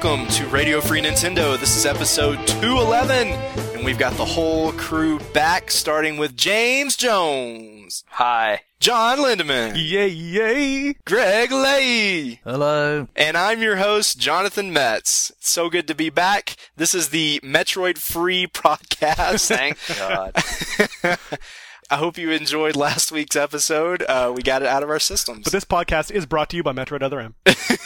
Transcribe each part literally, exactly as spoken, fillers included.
welcome to Radio Free Nintendo. This is episode two eleven, and we've got the whole crew back, starting with James Jones. Hi. John Lindemann. Yay, yay. Greg Lay. Hello. And I'm your host, Jonathan Metz. It's so good to be back. This is the Metroid Free podcast. Thank God. I hope you enjoyed last week's episode. Uh, we got it out of our systems. But this podcast is brought to you by Metroid Other M.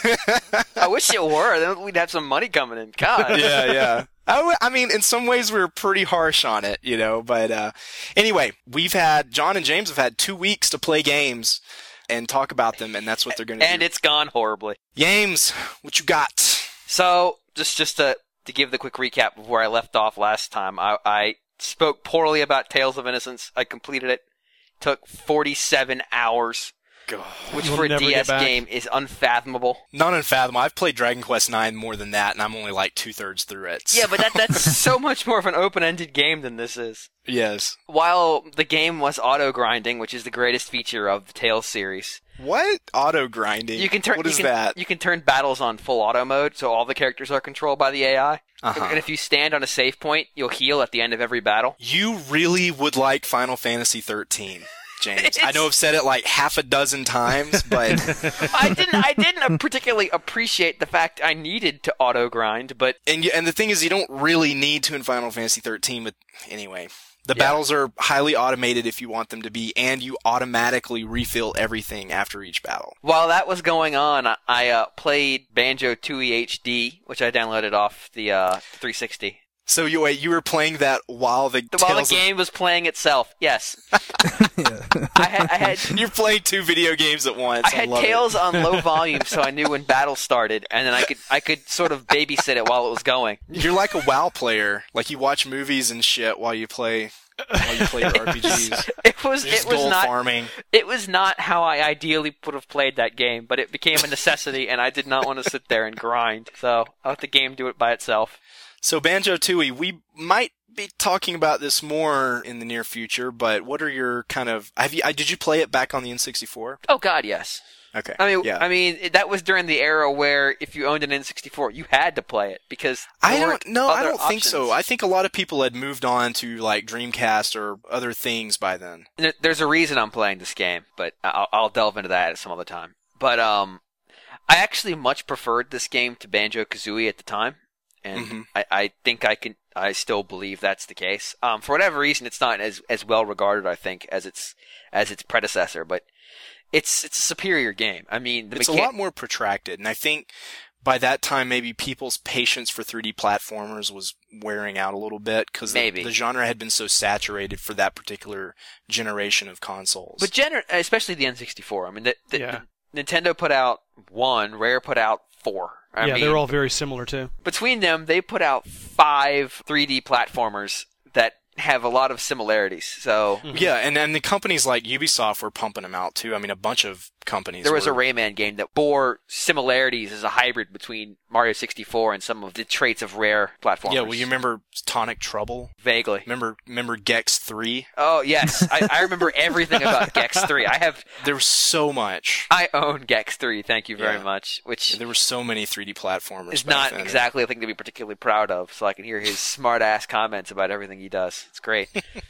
I wish it were. Then we'd have some money coming in. God. Yeah, yeah. I, w- I mean, in some ways we were pretty harsh on it, you know, but uh, anyway, we've had, John and James have had two weeks to play games and talk about them, and that's what they're going to do. And it's gone horribly. James, what you got? So, just just to, to give the quick recap of where I left off last time, I, I spoke poorly about Tales of Innocence. I completed it. Took forty-seven hours. God. Which We'll for a never D get S back. game is unfathomable. Not unfathomable. I've played Dragon Quest nine more than that, and I'm only like two-thirds through it. So. Yeah, but that that's so much more of an open-ended game than this is. Yes. While the game was auto-grinding, which is the greatest feature of the Tales series. What? Auto-grinding? You can turn, what you is can, that? You can turn battles on full auto mode, so all the characters are controlled by the A I. Uh-huh. And if you stand on a save point, you'll heal at the end of every battle. You really would like Final Fantasy thirteen, James. It's- I know I've said it like half a dozen times, but I didn't. I didn't particularly appreciate the fact I needed to auto grind, but and you, and the thing is, you don't really need to in Final Fantasy thirteen. But anyway, the Yeah. battles are highly automated if you want them to be, and you automatically refill everything after each battle. while that was going on, I, I uh, played Banjo-Tooie H D, which I downloaded off the uh, three sixty. So you wait, you were playing that while the While the Tales of- game was playing itself, yes. Yeah. I had, I had You're playing two video games at once. I had love Tales it. on low volume, so I knew when battle started, and then I could I could sort of babysit it while it was going. You're like a WoW player. Like you watch movies and shit while you play while you play your R P Gs. It was Just it was gold not farming. it was not how I ideally would have played that game, but it became a necessity, and I did not want to sit there and grind. So I let the game do it by itself. So Banjo-Tooie, we might be talking about this more in the near future, but what are your kind of have you uh, did you play it back on the N sixty-four? Oh God, yes. Okay. I mean, yeah. I mean it- that was during the era where if you owned an N sixty-four, you had to play it because there I don't weren't no, I other don't think so. options. I think a lot of people had moved on to like Dreamcast or other things by then. There- There's a reason I'm playing this game, but I'll, I'll delve into that at some other time. But um, I actually much preferred this game to Banjo-Kazooie at the time, and Mhm. I, I think I can. I still believe that's the case. Um, for whatever reason, it's not as as well regarded, I think, as its as its predecessor, but it's it's a superior game. I mean, the It's mecha- a lot more protracted, and I think by that time maybe people's patience for three D platformers was wearing out a little bit because the, Maybe. the genre had been so saturated for that particular generation of consoles. but gener- especially the N sixty-four. I mean, the, the, Yeah. the Nintendo put out one, Rare put out four. I yeah, mean, they're all very similar, too. between them, they put out five three D platformers that have a lot of similarities. So yeah, and and the companies like Ubisoft were pumping them out too. I mean, a bunch of companies. there was a were, Rayman game that bore similarities as a hybrid between Mario sixty-four and some of the traits of Rare platformers. Yeah, well, you remember Tonic Trouble? Vaguely. Remember remember Gex three? Oh, yes. I, I remember everything about Gex three. I have... There was so much. I own Gex three, thank you very Yeah. much, which There were so many three D platformers. is back not then. exactly a thing to be particularly proud of, so I can hear his smart-ass comments about everything he does. It's great.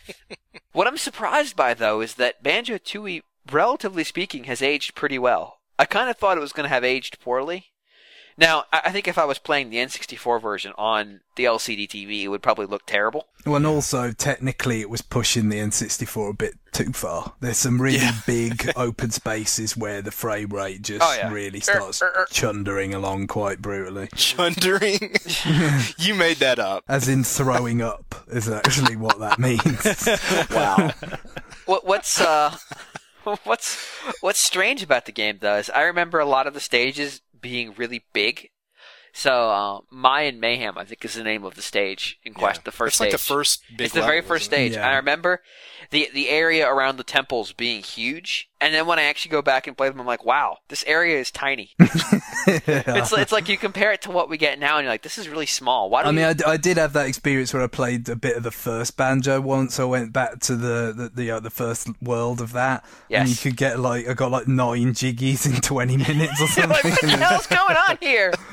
What I'm surprised by, though, is that Banjo-Tooie, relatively speaking, has aged pretty well. I kind of thought it was going to have aged poorly. Now, I I think if I was playing the N sixty-four version on the L C D T V, it would probably look terrible. Well, and also, technically, it was pushing the N sixty-four a bit too far. There's some really Yeah. big open spaces where the frame rate just Oh, yeah. really Er, starts er, er. chundering along quite brutally. Chundering. You made that up. As in throwing up is actually what that means. Wow. What, what's uh, what's what's strange about the game, though, is I remember a lot of the stages being really big. So, uh, Mayan Mayhem, I think, is the name of the stage in question. Yeah. The first It's stage. like the first big It's the very level, first isn't it? stage. Yeah. And I remember the the area around the temples being huge. And then when I actually go back and play them, I'm like, wow, this area is tiny. It's it's like you compare it to what we get now, and you're like, this is really small. Why do I we? mean, I, d- I did have that experience where I played a bit of the first Banjo once. I went back to the the the, uh, the first world of that, and you Yes. could get like I got like nine jiggies in twenty minutes or You're something. like, what the hell's going on here?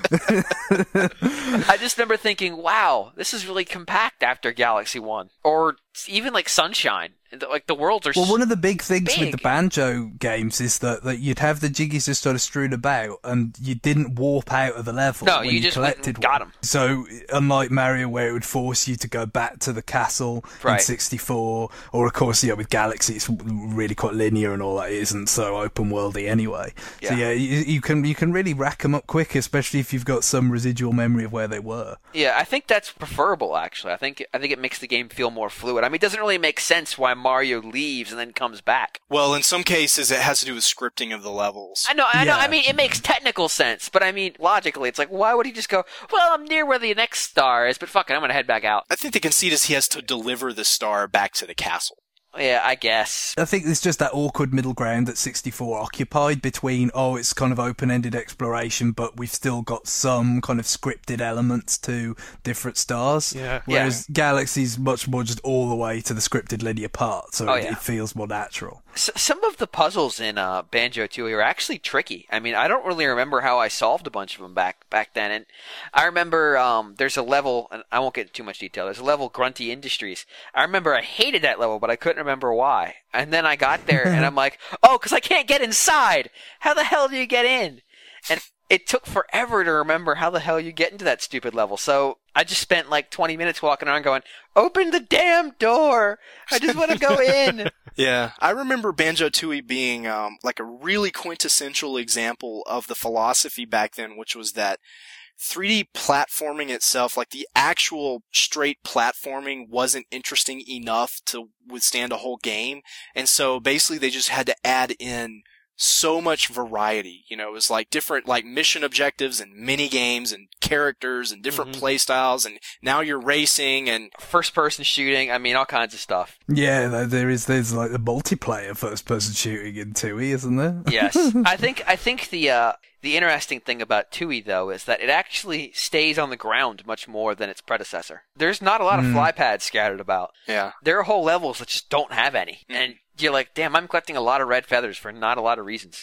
I just remember thinking, wow, this is really compact after Galaxy one. Or even like Sunshine. Like the worlds are Well, one of the big things big. with the Banjo games is that, that you'd have the jiggies just sort of strewn about, and you didn't warp out of the level. No, when you you just went collected and got one. 'em. So, unlike Mario, where it would force you to go back to the castle in Right. sixty-four, or of course, yeah, with Galaxy, it's really quite linear and all that. It isn't so open worldy anyway. So Yeah. yeah, you, you can you can really rack them up quick, especially if you've got some residual memory of where they were. Yeah, I think that's preferable. Actually, I think I think it makes the game feel more fluid. I mean, it doesn't really make sense why Mario leaves and then comes back. Well, in some cases, it has to do with scripting of the levels. I know, I know. Yeah. I mean, it makes technical sense, but I mean, logically, it's like, why would he just go? Well, I'm near where the next star is, but fuck it, I'm gonna head back out. I think the conceit is he has to deliver the star back to the castle. Yeah, I guess. I think there's just that awkward middle ground that sixty-four occupied between, oh, it's kind of open-ended exploration, but we've still got some kind of scripted elements to different stars. Yeah. Whereas Galaxy's much more just all the way to the scripted linear part, so Oh, it, yeah. it feels more natural. S- some of the puzzles in uh, Banjo-Tooie are actually tricky. I mean, I don't really remember how I solved a bunch of them back back then. And I remember um, there's a level, and I won't get into too much detail. There's a level, Grunty Industries. I remember I hated that level, but I couldn't remember why. And then I got there, and I'm like, oh, because I can't get inside. How the hell do you get in? And it took forever to remember how the hell you get into that stupid level. So I just spent like twenty minutes walking around going, open the damn door. I just want to go in. Yeah, I remember Banjo-Tooie being um, like a really quintessential example of the philosophy back then, which was that three D platforming itself, like the actual straight platforming, wasn't interesting enough to withstand a whole game. And so basically they just had to add in so much variety. You know, it was like different like mission objectives and mini games and characters and different Mhm. play styles, and now you're racing and First person shooting. I mean, all kinds of stuff. Yeah, there- there is there's like the multiplayer first-person shooting in Tooie, isn't there? Yes. I think I think the uh, the interesting thing about Tooie, though, is that it actually stays on the ground much more than its predecessor. There's not a lot of Mm. fly pads scattered about. yeah. There are whole levels that just don't have any. Mm. And you're like, damn, I'm collecting a lot of red feathers for not a lot of reasons.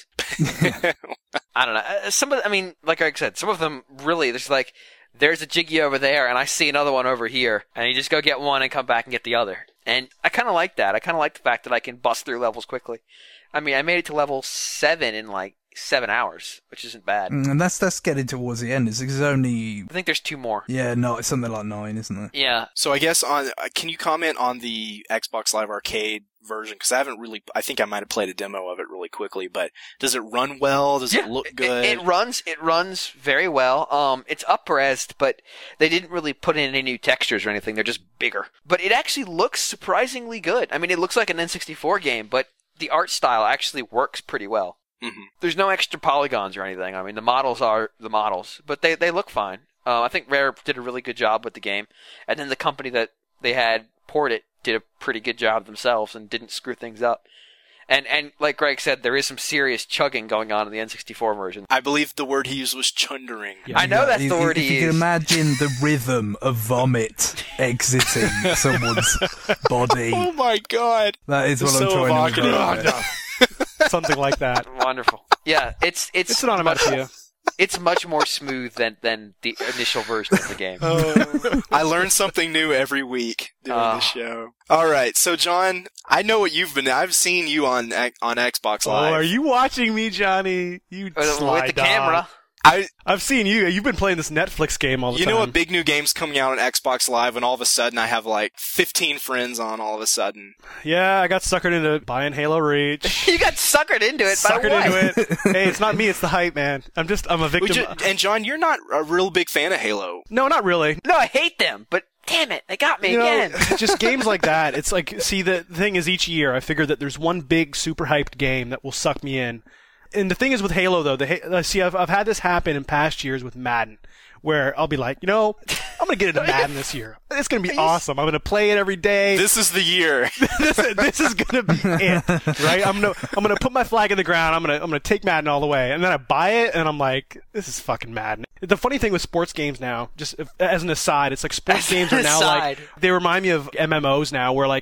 I don't know. Uh, Some of, I mean, like I said, some of them really, there's like, there's a Jiggy over there, and I see another one over here, and you just go get one and come back and get the other. And I kind of like that. I kind of like the fact that I can bust through levels quickly. I mean, I made it to level seven in like seven hours, which isn't bad. Mm, And that's that's getting towards the end. It's, it's only I think there's two more. yeah, no, it's something like nine, isn't it? Yeah. So I guess on, uh, can you comment on the Xbox Live Arcade version? Because I haven't really, I think I might have played a demo of it really quickly, but does it run well? Does it look good? It, it runs. It runs very well. Um, it's up-resed, but they didn't really put in any new textures or anything. They're just bigger. But it actually looks surprisingly good. I mean, it looks like an N sixty-four game, but the art style actually works pretty well. Mhm. There's no extra polygons or anything. I mean, the models are the models, but they they look fine. Uh, I think Rare did a really good job with the game, and then the company that they had port it did a pretty good job themselves and didn't screw things up. And and like Greg said, there is some serious chugging going on in the N sixty-four version. I believe the word he used was chundering. Yeah. I know that's If- the word if he you can used. imagine the rhythm of vomit exiting someone's body, Oh my god. that is what It's I'm so trying evocative. to Oh, imagine. no. Something like that. Wonderful. Yeah, it's it's It's an onomatopoeia. it's much more smooth than than the initial version of the game. Oh, I learn something new every week doing Oh. this show. All right, so John, I know what you've been. I've seen you on on Xbox Oh, Live. are you watching me, Johnny? You With sly with the dog. camera. I, I've seen you. You've been playing this Netflix game all the you time. know what big new game's coming out on Xbox Live, and all of a sudden I have like fifteen friends on. All of a sudden, Yeah, I got suckered into buying Halo Reach. You got suckered into it by Suckered what? into it. Hey, it's not me. It's the hype, man. I'm just. I'm a Would victim. you- and John, you're not a real big fan of Halo. No, not really. No, I hate them, but damn it, they got me You know, again. just games like that. It's like, see, the thing is, each year I figure that there's one big super hyped game that will suck me in. And the thing is with Halo, though, the uh, see, I've I've had this happen in past years with Madden, where I'll be like, you know, I'm gonna get into Madden this year. It's gonna be awesome. I'm gonna play it every day. This is the year. this, this is gonna be it, right? I'm gonna I'm gonna put my flag in the ground. I'm gonna I'm gonna take Madden all the way, and then I buy it, and I'm like, this is fucking Madden. The funny thing with sports games now, just if, as an aside, it's like sports As games an are now aside. like they remind me of M M Os now, where like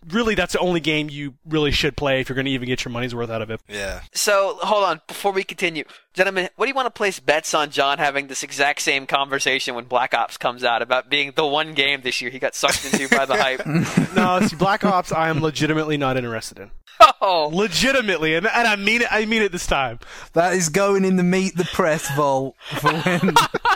really that's the only game you really should play if you're going to even get your money's worth out of it. Yeah. So, hold on, before we continue. Gentlemen, what do you want to place bets on John having this exact same conversation when Black Ops comes out about being the one game this year he got sucked into by the hype? No, see, Black Ops I am legitimately not interested in. Oh! Legitimately, and, and I mean it I mean it this time. That is going in the Meet the Press vault for when...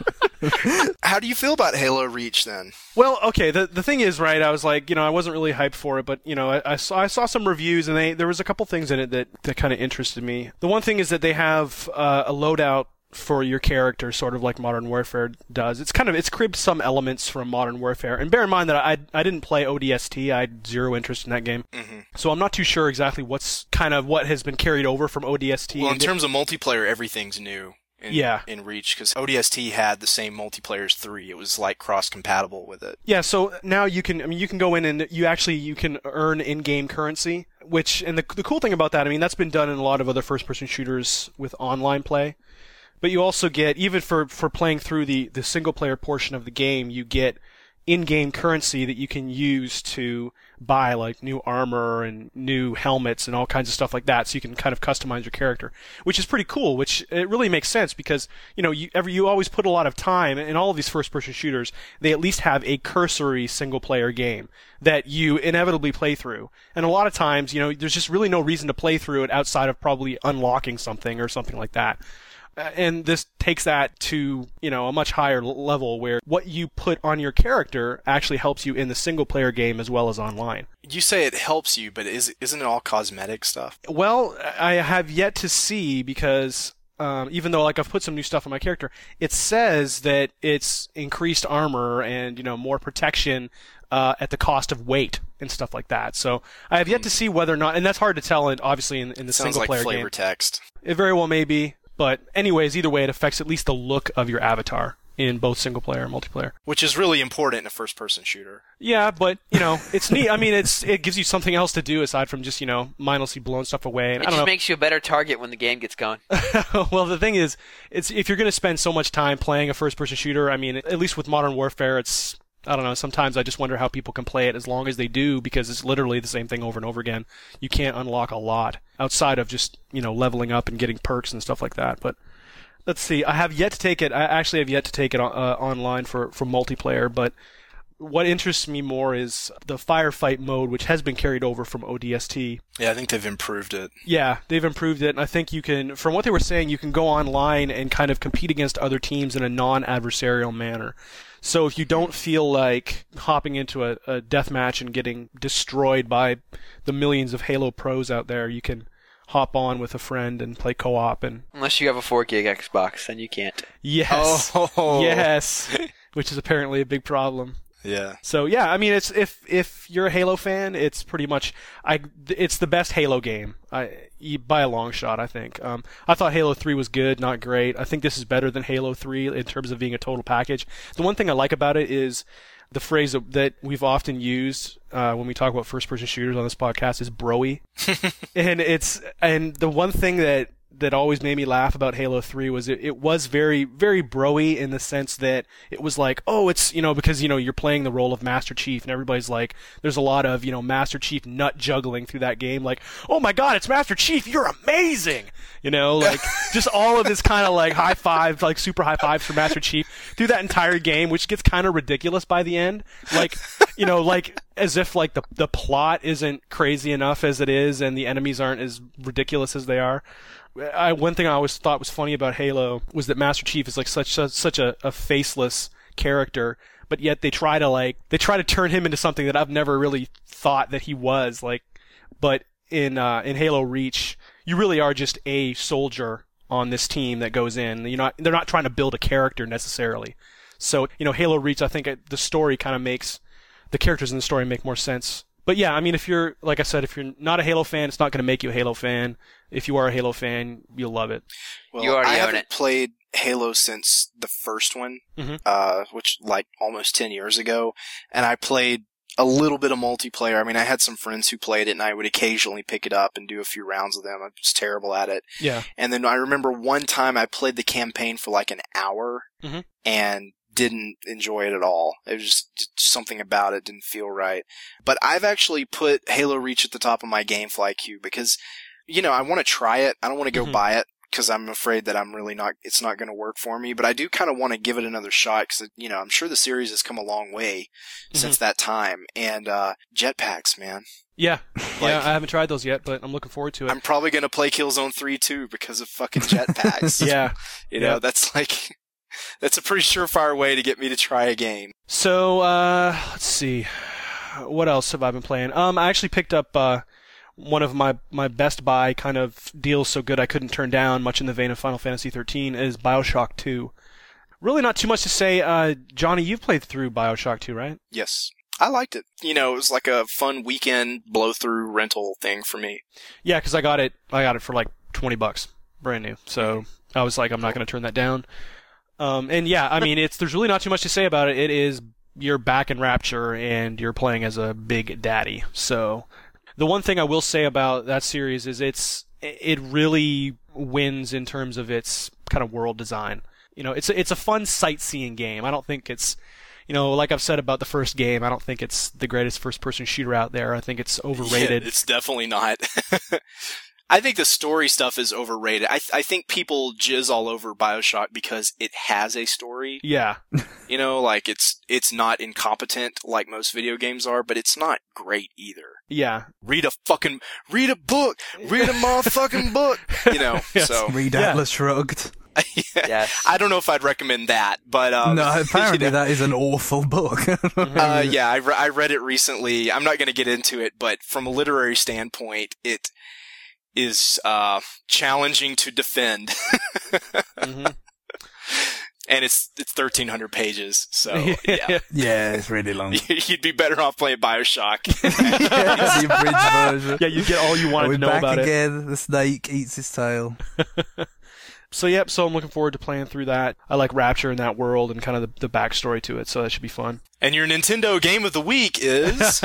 How do you feel about Halo Reach then? Well, okay, the the thing is, right, I was like, you know, I wasn't really hyped for it, but, you know, I, I saw I saw some reviews, and they there was a couple things in it that, that kind of interested me. The one thing is that they have uh, a loadout for your character, sort of like Modern Warfare does. It's kind of, it's cribbed some elements from Modern Warfare. And bear in mind that I I didn't play O D S T, I had zero interest in that game. Mm-hmm. So I'm not too sure exactly what's kind of what has been carried over from O D S T. Well, in terms of multiplayer, everything's new. In, yeah. in Reach, because O D S T had the same multiplayer as three. It was like cross-compatible with it. Yeah, so now you can, I mean, you can go in and you actually, you can earn in-game currency, which, and the the cool thing about that, I mean, that's been done in a lot of other first-person shooters with online play. But you also get, even for, for playing through the, the single-player portion of the game, you get in-game currency that you can use to buy, like, new armor and new helmets and all kinds of stuff like that, so you can kind of customize your character, which is pretty cool, which it really makes sense because, you know, you every you always put a lot of time in all of these first-person shooters. They at least have a cursory single-player game that you inevitably play through. And a lot of times, you know, there's just really no reason to play through it outside of probably unlocking something or something like that. And this takes that to, you know, a much higher level where what you put on your character actually helps you in the single-player game as well as online. You say it helps you, but is, isn't it all cosmetic stuff? Well, I have yet to see because um, even though like I've put some new stuff on my character, it says that it's increased armor and, you know, more protection uh, at the cost of weight and stuff like that. So I have yet to see whether or not, and that's hard to tell, in, obviously, in, in the single-player Sounds like flavor game. text. It very well may be. But anyways, either way, it affects at least the look of your avatar in both single-player and multiplayer. Which is really important in a first-person shooter. Yeah, but, you know, it's neat. I mean, it's it gives you something else to do aside from just, you know, mindlessly blowing stuff away. And it I don't just know. makes you a better target when the game gets going. Well, the thing is, it's if you're going to spend so much time playing a first-person shooter, I mean, at least with Modern Warfare, it's... I don't know, sometimes I just wonder how people can play it as long as they do because it's literally the same thing over and over again. You can't unlock a lot outside of just, you know, leveling up and getting perks and stuff like that. But let's see. I have yet to take it. I actually have yet to take it uh, online for, for multiplayer, but what interests me more is the firefight mode, which has been carried over from O D S T. Yeah, I think they've improved it. Yeah, they've improved it, and I think you can, from what they were saying, you can go online and kind of compete against other teams in a non-adversarial manner. So if you don't feel like hopping into a, a deathmatch and getting destroyed by the millions of Halo pros out there, you can hop on with a friend and play co-op. And unless you have a four gig Xbox, then you can't. Yes, oh. yes, which is apparently a big problem. Yeah. So yeah, I mean, it's if if you're a Halo fan, it's pretty much I. It's the best Halo game, I by a long shot. I think. Um, I thought Halo three was good, not great. I think this is better than Halo three in terms of being a total package. The one thing I like about it is the phrase that we've often used uh, when we talk about first-person shooters on this podcast is "broy," and it's and the one thing that. that always made me laugh about Halo three was it, it was very, very bro-y in the sense that it was like, oh, it's, you know, because, you know, you're playing the role of Master Chief and everybody's like, there's a lot of, you know, Master Chief nut juggling through that game, like, oh my god, it's Master Chief, you're amazing! You know, like, just all of this kind of like high five, like super high fives for Master Chief through that entire game, which gets kind of ridiculous by the end. Like, you know, like, as if like the the plot isn't crazy enough as it is and the enemies aren't as ridiculous as they are. I, one thing I always thought was funny about Halo was that Master Chief is like such such, such a, a faceless character, but yet they try to like they try to turn him into something that I've never really thought that he was. Like, but in uh, in Halo Reach, you really are just a soldier on this team that goes in. You're not they're not trying to build a character necessarily. So you know, Halo Reach, I think it, the story kind of makes the characters in the story make more sense. But yeah, I mean, if you're, like I said, if you're not a Halo fan, it's not going to make you a Halo fan. If you are a Halo fan, you'll love it. Well, you already I own haven't it. played Halo since the first one, mm-hmm. uh, which like almost ten years ago, and I played a little bit of multiplayer. I mean, I had some friends who played it, and I would occasionally pick it up and do a few rounds with them. I was terrible at it. Yeah. And then I remember one time I played the campaign for like an hour, mm-hmm. and didn't enjoy it at all. It was just something about it didn't feel right. But I've actually put Halo Reach at the top of my GameFly queue because, you know, I want to try it. I don't want to go Mm-hmm. buy it because I'm afraid that I'm really not, it's not going to work for me. But I do kind of want to give it another shot because, you know, I'm sure the series has come a long way Mm-hmm. since that time. And, uh, jetpacks, man. Yeah, Like- yeah. I haven't tried those yet, but I'm looking forward to it. I'm probably going to play Killzone three too because of fucking jetpacks. Yeah. You know, Yeah. that's like, that's a pretty surefire way to get me to try a game. So, uh, let's see. What else have I been playing? Um, I actually picked up, uh, one of my, my Best Buy kind of deals so good I couldn't turn down, much in the vein of Final Fantasy thirteen, is BioShock two. Really not too much to say. Uh, Johnny, you've played through BioShock two, right? Yes. I liked it. You know, it was like a fun weekend blow-through rental thing for me. Yeah, because I got it. I got it for like twenty bucks, brand new. So I was like, I'm not going to turn that down. Um, and yeah, I mean, it's there's really not too much to say about it. It is you're back in Rapture and you're playing as a big daddy. So the one thing I will say about that series is it's it really wins in terms of its kind of world design. You know, it's a, it's a fun sightseeing game. I don't think it's You know, like I've said about the first game, I don't think it's the greatest first-person shooter out there. I think it's overrated. Yeah, it's definitely not. I think the story stuff is overrated. I th- I think people jizz all over BioShock because it has a story. Yeah. You know, like it's it's not incompetent like most video games are, but it's not great either. Yeah. Read a fucking read a book. Read a motherfucking book. You know. Yes. So Read Yeah. Atlas Shrugged. yeah. Yes. I don't know if I'd recommend that, but um, No, apparently you know, that is an awful book. uh, yeah, I, re- I read it recently. I'm not going to get into it, but from a literary standpoint, it is uh, challenging to defend, Mm-hmm. and it's it's thirteen hundred pages. So yeah, Yeah, it's really long. you'd be better off playing BioShock. Yeah, the abridged version. Yeah, you get all you wanted We're to know back about it. again. The snake eats his tail. So, yep, so I'm looking forward to playing through that. I like Rapture in that world and kind of the, the backstory to it, so that should be fun. And your Nintendo game of the week is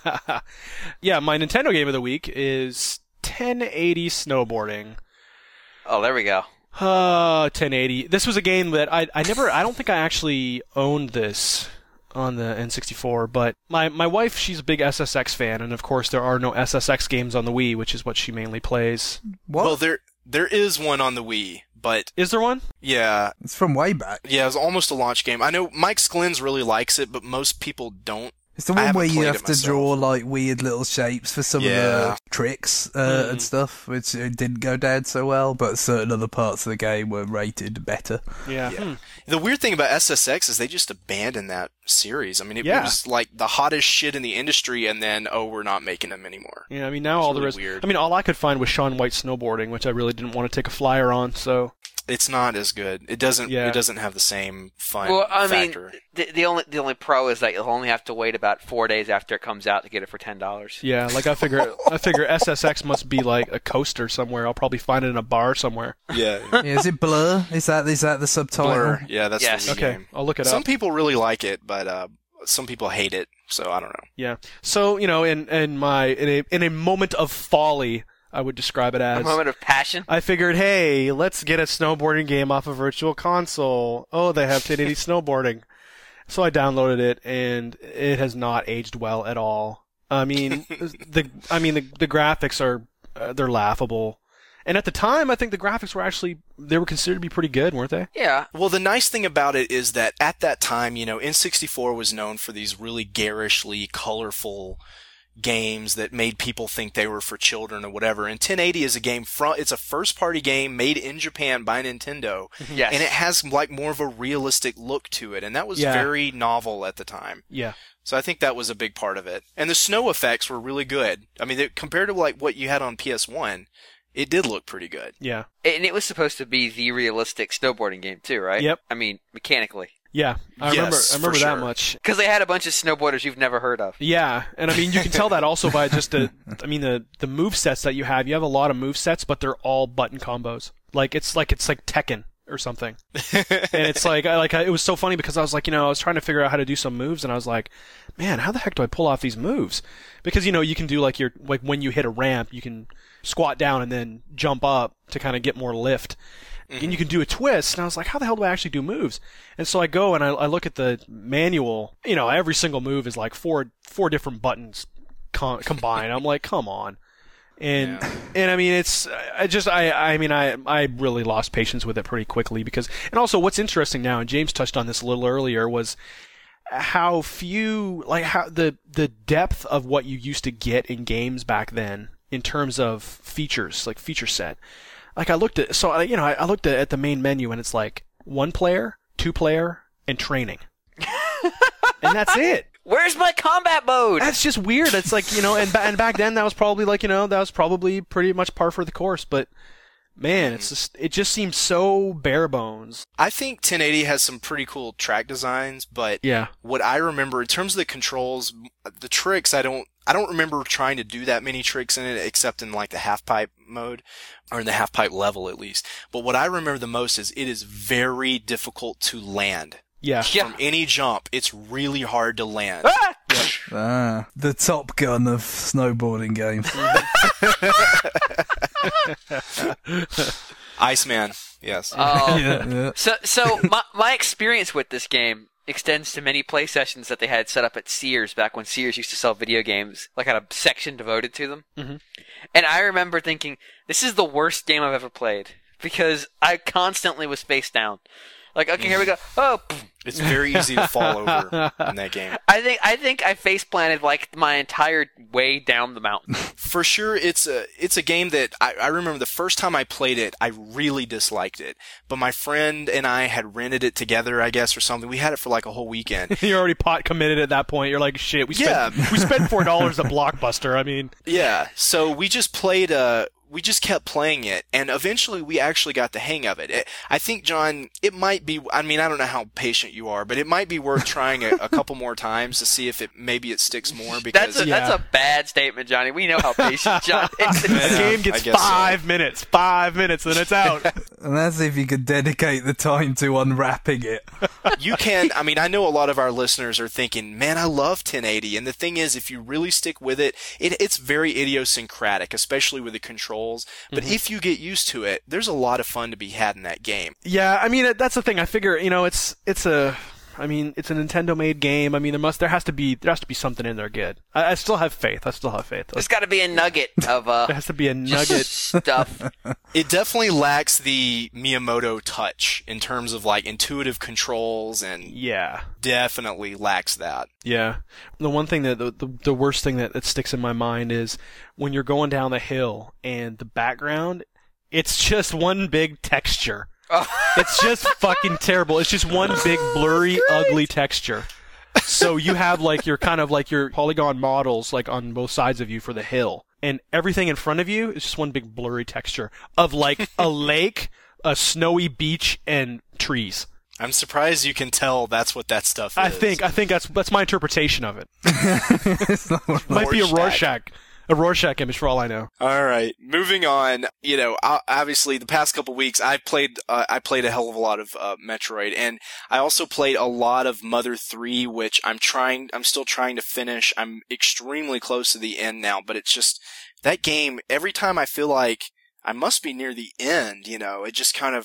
Yeah, my Nintendo game of the week is ten eighty Snowboarding. Oh, there we go. Uh, ten eighty. This was a game that I I never, I don't think I actually owned this on the N sixty-four, but my, my wife, she's a big S S X fan, and of course there are no S S X games on the Wii, which is what she mainly plays. What? well, there there is one on the Wii, but Is there one? yeah, It's from way back. yeah, it was almost a launch game. I know Mike Sklins really likes it, but most people don't. It's the I one haven't where you played have it to myself. draw like weird little shapes for some Yeah. of the tricks uh, Mm. and stuff, which uh, didn't go down so well, but certain other parts of the game were rated better. Yeah. Yeah. Hmm. The weird thing about S S X is they just abandoned that series. I mean, it, Yeah. it was like the hottest shit in the industry, and then, oh, we're not making them anymore. Yeah, I mean, now It's all the really rest. weird. I mean, all I could find was Shaun White snowboarding, which I really didn't want to take a flyer on, so. It's not as good. It doesn't. Yeah. It doesn't have the same fun Well, I factor. mean, the, the only the only pro is that you'll only have to wait about four days after it comes out to get it for ten dollars. Yeah, like I figure, I figure S S X must be like a coaster somewhere. I'll probably find it in a bar somewhere. yeah. Yeah, is it Blur? Is that is that the subtitle? Blur. Yeah, that's Yes. the Wii Okay, game. I'll look it Some up. people really like it, but uh, some people hate it. So I don't know. Yeah. So you know, in in my in a in a moment of folly, I would describe it A as. moment of passion. I figured, hey, let's get a snowboarding game off a Virtual Console. Oh, they have ten eighty snowboarding. So I downloaded it, and it has not aged well at all. I mean, the I mean the the graphics are uh, they're laughable, and at the time, I think the graphics were actually they were considered to be pretty good, weren't they? Yeah. Well, the nice thing about it is that at that time, you know, N sixty-four was known for these really garishly colorful games that made people think they were for children or whatever. And ten eighty is a game from, it's a first party game made in Japan by Nintendo. Yes. And it has like more of a realistic look to it. And that was Yeah. very novel at the time. Yeah. So I think that was a big part of it. And the snow effects were really good. I mean, they, compared to like what you had on P S one, it did look pretty good. Yeah. And it was supposed to be the realistic snowboarding game too, right? Yep. I mean, mechanically. Yeah. I Yes, remember. I for remember that sure. much. Because they had a bunch of snowboarders you've never heard of. Yeah, and I mean you can tell that also by just the I mean the the move sets that you have. You have a lot of move sets, but they're all button combos. Like it's like it's like Tekken or something. And it's like I like I, it was so funny because I was like, you know, I was trying to figure out how to do some moves, and I was like, man, how the heck do I pull off these moves? Because you know you can do like your like when you hit a ramp, you can squat down and then jump up to kind of get more lift. and you can do a twist. And I was like, how the hell do I actually do moves? And so I go and I, I look at the manual. You know, every single move is like four four different buttons con- combined. I'm like, come on. And Yeah. and I mean, it's I just I I mean I I really lost patience with it pretty quickly because and also what's interesting now, and James touched on this a little earlier, was how few like how the the depth of what you used to get in games back then in terms of features, like feature set. Like I looked at so I, you know I, I looked at, at the main menu and it's like one player, two player, and training, and that's it. Where's my combat mode? That's just weird. It's like, you know, and ba- and back then that was probably like, you know, that was probably pretty much par for the course. But man, it's just it just seems so bare bones. I think ten eighty has some pretty cool track designs, but Yeah. what I remember in terms of the controls, the tricks, I don't I don't remember trying to do that many tricks in it except in like the half pipe mode or in the half pipe level at least. But what I remember the most is it is very difficult to land. Yeah. Yeah. From any jump, it's really hard to land. Ah! Ah, the Top Gun of snowboarding games. Iceman, yes. Oh. yeah, yeah. So, so my my experience with this game extends to many play sessions that they had set up at Sears back when Sears used to sell video games, like had a section devoted to them. Mhm. And I remember thinking, this is the worst game I've ever played because I constantly was face down. Like, okay, here we go. Oh, pff. It's very easy to fall over in that game. I think I think I face planted like my entire way down the mountain. For sure, it's a it's a game that I, I remember the first time I played it, I really disliked it. But my friend and I had rented it together, I guess, or something. We had it for like a whole weekend. You're already pot committed at that point. You're like, shit, we spent Yeah. we spent four dollars at Blockbuster. I mean, Yeah, so we just played uh we just kept playing it, and eventually we actually got the hang of it. it. I think, John, it might be, I mean, I don't know how patient you are, but it might be worth trying a, a couple more times to see if it maybe it sticks more, because That's a, Yeah. that's a bad statement, Johnny. We know how patient John is. the Yeah, game I gets guess so. five minutes, five minutes, and it's out. And that's if you could dedicate the time to unwrapping it. you can, I mean, I know a lot of our listeners are thinking, man, I love ten eighty, and the thing is, if you really stick with it, it it's very idiosyncratic, especially with the controls, but if you get used to it, there's a lot of fun to be had in that game. Yeah, I mean that's the thing. I figure, you know, it's it's a, I mean, it's a Nintendo-made game. I mean, there must there has to be there has to be something in there good. I, I still have faith. I still have faith. There's got to be a nugget of uh, There has to be a just nugget. stuff. It definitely lacks the Miyamoto touch in terms of like intuitive controls, and Yeah. definitely lacks that. Yeah. The one thing that the, the the worst thing that, that sticks in my mind is when you're going down the hill and the background, it's just one big texture. It's just fucking terrible. It's just one big blurry, ugly texture. So you have like your kind of like your polygon models like on both sides of you for the hill, and everything in front of you is just one big blurry texture of like a lake, a snowy beach, and trees. I'm surprised you can tell that's what that stuff is. I think I think that's that's my interpretation of it. It's not what- Might be a Rorschach. Rorschach, a Rorschach image for all I know. All right, moving on. You know, o- obviously, the past couple weeks, I played. Uh, I played a hell of a lot of uh, Metroid, and I also played a lot of Mother three, which I'm trying. I'm still trying to finish. I'm extremely close to the end now, but it's just that game. Every time I feel like I must be near the end, you know, it just kind of.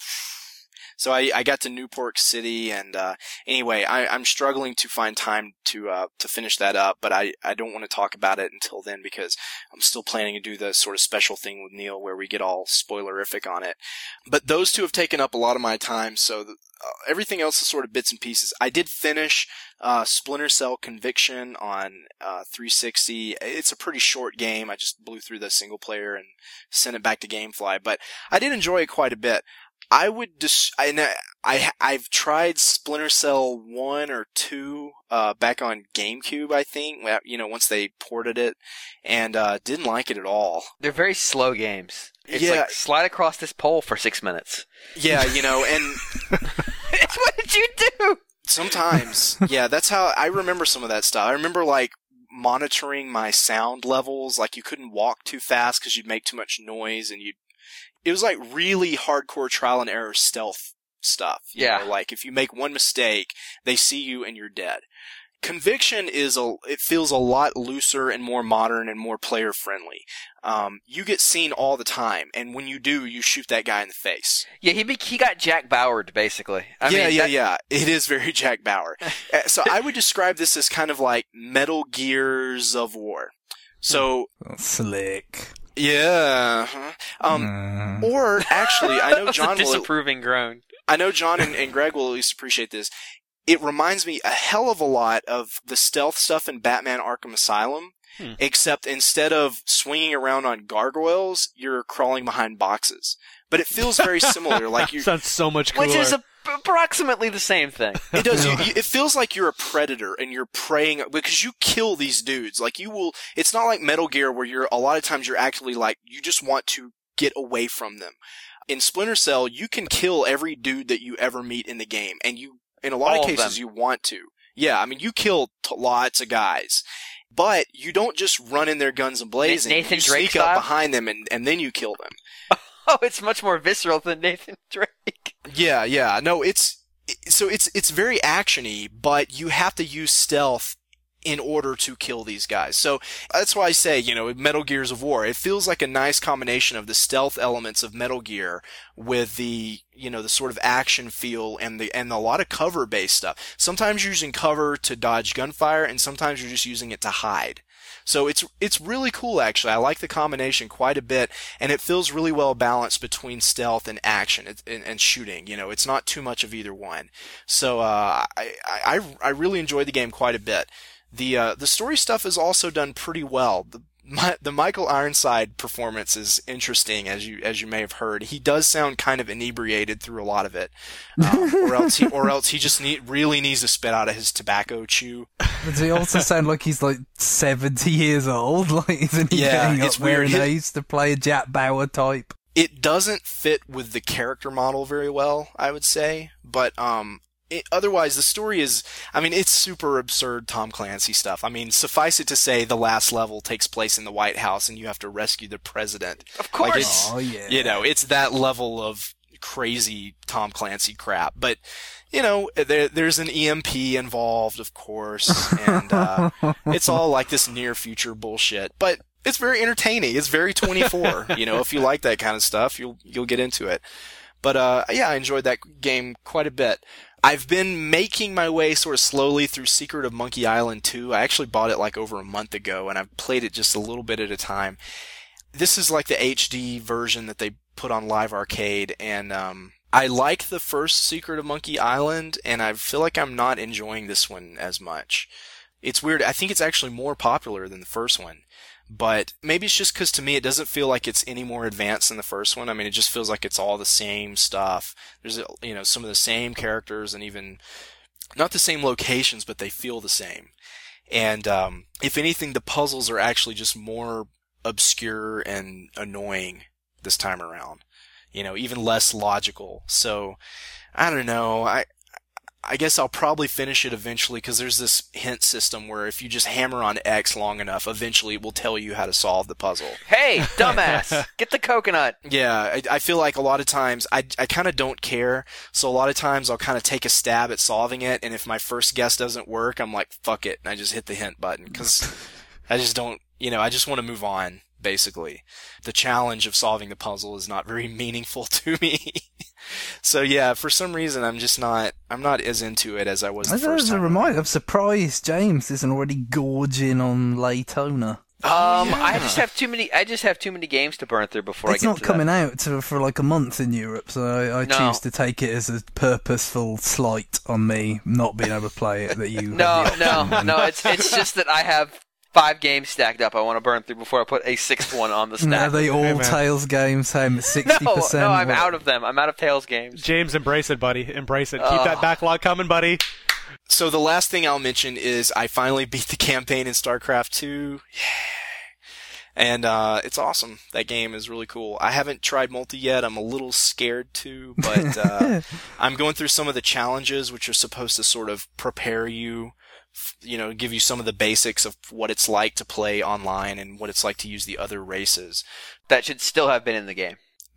So I, I got to Newport City, and uh, anyway, I, I'm struggling to find time to uh, to finish that up, but I, I don't want to talk about it until then because I'm still planning to do the sort of special thing with Neil where we get all spoilerific on it. But those two have taken up a lot of my time, so the, uh, everything else is sort of bits and pieces. I did finish uh, Splinter Cell Conviction on uh, three sixty. It's a pretty short game. I just blew through the single player and sent it back to GameFly, but I did enjoy it quite a bit. I would just, I, I, I've tried Splinter Cell one or two, uh, back on GameCube, I think, you know, once they ported it, and, uh, didn't like it at all. They're very slow games. It's Yeah. like slide across this pole for six minutes. Yeah, you know, and What did you do? sometimes, yeah, that's how, I remember some of that stuff. I remember, like, monitoring my sound levels, like you couldn't walk too fast because you'd make too much noise, and you'd it was like really hardcore trial and error stealth stuff. You Yeah. know, like if you make one mistake, they see you and you're dead. Conviction is a, it feels a lot looser and more modern and more player friendly. Um, you get seen all the time, and when you do, you shoot that guy in the face. Yeah, he be- he got Jack Bowered, basically. I yeah, mean, yeah, that- yeah. It is very Jack Bauer. Uh, so I would describe this as kind of like Metal Gears of War. So, Slick. yeah. huh. Um, Mm. or actually, I know That's John a will, disapproving groan. I know John and, and Greg will at least appreciate this. It reminds me a hell of a lot of the stealth stuff in Batman Arkham Asylum, Hmm. except instead of swinging around on gargoyles, you're crawling behind boxes. But it feels very similar. Like you, Sounds so much cooler. Which is a- approximately the same thing. it does. You, you, it feels like you're a predator and you're preying because you kill these dudes. Like you will. It's not like Metal Gear where you're a lot of times you're actually like you just want to get away from them. In Splinter Cell, you can kill every dude that you ever meet in the game, and you. In a lot All of of cases, them. you want to. Yeah, I mean, you kill t- lots of guys. But you don't just run in there guns and blazing. Nathan you Drake sneak up style? behind them and, and then you kill them. Oh, it's much more visceral than Nathan Drake. Yeah, yeah. No, it's... it- So it's it's very actiony, but you have to use stealth in order to kill these guys. So that's why I say, you know, Metal Gears of War, it feels like a nice combination of the stealth elements of Metal Gear with the, you know, the sort of action feel and the and a lot of cover-based stuff. Sometimes you're using cover to dodge gunfire, and sometimes you're just using it to hide. So it's it's really cool, actually. I like the combination quite a bit, and it feels really well balanced between stealth and action and, and, and shooting. You know, it's not too much of either one. So uh, I, I I really enjoyed the game quite a bit. The uh, the story stuff is also done pretty well. The my, the Michael Ironside performance is interesting, as you as you may have heard. He does sound kind of inebriated through a lot of it, um, or else he or else he just need, really needs to spit out of his tobacco chew. Does he also sound like he's like seventy years old? Like, isn't he Yeah, getting it's up there weird. in His- age to play a Jack Bauer type? It doesn't fit with the character model very well, I would say, but um. It, otherwise, the story is, I mean, it's super absurd Tom Clancy stuff. I mean, suffice it to say, the last level takes place in the White House and you have to rescue the president. Of course. Like it's, Oh, yeah. you know, it's that level of crazy Tom Clancy crap. But, you know, there, there's an E M P involved, of course, and uh, it's all like this near future bullshit. But it's very entertaining. It's very twenty-four. You know, if you like that kind of stuff, you'll you'll get into it. But uh, yeah, I enjoyed that game quite a bit. I've been making my way sort of slowly through Secret of Monkey Island two. I actually bought it like over a month ago, and I've played it just a little bit at a time. This is like the H D version that they put on Live Arcade, and um, I like the first Secret of Monkey Island, and I feel like I'm not enjoying this one as much. It's weird. I think it's actually more popular than the first one. But maybe it's just because to me it doesn't feel like it's any more advanced than the first one. I mean, it just feels like it's all the same stuff. There's, you know, some of the same characters and even not the same locations, but they feel the same. And um, if anything, the puzzles are actually just more obscure and annoying this time around. You know, even less logical. So I don't know. I. I guess I'll probably finish it eventually because there's this hint system where if you just hammer on X long enough, eventually it will tell you how to solve the puzzle. Hey, dumbass, get the coconut. Yeah, I, I feel like a lot of times I, I kind of don't care, so a lot of times I'll kind of take a stab at solving it, and if my first guess doesn't work, I'm like, fuck it, and I just hit the hint button because I just don't, you know, I just want to move on, basically. The challenge of solving the puzzle is not very meaningful to me. So yeah, for some reason I'm just not I'm not as into it as I was the As first a time. reminder, I'm surprised James isn't already gorging on Laytona. Um, yeah. I just have too many. I just have too many games to burn through before It's I get not to coming that. out to, for like a month in Europe, so I, I No. choose to take it as a purposeful slight on me not being able to play it. That you No, have the no, option. no. It's it's just that I have five games stacked up. I want to burn through before I put a sixth one on the Now stack. they all Hey, man. Tales games, same no, sixty percent. no, I'm out of them. I'm out of Tales games. James, embrace it, buddy. Embrace it. Keep Oh. that backlog coming, buddy. So the last thing I'll mention is I finally beat the campaign in StarCraft two. Yeah. And uh, it's awesome. That game is really cool. I haven't tried multi yet. I'm a little scared to, but uh, I'm going through some of the challenges, which are supposed to sort of prepare you, f- you know, give you some of the basics of what it's like to play online and what it's like to use the other races. That should still have been in the game.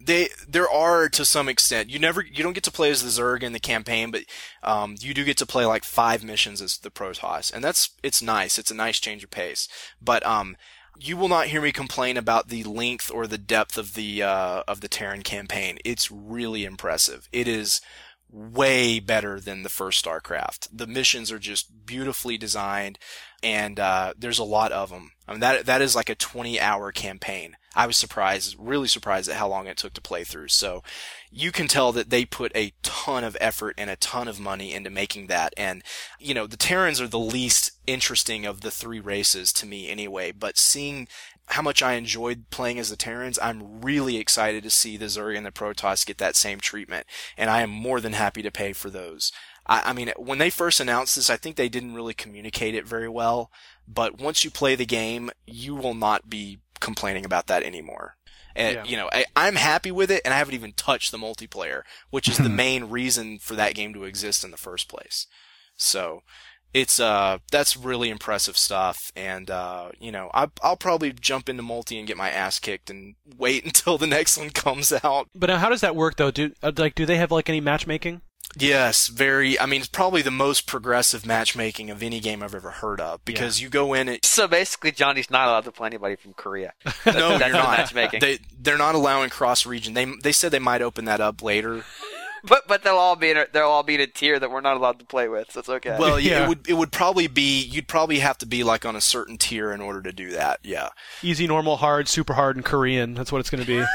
They there are to some extent. You never you don't get to play as the Zerg in the campaign, but um, you do get to play like five missions as the Protoss, and that's it's nice. It's a nice change of pace. But um, you will not hear me complain about the length or the depth of the uh, of the Terran campaign. It's really impressive. It is way better than the first StarCraft. The missions are just beautifully designed, and uh, there's a lot of them. I mean that that is like a twenty hour campaign. I was surprised, really surprised at how long it took to play through. So you can tell that they put a ton of effort and a ton of money into making that. And, you know, the Terrans are the least interesting of the three races to me anyway, but seeing how much I enjoyed playing as the Terrans, I'm really excited to see the Zerg and the Protoss get that same treatment. And I am more than happy to pay for those. I, I mean, when they first announced this, I think they didn't really communicate it very well. But once you play the game, you will not be complaining about that anymore. And, Yeah. you know, I, I'm happy with it, and I haven't even touched the multiplayer, which is the main reason for that game to exist in the first place. So, it's, uh, that's really impressive stuff, and, uh, you know, I, I'll probably jump into multi and get my ass kicked and wait until the next one comes out. But now, how does that work though? Do uh, like do they have like any matchmaking? Yes, very. I mean, it's probably the most progressive matchmaking of any game I've ever heard of, because you go in and So basically, Johnny's not allowed to play anybody from Korea. no, That's you're the not. matchmaking. They they're not allowing cross region. They they said they might open that up later. But but they'll all be in a, they'll all be in a tier that we're not allowed to play with, so it's okay. Well, yeah, Yeah. it would it would probably be you'd probably have to be like on a certain tier in order to do that. Yeah. Easy, normal, hard, super hard, and Korean. That's what it's going to be.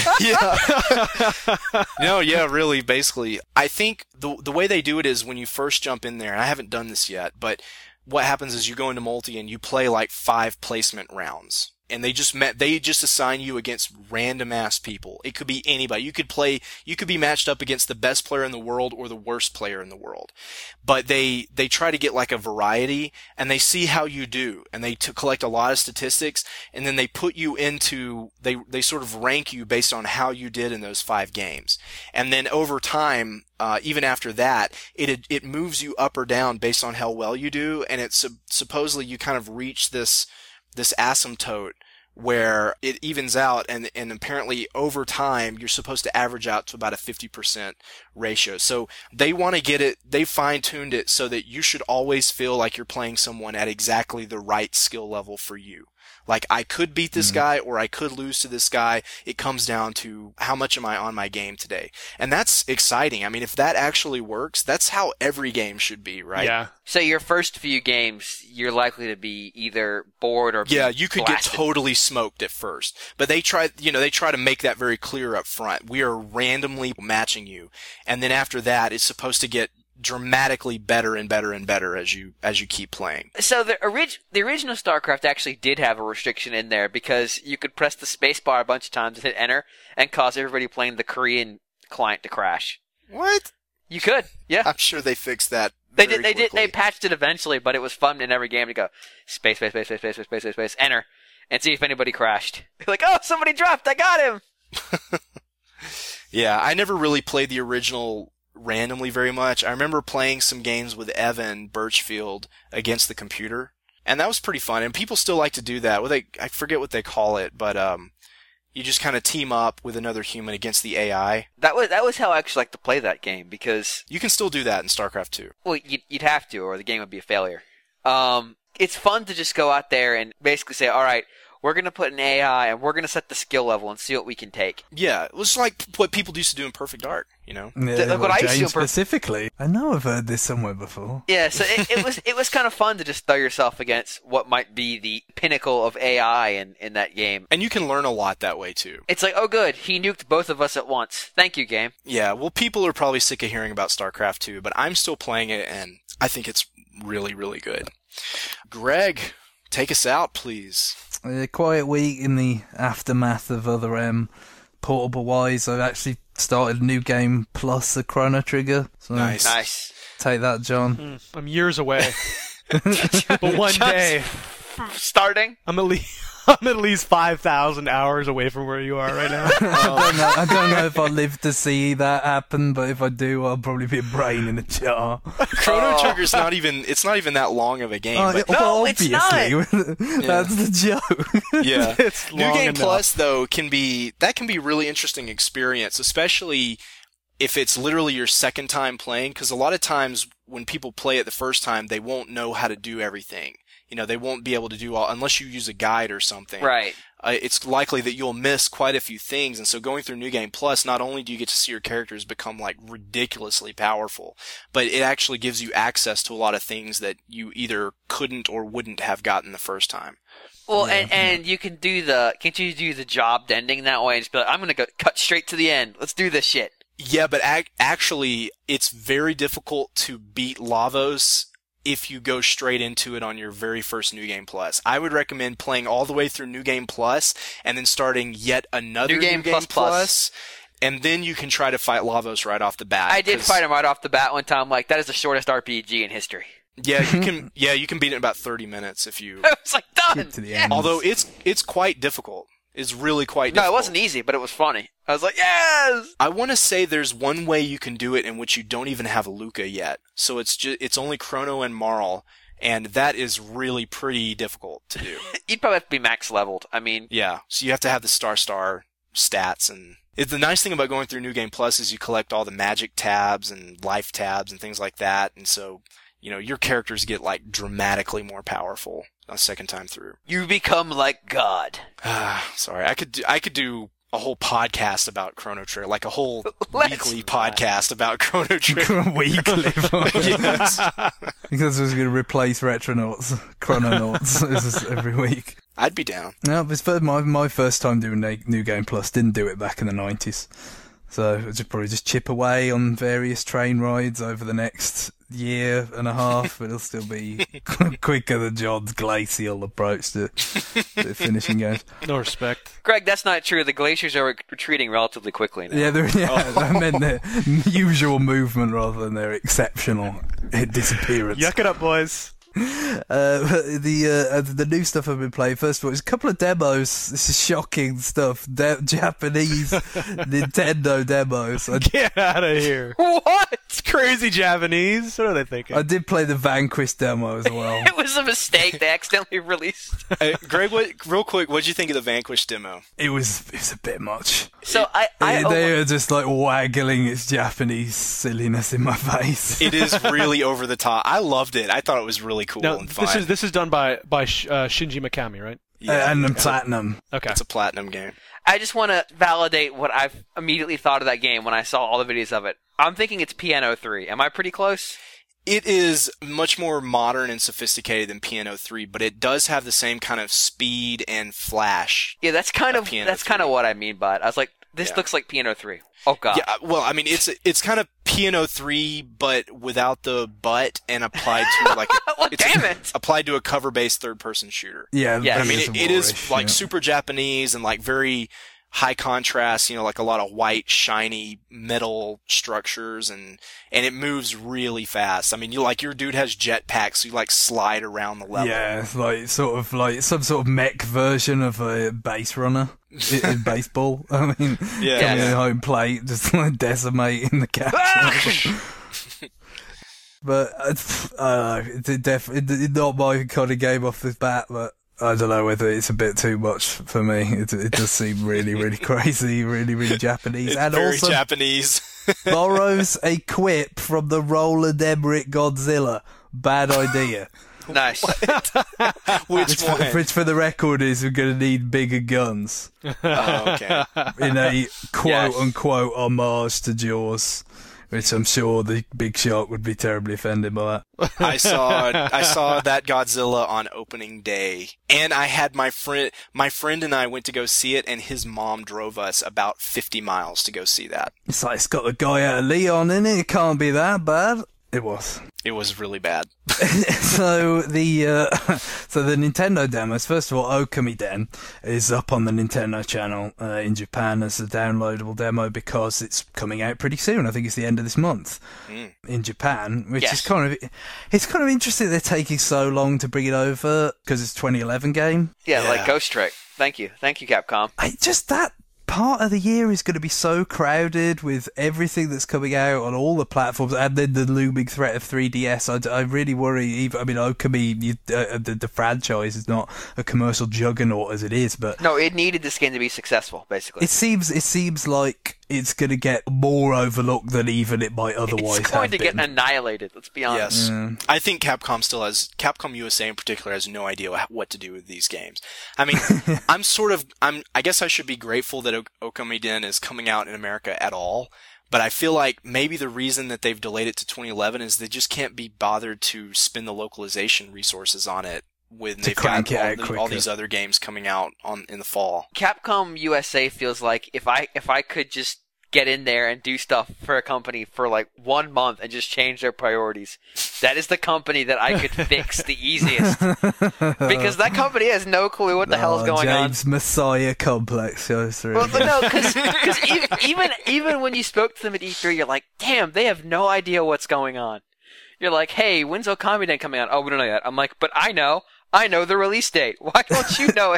yeah. No, yeah, really, basically. I think the the way they do it is when you first jump in there, and I haven't done this yet, but what happens is you go into multi and you play like five placement rounds. And they just met, they just assign you against random ass people. It could be anybody. You could play, you could be matched up against the best player in the world or the worst player in the world. But they, they try to get like a variety, and they see how you do, and they to collect a lot of statistics, and then they put you into, they, they sort of rank you based on how you did in those five games. And then over time, uh, even after that, it, it moves you up or down based on how well you do, and it's supposedly you kind of reach this, this asymptote where it evens out, and and apparently over time you're supposed to average out to about a fifty percent ratio. So they want to get it, they fine-tuned it so that you should always feel like you're playing someone at exactly the right skill level for you. Like, I could beat this mm-hmm. guy, or I could lose to this guy. It comes down to how much am I on my game today. And that's exciting. I mean, if that actually works, that's how every game should be, right? Yeah. So your first few games, you're likely to be either bored or yeah, you could blasted. get totally smoked at first. But they try, you know, they try to make that very clear up front. We are randomly matching you, and then after that, it's supposed to get dramatically better and better and better as you as you keep playing. So the orig- the original StarCraft actually did have a restriction in there, because you could press the spacebar a bunch of times and hit enter and cause everybody playing the Korean client to crash. What? You could, yeah. I'm sure they fixed that. They very did. They quickly. did. They patched it eventually, but it was fun in every game to go space, space, space, space, space, space, space, space, space, enter, and see if anybody crashed. Like, oh, somebody dropped. I got him. Yeah, I never really played the original randomly very much. I remember playing some games with Evan Birchfield against the computer, and that was pretty fun. And people still like to do that. Well, they I forget what they call it, but um, you just kind of team up with another human against the A I. That was that was how I actually like to play that game, because You can still do that in StarCraft two. well, you'd, you'd have to, or the game would be a failure. Um, it's fun to just go out there and basically say, all right, we're going to put an A I and we're going to set the skill level and see what we can take. Yeah, it was like what people used to do in Perfect Dark, you know? Yeah, Th- what, what I used to James do per- specifically. I know I've heard this somewhere before. Yeah, so it, it was it was kind of fun to just throw yourself against what might be the pinnacle of A I in, in that game. And you can learn a lot that way, too. It's like, oh good, he nuked both of us at once. Thank you, game. Yeah, well, people are probably sick of hearing about StarCraft two, but I'm still playing it, and I think it's really, really good. Greg, take us out, please. A quiet week in the aftermath of Other M. Portable wise, I've actually started a new game plus a Chrono Trigger. So Nice. Nice. Take that, John. Mm, I'm years away. But one Just day, starting. I'm at least I'm at least five thousand hours away from where you are right now. I don't know. I don't know if I'll live to see that happen, but if I do, I'll probably be a brain in a jar. Chrono Trigger's not even, it's not even that long of a game. Oh, but, well, No, it's obviously. That's the joke. yeah. It's New long Game enough. Plus, though, can be, that can be a really interesting experience, especially if it's literally your second time playing, because a lot of times when people play it the first time, they won't know how to do everything. You know, they won't be able to do all, unless you use a guide or something. Right. Uh, it's likely that you'll miss quite a few things, and so going through New Game Plus, not only do you get to see your characters become like ridiculously powerful, but it actually gives you access to a lot of things that you either couldn't or wouldn't have gotten the first time. Well, and, and you can do the, can't you do the job ending that way and just be like, I'm gonna go cut straight to the end. Let's do this shit. Yeah, but ac- actually, it's very difficult to beat Lavos if you go straight into it on your very first New Game Plus. I would recommend playing all the way through New Game Plus and then starting yet another New Game New Game Plus Plus, Plus. and then you can try to fight Lavos right off the bat. I did 'cause- fight him right off the bat one time. Like, that is the shortest R P G in history. Yeah, you can. Yeah, you can beat it in about thirty minutes if you. I was like, done. Get to the Yeah. end. Although it's it's quite difficult. It's really quite No, difficult. it wasn't easy, but it was funny. I was like, yes. I want to say there's one way you can do it in which you don't even have Luca yet. So it's just it's only Chrono and Marl, and that is really pretty difficult to do. You'd probably have to be max leveled. I mean, Yeah, so you have to have the Star Star stats, and it's the nice thing about going through New Game Plus is you collect all the magic tabs and life tabs and things like that, and so you know your characters get like dramatically more powerful a second time through. you become like God. Ah, sorry, I could do, I could do a whole podcast about Chrono Trigger, like a whole Let's weekly not. podcast about Chrono Trigger. Weekly. Yes. Because it was going to replace Retronauts, Chrononauts this is every week. I'd be down. No, it's for my my first time doing Na- New Game Plus. Didn't do it back in the nineties, so I just probably just chip away on various train rides over the next year and a half. It'll still be quicker than John's glacial approach to, to finishing games. No respect. Greg, that's not true. The glaciers are retreating relatively quickly now. Yeah, they're- yeah, I meant their usual movement rather than their exceptional disappearance. Yuck it up, boys. Uh, the uh, the new stuff I've been playing, first of all, is a couple of demos. This is shocking stuff. De- Japanese Nintendo demos. I, Get out of here. What? It's crazy Japanese. What are they thinking? I did play the Vanquish demo as well. It was a mistake. They accidentally released. Hey, Greg, what, real quick, what did you think of the Vanquish demo? It was it was a bit much. So I, I They, almo- they were just like waggling its Japanese silliness in my face. It is really over the top. I loved it. I thought it was really cool now, and fun. this is this is done by by Sh- uh, Shinji Mikami, right? yeah, and then Platinum. Okay. it's a platinum game. I just want to validate what I've immediately thought of that game when I saw all the videos of it. I'm thinking it's P N O three. Am I pretty close? It is much more modern and sophisticated than P N O three, but it does have the same kind of speed and flash. Yeah, that's kind A of P N O that's kind of three. what I mean by it. I was like, this Yeah. looks like P N O three. Oh god. Yeah, well, I mean, it's it's kind of P N O three, but without the butt and applied to like a, Well, it's damn it. applied to a cover-based third-person shooter. Yeah, Yeah, I mean, is it, a it is boorish, like yeah. super Japanese and like very high contrast, you know, like a lot of white, shiny metal structures, and and it moves really fast. I mean, you like your dude has jetpacks, so you like slide around the level. Yeah, it's like sort of like some sort of mech version of a base runner in, in baseball. I mean, Yeah. coming Yes. in home plate, just like decimating the catch. But uh, I don't know, it's def- it, it's not my kind of game off the bat, but I don't know whether it's a bit too much for me. It, it does seem really, really crazy, really, really Japanese, It's and very also Japanese. borrows a quip from the Roland Emmerich Godzilla. Bad idea. Nice. Which Which, for, one? which for the record is we're going to need bigger guns Oh, okay. in a quote Yes. unquote homage to Jaws, which I'm sure the big shark would be terribly offended by that. I saw I saw that Godzilla on opening day, and I had my friend my friend and I went to go see it, and his mom drove us about fifty miles to go see that. It's like it's got the guy out of Leon in it. It can't be that bad. It was. It was really bad. so the uh, so the Nintendo demos. First of all, Okami Den is up on the Nintendo channel uh, in Japan as a downloadable demo because it's coming out pretty soon. I think it's the end of this month mm. in Japan, which yes. is kind of it's kind of interesting they're taking so long to bring it over because it's a twenty eleven game. Yeah, yeah, like Ghost Trick. Thank you, thank you, Capcom. I just that. Part of the year is going to be so crowded with everything that's coming out on all the platforms, and then the looming threat of three D S. I, I really worry. Even I mean, Okami, you, uh, the, the franchise is not a commercial juggernaut as it is, but no, it needed this game to be successful. Basically, it seems it seems like it's going to get more overlooked than even it might otherwise. It's going have to been. get annihilated. Let's be honest. Yes, Yeah. I think Capcom still has Capcom U S A in particular has no idea what to do with these games. I mean, I'm sort of I'm I guess I should be grateful that o- Okami Den is coming out in America at all, but I feel like maybe the reason that they've delayed it to twenty eleven is they just can't be bothered to spend the localization resources on it when they've got all, the, all these other games coming out on in the fall. Capcom U S A feels like if I if I could just get in there and do stuff for a company for like one month and just change their priorities, that is the company that I could fix the easiest. Because that company has no clue what the oh, hell is going James on. James Messiah complex goes through. Well, no, because even even when you spoke to them at E three, you're like, damn, they have no idea what's going on. You're like, hey, when's Okami Den coming out? Oh, we don't know yet. I'm like, but I know. I know the release date. Why don't you know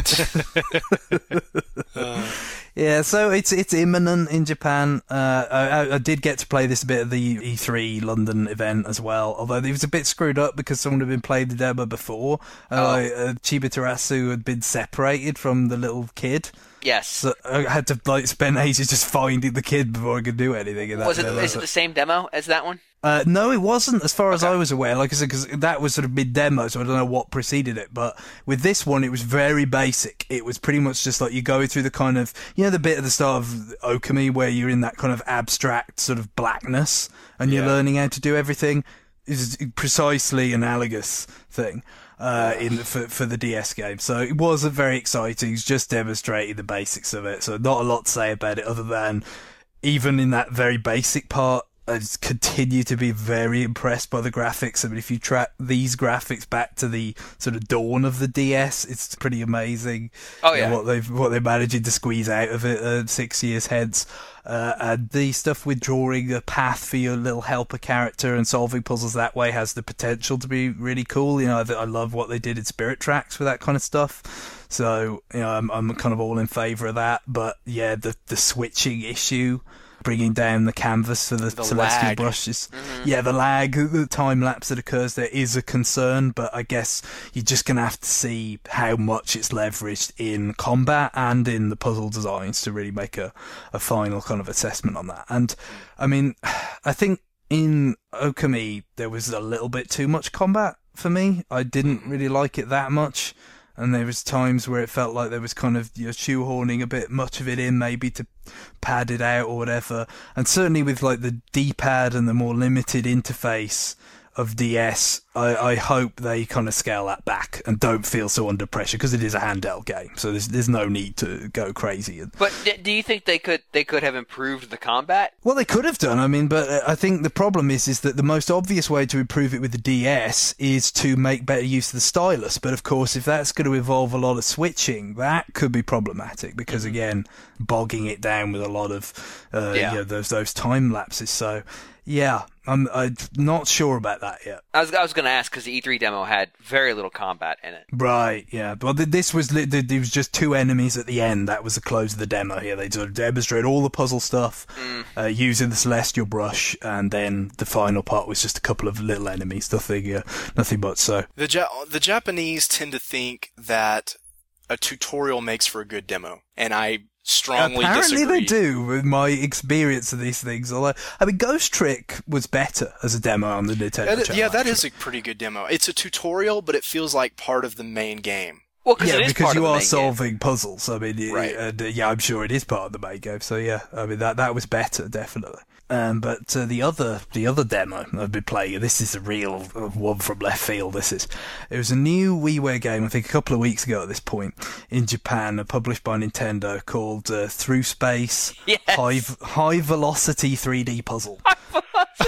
it? uh. Yeah, so it's it's imminent in Japan. Uh, I, I did get to play this a bit at the E three London event as well, although it was a bit screwed up because someone had been playing the demo before. Uh, Oh. like, uh, Chiba Terasu had been separated from the little kid. Yes. So I had to like spend ages just finding the kid before I could do anything. In that Was it? demo. Is it the same demo as that one? Uh, no, it wasn't, as far as Okay. I was aware. Like I said, because that was sort of mid-demo, so I don't know what preceded it. But with this one, it was very basic. It was pretty much just like you go through the kind of, you know, the bit at the start of Okami where you're in that kind of abstract sort of blackness and you're Yeah. learning how to do everything. Is precisely analogous thing. Uh, in the, for for the D S game, so it wasn't very exciting. It's just demonstrating the basics of it. So not a lot to say about it, other than even in that very basic part, I just continue to be very impressed by the graphics. I mean, if you track these graphics back to the sort of dawn of the D S, it's pretty amazing. Oh, you yeah. know, what they've what they're managing to squeeze out of it uh, six years hence. Uh, and the stuff with drawing a path for your little helper character and solving puzzles that way has the potential to be really cool. You know, I, I love what they did in Spirit Tracks with that kind of stuff. So, you know, I'm, I'm kind of all in favour of that. But yeah, the the switching issue, bringing down the canvas for the, The celestial lag. brushes. Mm-hmm. Yeah, the lag, the time lapse that occurs there is a concern, but I guess you're just going to have to see how much it's leveraged in combat and in the puzzle designs to really make a, a final kind of assessment on that. And, I mean, I think in Okami there was a little bit too much combat for me. I didn't really like it that much. And there was times where it felt like there was kind of, you know, shoehorning a bit much of it in, maybe to pad it out or whatever. And certainly with like the D-pad and the more limited interface of D S, I, I hope they kind of scale that back and don't feel so under pressure, because it is a handheld game, so there's there's no need to go crazy. And, But d- do you think they could they could have improved the combat? well, they could have done. I mean, but uh, I think the problem is is that the most obvious way to improve it with the D S is to make better use of the stylus. But of course, if that's going to involve a lot of switching, that could be problematic, because again, bogging it down with a lot of uh, Yeah. you know, those those time lapses. So yeah, I'm I'm not sure about that yet. I was I was going to ask because the E three demo had very little combat in it. Right, yeah. Well, th- this was li- th- there was just two enemies at the end. That was the close of the demo here. They sort of demonstrate all the puzzle stuff Mm. uh, using the celestial brush, and then the final part was just a couple of little enemies. Nothing, uh, nothing but so. The ja- the Japanese tend to think that a tutorial makes for a good demo, and I strongly Apparently disagree. they do, with my experience of these things. Although, I mean, Ghost Trick was better as a demo on the Nintendo That is- channel, yeah, that actually. is a pretty good demo. It's a tutorial, but it feels like part of the main game. Well, because Yeah, it is because part you of the are main game. solving puzzles. I mean, y- Right. and, uh, yeah, I'm sure it is part of the main game. So yeah, I mean that that was better, definitely. Um, but uh, the other the other demo I've been playing, this is a real uh, one from left field. This is it was a new WiiWare game, I think a couple of weeks ago at this point in Japan, uh, published by Nintendo, called uh, Through Space Yes. High High Velocity three D Puzzle.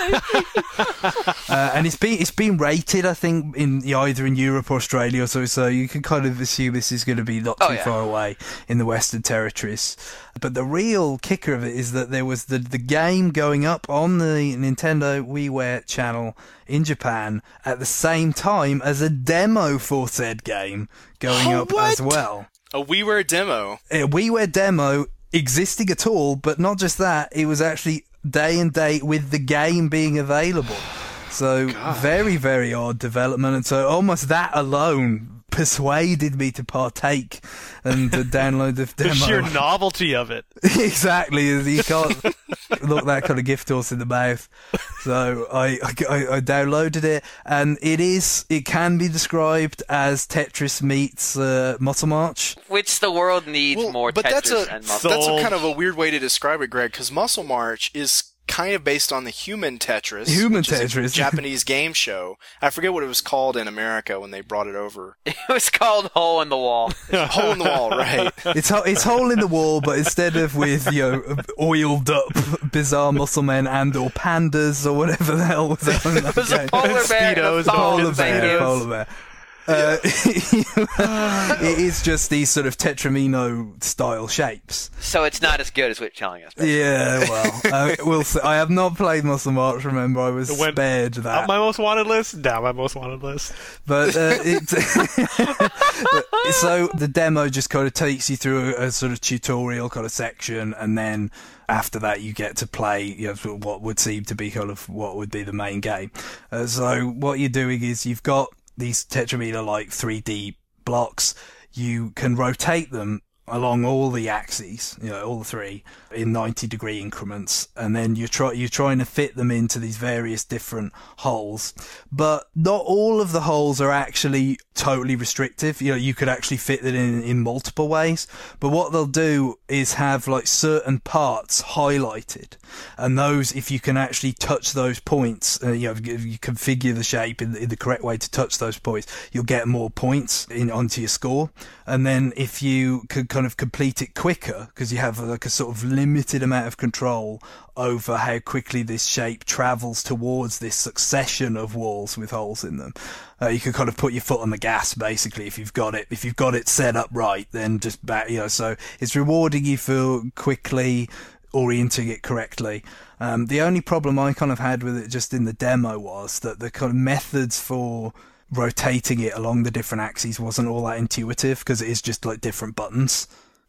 uh, and it's been it's been rated, I think, in either in Europe or Australia or so. So you can kind of assume this is going to be not too oh, yeah. far away in the Western territories. But the real kicker of it is that there was the the game going up on the Nintendo WiiWare channel in Japan at the same time as a demo for said game going Oh, up what? as well. A WiiWare demo. A WiiWare demo existing at all, but not just that, it was actually day and date with the game being available. So God. very, very odd development, and so almost that alone persuaded me to partake and to download the demo. The sheer novelty of it. Exactly, you can't look that kind of gift horse in the mouth. So I, I, I downloaded it, and it is it can be described as Tetris meets uh, Muscle March. Which the world needs Well, more but Tetris that's a and muscle. that's a Sold. kind of a weird way to describe it, Greg, because Muscle March is kind of based on the Human Tetris, Human which is a Tetris. Japanese game show. I forget what it was called in America when they brought it over. It was called Hole in the Wall. Hole in the Wall, right? It's ho- it's hole in the wall, but instead of with you know oiled up bizarre muscle men and or pandas or whatever the hell was that in that It was a game? polar bear and a Speedos, thong. Polar Thank bear, you. polar bear. Uh, it is just these sort of Tetramino style shapes. So it's not as good as what you're telling us. Yeah, well, uh, we'll see. I have not played Muscle March. Remember, I was It went spared that. Up my most wanted list, down my most wanted list. But uh, it, so the demo just kind of takes you through a, a sort of tutorial kind of section, and then after that you get to play, you know, sort of what would seem to be kind of what would be the main game. Uh, so what you're doing is you've got these Tetramino like three D blocks. You can rotate them along all the axes, you know, all the three, in ninety degree increments, and then you're, try- you're trying to fit them into these various different holes. But not all of the holes are actually totally restrictive. You know, you could actually fit it in, in multiple ways. But what they'll do is have like certain parts highlighted, and those, if you can actually touch those points, uh, you know, if you configure the shape in the, in the correct way to touch those points, you'll get more points in onto your score. And then if you could kind of complete it quicker, because you have like a sort of limited amount of control over how quickly this shape travels towards this succession of walls with holes in them. Uh, you can kind of put your foot on the gas, basically, if you've got it. If you've got it set up right, then just back, you know. So it's rewarding you for quickly orienting it correctly. Um, the only problem I kind of had with it just in the demo was that the kind of methods for rotating it along the different axes wasn't all that intuitive, because it is just like different buttons.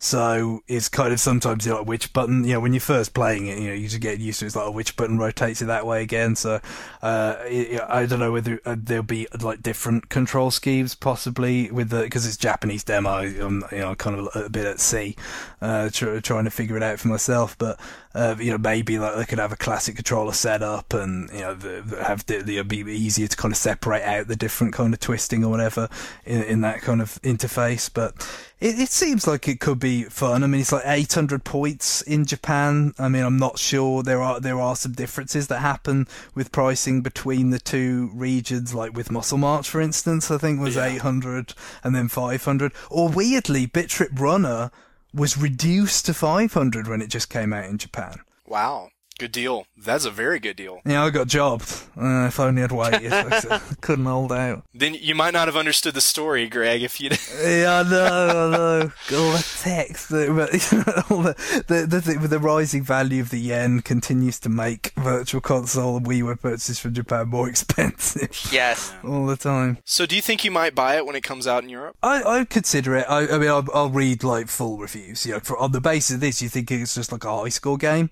So it's kind of sometimes, you know, like which button, you know, when you're first playing it, you know, you just get used to it. It's like, oh, which button rotates it that way again. So, uh, it, I don't know whether uh, there'll be like different control schemes possibly with the, because it's Japanese demo. I'm, you know, kind of a bit at sea, uh, tr- trying to figure it out for myself. But, uh, you know, maybe like they could have a classic controller set up, and, you know, the, the, have the, the, it'd be easier to kind of separate out the different kind of twisting or whatever in, in that kind of interface. But it, it seems like it could be fun. I mean, it's like eight hundred points in Japan. I mean, I'm not sure. There are there are some differences that happen with pricing between the two regions, like with Muscle March, for instance, I think was yeah. eight hundred and then five hundred. Or weirdly, Bit Trip Runner was reduced to five hundred when it just came out in Japan. Wow. Good deal. That's a very good deal. Yeah, I got jobbed. Uh, if only I'd waited. I couldn't hold out. Then you might not have understood the story, Greg, if you'd... Yeah, I know, I know. All the text. But, all the, the, the, the, the rising value of the yen continues to make Virtual Console and WiiWare purchases from Japan more expensive. Yes. All the time. So do you think you might buy it when it comes out in Europe? I, I'd consider it. I, I mean, I'll, I'll read, like, full reviews. You know, for, on the basis of this, you think it's just like a high score game,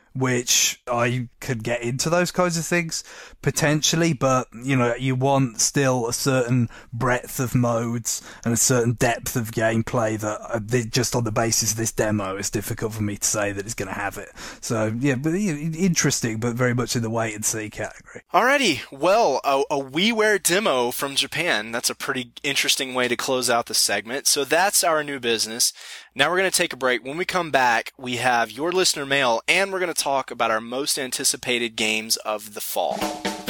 which I could get into those kinds of things, potentially, but, you know, you want still a certain breadth of modes and a certain depth of gameplay that, uh, just on the basis of this demo, it's difficult for me to say that it's going to have it. So, yeah, but interesting, but very much in the wait-and-see category. Alrighty, well, a, a WiiWare demo from Japan. That's a pretty interesting way to close out the segment. So that's our new business. Now we're going to take a break. When we come back, we have your listener mail, and we're going to talk about our most anticipated games of the fall.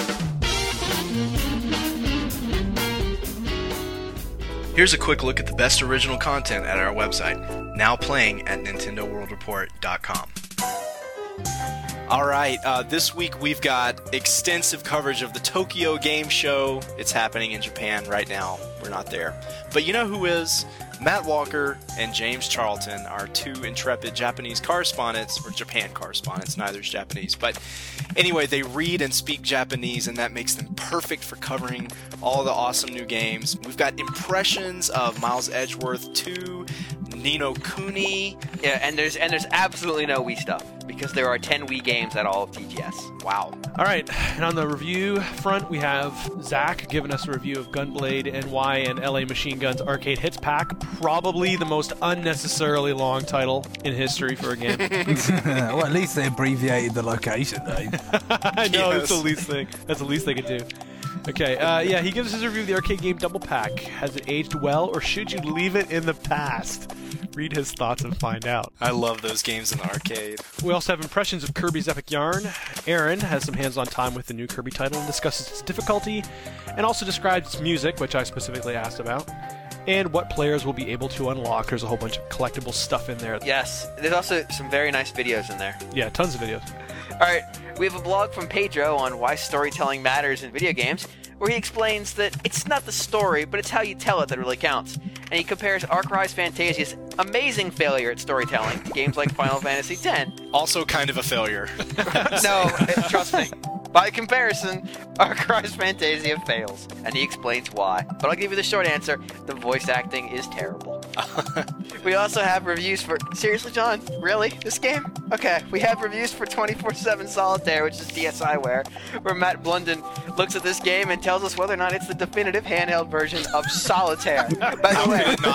Here's a quick look at the best original content at our website, now playing at Nintendo World Report dot com. All right, uh, this week we've got extensive coverage of the Tokyo Game Show. It's happening in Japan right now. We're not there. But you know who is? Matt Walker and James Charlton are two intrepid Japanese correspondents, or Japan correspondents, neither's Japanese. But anyway, they read and speak Japanese, and that makes them perfect for covering all the awesome new games. We've got impressions of Miles Edgeworth two, Ni no Kuni. Yeah, and there's and there's absolutely no Wii stuff, because there are ten Wii games at all of T G S. Wow. All right, and on the review front, we have Zach giving us a review of Gunblade N Y and L A Machine Guns Arcade Hits Pack. Probably the most unnecessarily long title in history for a game. Well, at least they abbreviated the location name. I know, Yes. it's the least thing. That's the least they could do. Okay, uh, yeah, he gives us his review of the arcade game Double Pack. Has it aged well, or should you leave it in the past? Read his thoughts and find out. I love those games in the arcade. We also have impressions of Kirby's Epic Yarn. Aaron has some hands-on time with the new Kirby title and discusses its difficulty, and also describes its music, which I specifically asked about, and what players will be able to unlock. There's a whole bunch of collectible stuff in there. Yes, there's also some very nice videos in there. Yeah, tons of videos. All right, we have a blog from Pedro on why storytelling matters in video games, where he explains that it's not the story, but it's how you tell it that really counts. And he compares Arc Rise Fantasia's amazing failure at storytelling to games like Final Fantasy X. Also kind of a failure. No, trust me. By comparison, Arc Rise Fantasia fails, and he explains why. But I'll give you the short answer: the voice acting is terrible. We also have reviews for... Seriously, John? Really? This game? Okay, we have reviews for twenty-four seven Solitaire, which is D S I ware, where Matt Blunden looks at this game and tells us whether or not it's the definitive handheld version of Solitaire. By the way, Could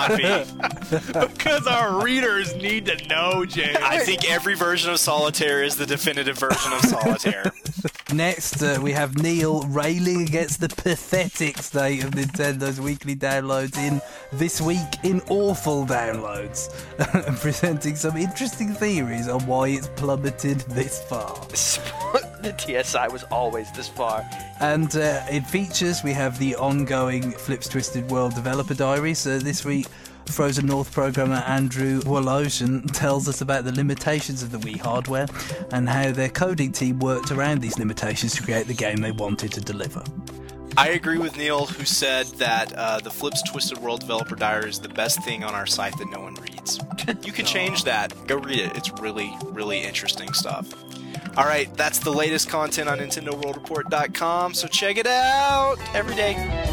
it not be? Because our readers need to know, James. I think every version of Solitaire is the definitive version of Solitaire. Next, uh, we have Neil railing against the pathetic state of Nintendo's weekly downloads in This Week in Awful Downloads, and presenting some interesting theories on why it's plummeted this far. the D S I was always this far. And uh, in features, we have the ongoing Flips Twisted World Developer Diary. So this week, Frozen North programmer Andrew Woloshin tells us about the limitations of the Wii hardware and how their coding team worked around these limitations to create the game they wanted to deliver. I agree with Neil, who said that uh, the Flips Twisted World Developer Diary is the best thing on our site that no one reads. You could change that. Go read it. It's really, really interesting stuff. All right, that's the latest content on Nintendo World Report dot com, so check it out every day.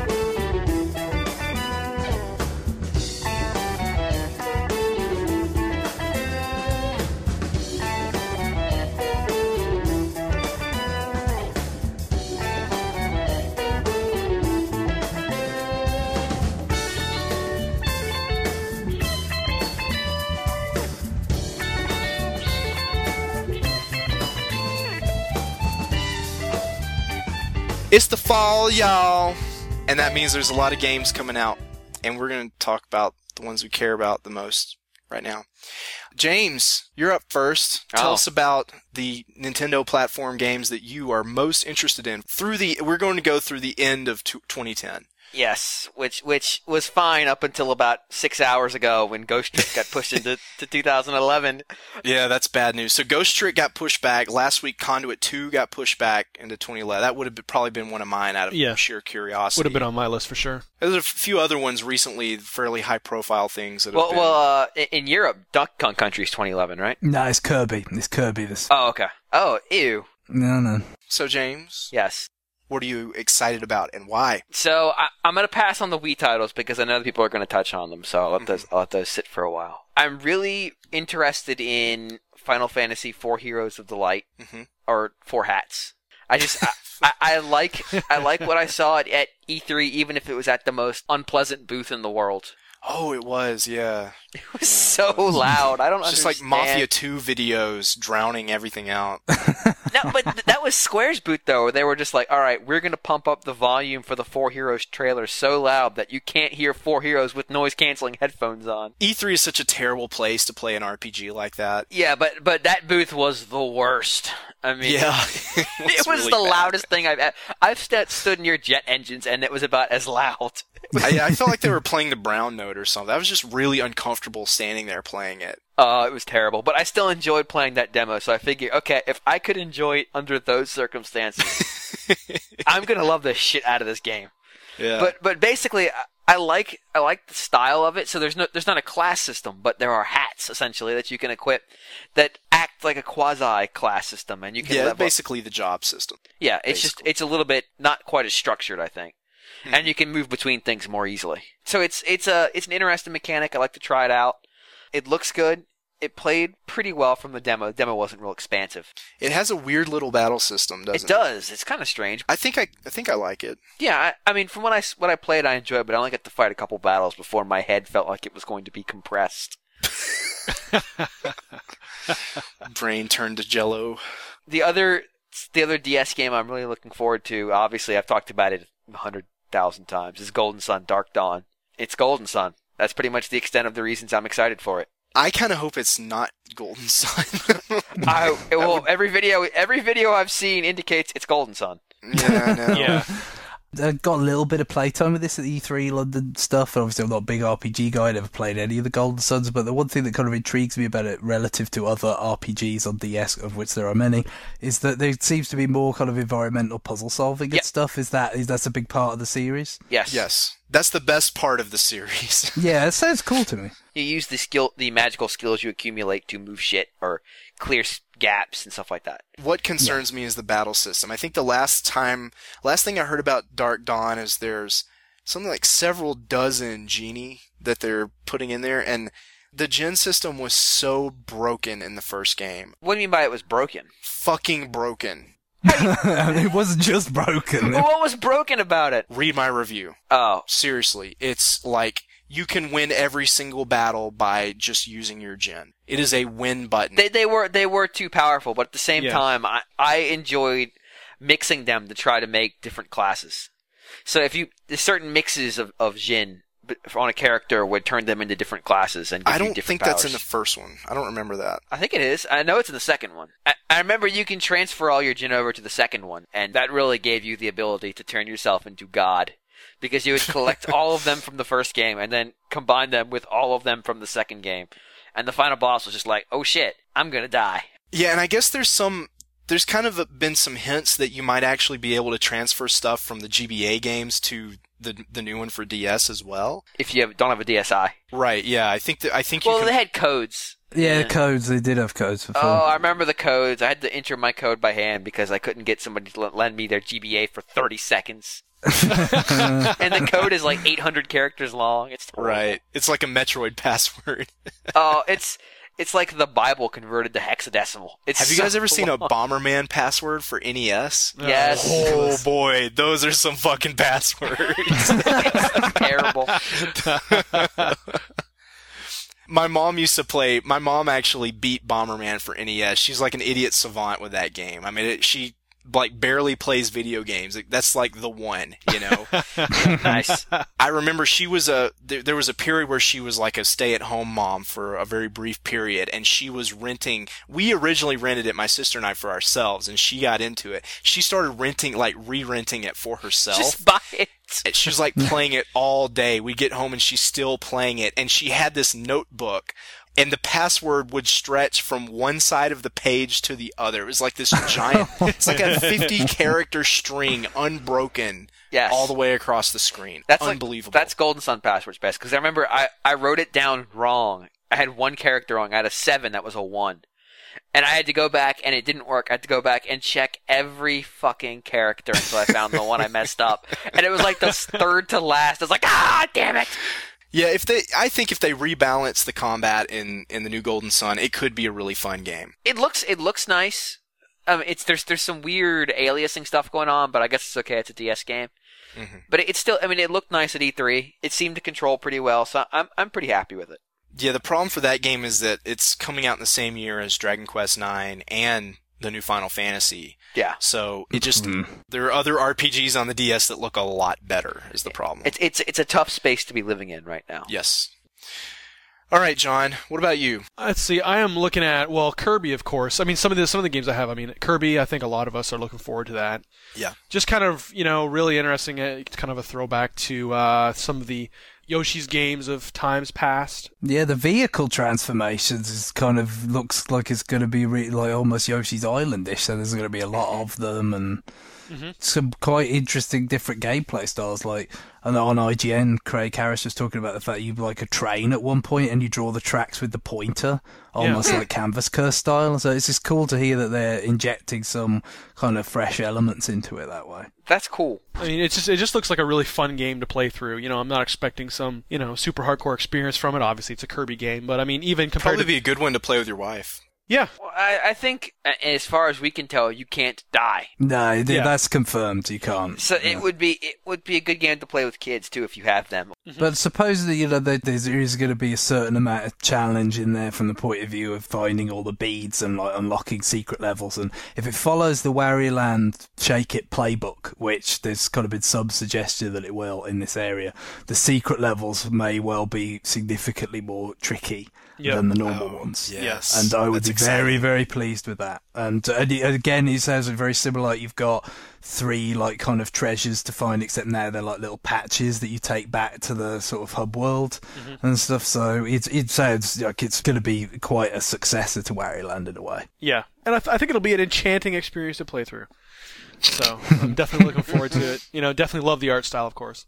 It's the fall, y'all, and that means there's a lot of games coming out, and we're going to talk about the ones we care about the most right now. James, you're up first. Tell Oh. us about the Nintendo platform games that you are most interested in. Through the, we're going to go through the end of twenty ten. Yes, which which was fine up until about six hours ago when Ghost Trick got pushed into to two thousand eleven. Yeah, that's bad news. So Ghost Trick got pushed back. Last week, Conduit two got pushed back into twenty eleven. That would have been, probably been one of mine out of Yeah. sheer curiosity. Would have been on my list for sure. There's a few other ones recently, fairly high-profile things that have Well, been... well, uh, in- in Europe, Donkey Kong Country is twenty eleven, right? No, it's Kirby. It's Kirby. This. Oh, okay. Oh, ew. No, no. So, James, Yes. what are you excited about and why? So I, I'm going to pass on the Wii titles because I know people are going to touch on them. So I'll let those I'll let those sit for a while. I'm really interested in Final Fantasy Four Heroes of the Light Mhm. or Four Hats. I just I, I, I like I like what I saw at, at E three, even if it was at the most unpleasant booth in the world. Oh, it was, yeah. It was so loud. I don't It's just understand. like Mafia two videos drowning everything out. No, but th- that was Square's booth, though, where they were just like, all right, we're going to pump up the volume for the Four Heroes trailer so loud that you can't hear Four Heroes with noise-canceling headphones on. E three is such a terrible place to play an R P G like that. Yeah, but but that booth was the worst. I mean, Yeah. it was really the bad. loudest thing I've ever. I've st- stood near jet engines, and it was about as loud. I, I felt like they were playing the brown note or something. I was just really uncomfortable standing there playing it. Oh, it was terrible. But I still enjoyed playing that demo, so I figured, okay, if I could enjoy it under those circumstances, I'm gonna love the shit out of this game. Yeah. But but basically, I, I like I like the style of it. So there's no there's not a class system, but there are hats essentially that you can equip that act like a quasi class system, and you can yeah, level up. basically the job system. Yeah, it's just basically. it's a little bit not quite as structured, I think. Hmm. And you can move between things more easily. So it's it's a it's an interesting mechanic. I like to try it out. It looks good. It played pretty well from the demo. The demo wasn't real expansive. It has a weird little battle system, doesn't It it? does. It's kind of strange. I think I, I think I like it. Yeah, I, I mean, from what I what I played, I enjoyed, but I only got to fight a couple battles before my head felt like it was going to be compressed. Brain turned to jello. The other the other D S game I'm really looking forward to, obviously I've talked about it a hundred thousand times, is Golden Sun Dark Dawn. It's Golden Sun. That's pretty much the extent of the reasons I'm excited for it. I kind of hope it's not Golden Sun. I well, every video every video I've seen indicates it's Golden Sun. Yeah, I know. Yeah. I got a little bit of playtime with this at the E three London stuff. Obviously, I'm not a big R P G guy. I never played any of the Golden Suns, but the one thing that kind of intrigues me about it relative to other R P Gs on D S, of which there are many, is that there seems to be more kind of environmental puzzle solving Yep. and stuff. Is that is that's a big part of the series? Yes. Yes. That's the best part of the series. Yeah, it sounds cool to me. You use the skill, the magical skills you accumulate to move shit or clear s- gaps and stuff like that. What concerns me is the battle system. I think the last time, last thing I heard about Dark Dawn is there's something like several dozen genie that they're putting in there, and the gen system was so broken in the first game. What do you mean by it was broken? Fucking broken. It wasn't just broken. Well, what was broken about it? Read my review. Oh, Seriously, it's like you can win every single battle by just using your gen. It is a win button. they they were they were too powerful, but at the same Yeah. time, I I enjoyed mixing them to try to make different classes. So if you there's certain mixes of of Jin b- on a character would turn them into different classes and give I you don't different think that's in powers. the first one. I don't remember that. I think it is. I know it's in the second one. I, I remember you can transfer all your Jin over to the second one, and that really gave you the ability to turn yourself into God. Because you would collect all of them from the first game, and then combine them with all of them from the second game. And the final boss was just like, oh shit, I'm gonna die. Yeah, and I guess there's some, there's kind of been some hints that you might actually be able to transfer stuff from the G B A games to the the new one for D S as well. If you have, don't have a D S I. Right? Yeah, I think that I think you Well, can. they had codes. Yeah, codes. They did have codes before. Oh, I remember the codes. I had to enter my code by hand because I couldn't get somebody to l- lend me their G B A for thirty seconds. And the code is like eight hundred characters long. It's terrible. Right. It's like a Metroid password. Oh, it's it's like the Bible converted to hexadecimal. It's Have you guys so ever seen a long. Bomberman password for N E S? Yes. Oh boy, those are some fucking passwords. Terrible. My mom used to play. My mom actually beat Bomberman for N E S. She's like an idiot savant with that game. I mean, it, she like barely plays video games. Like, that's like the one, you know. Nice. I remember she was a. There, there was a period where she was like a stay-at-home mom for a very brief period, and she was renting. We originally rented it, my sister and I, for ourselves, and she got into it. She started renting, like re-renting it for herself. Just buy it. She was like playing it all day. We get home and she's still playing it. And she had this notebook, and the password would stretch from one side of the page to the other. It was like this giant, it's like a fifty character string, unbroken, Yes. all the way across the screen. That's like- unbelievable. that's Golden Sun Password's best because I remember I, I wrote it down wrong. I had one character wrong. I had a seven that was a one. And I had to go back, and it didn't work. I had to go back and check every fucking character until I found the one I messed up. And it was like the third to last. I was like, ah, damn it! Yeah, if they, I think if they rebalance the combat in, in the new Golden Sun, it could be a really fun game. It looks it looks nice. Um, it's there's there's some weird aliasing stuff going on, but I guess it's okay. It's a D S game. Mm-hmm. But it's still, I mean, it looked nice at E three. It seemed to control pretty well, so I'm I'm pretty happy with it. Yeah, the problem for that game is that it's coming out in the same year as Dragon Quest nine and the new Final Fantasy. Yeah. So it just, Mm. there are other R P Gs on the D S that look a lot better, is the problem. It's it's it's a tough space to be living in right now. Yes. All right, John, what about you? Let's see. I am looking at, well, Kirby, of course. I mean, some of the some of the games I have. I mean, Kirby. I think a lot of us are looking forward to that. Yeah. Just kind of, you know, really interesting. It's kind of a throwback to uh, some of the Yoshi's games of times past. Yeah, the vehicle transformations is kind of looks like it's going to be really like almost Yoshi's Islandish. So there's going to be a lot of them and. Mm-hmm. Some quite interesting different gameplay styles. Like I know on I G N, Craig Harris was talking about the fact you like a train at one point and you draw the tracks with the pointer, almost yeah. like Canvas Curse style. So it's just cool to hear that they're injecting some kind of fresh elements into it that way. That's cool. I mean, it's just it just looks like a really fun game to play through. You know, I'm not expecting some you know super hardcore experience from it. Obviously, it's a Kirby game, but I mean, even compared probably to be a good one to play with your wife. Yeah. Well, I, I think, as far as we can tell, you can't die. No, yeah. that's confirmed. You can't. So yeah. it would be it would be a good game to play with kids too if you have them. Mm-hmm. But supposedly, you know, there, there is going to be a certain amount of challenge in there from the point of view of finding all the beads and like unlocking secret levels. And if it follows the Wario Land Shake It playbook, which there's kind of been some suggestion that it will in this area, the secret levels may well be significantly more tricky. Yep. Than the normal oh, ones. Yes. And I would That's be exciting. very, very pleased with that. And, and again, it sounds very similar. Like you've got three like kind of treasures to find, except now they're like little patches that you take back to the sort of hub world mm-hmm. and stuff. So it it sounds like it's going to be quite a successor to Wario Land in a way. Yeah, and I, th- I think it'll be an enchanting experience to play through. So I'm definitely looking forward to it. You know, definitely love the art style, of course.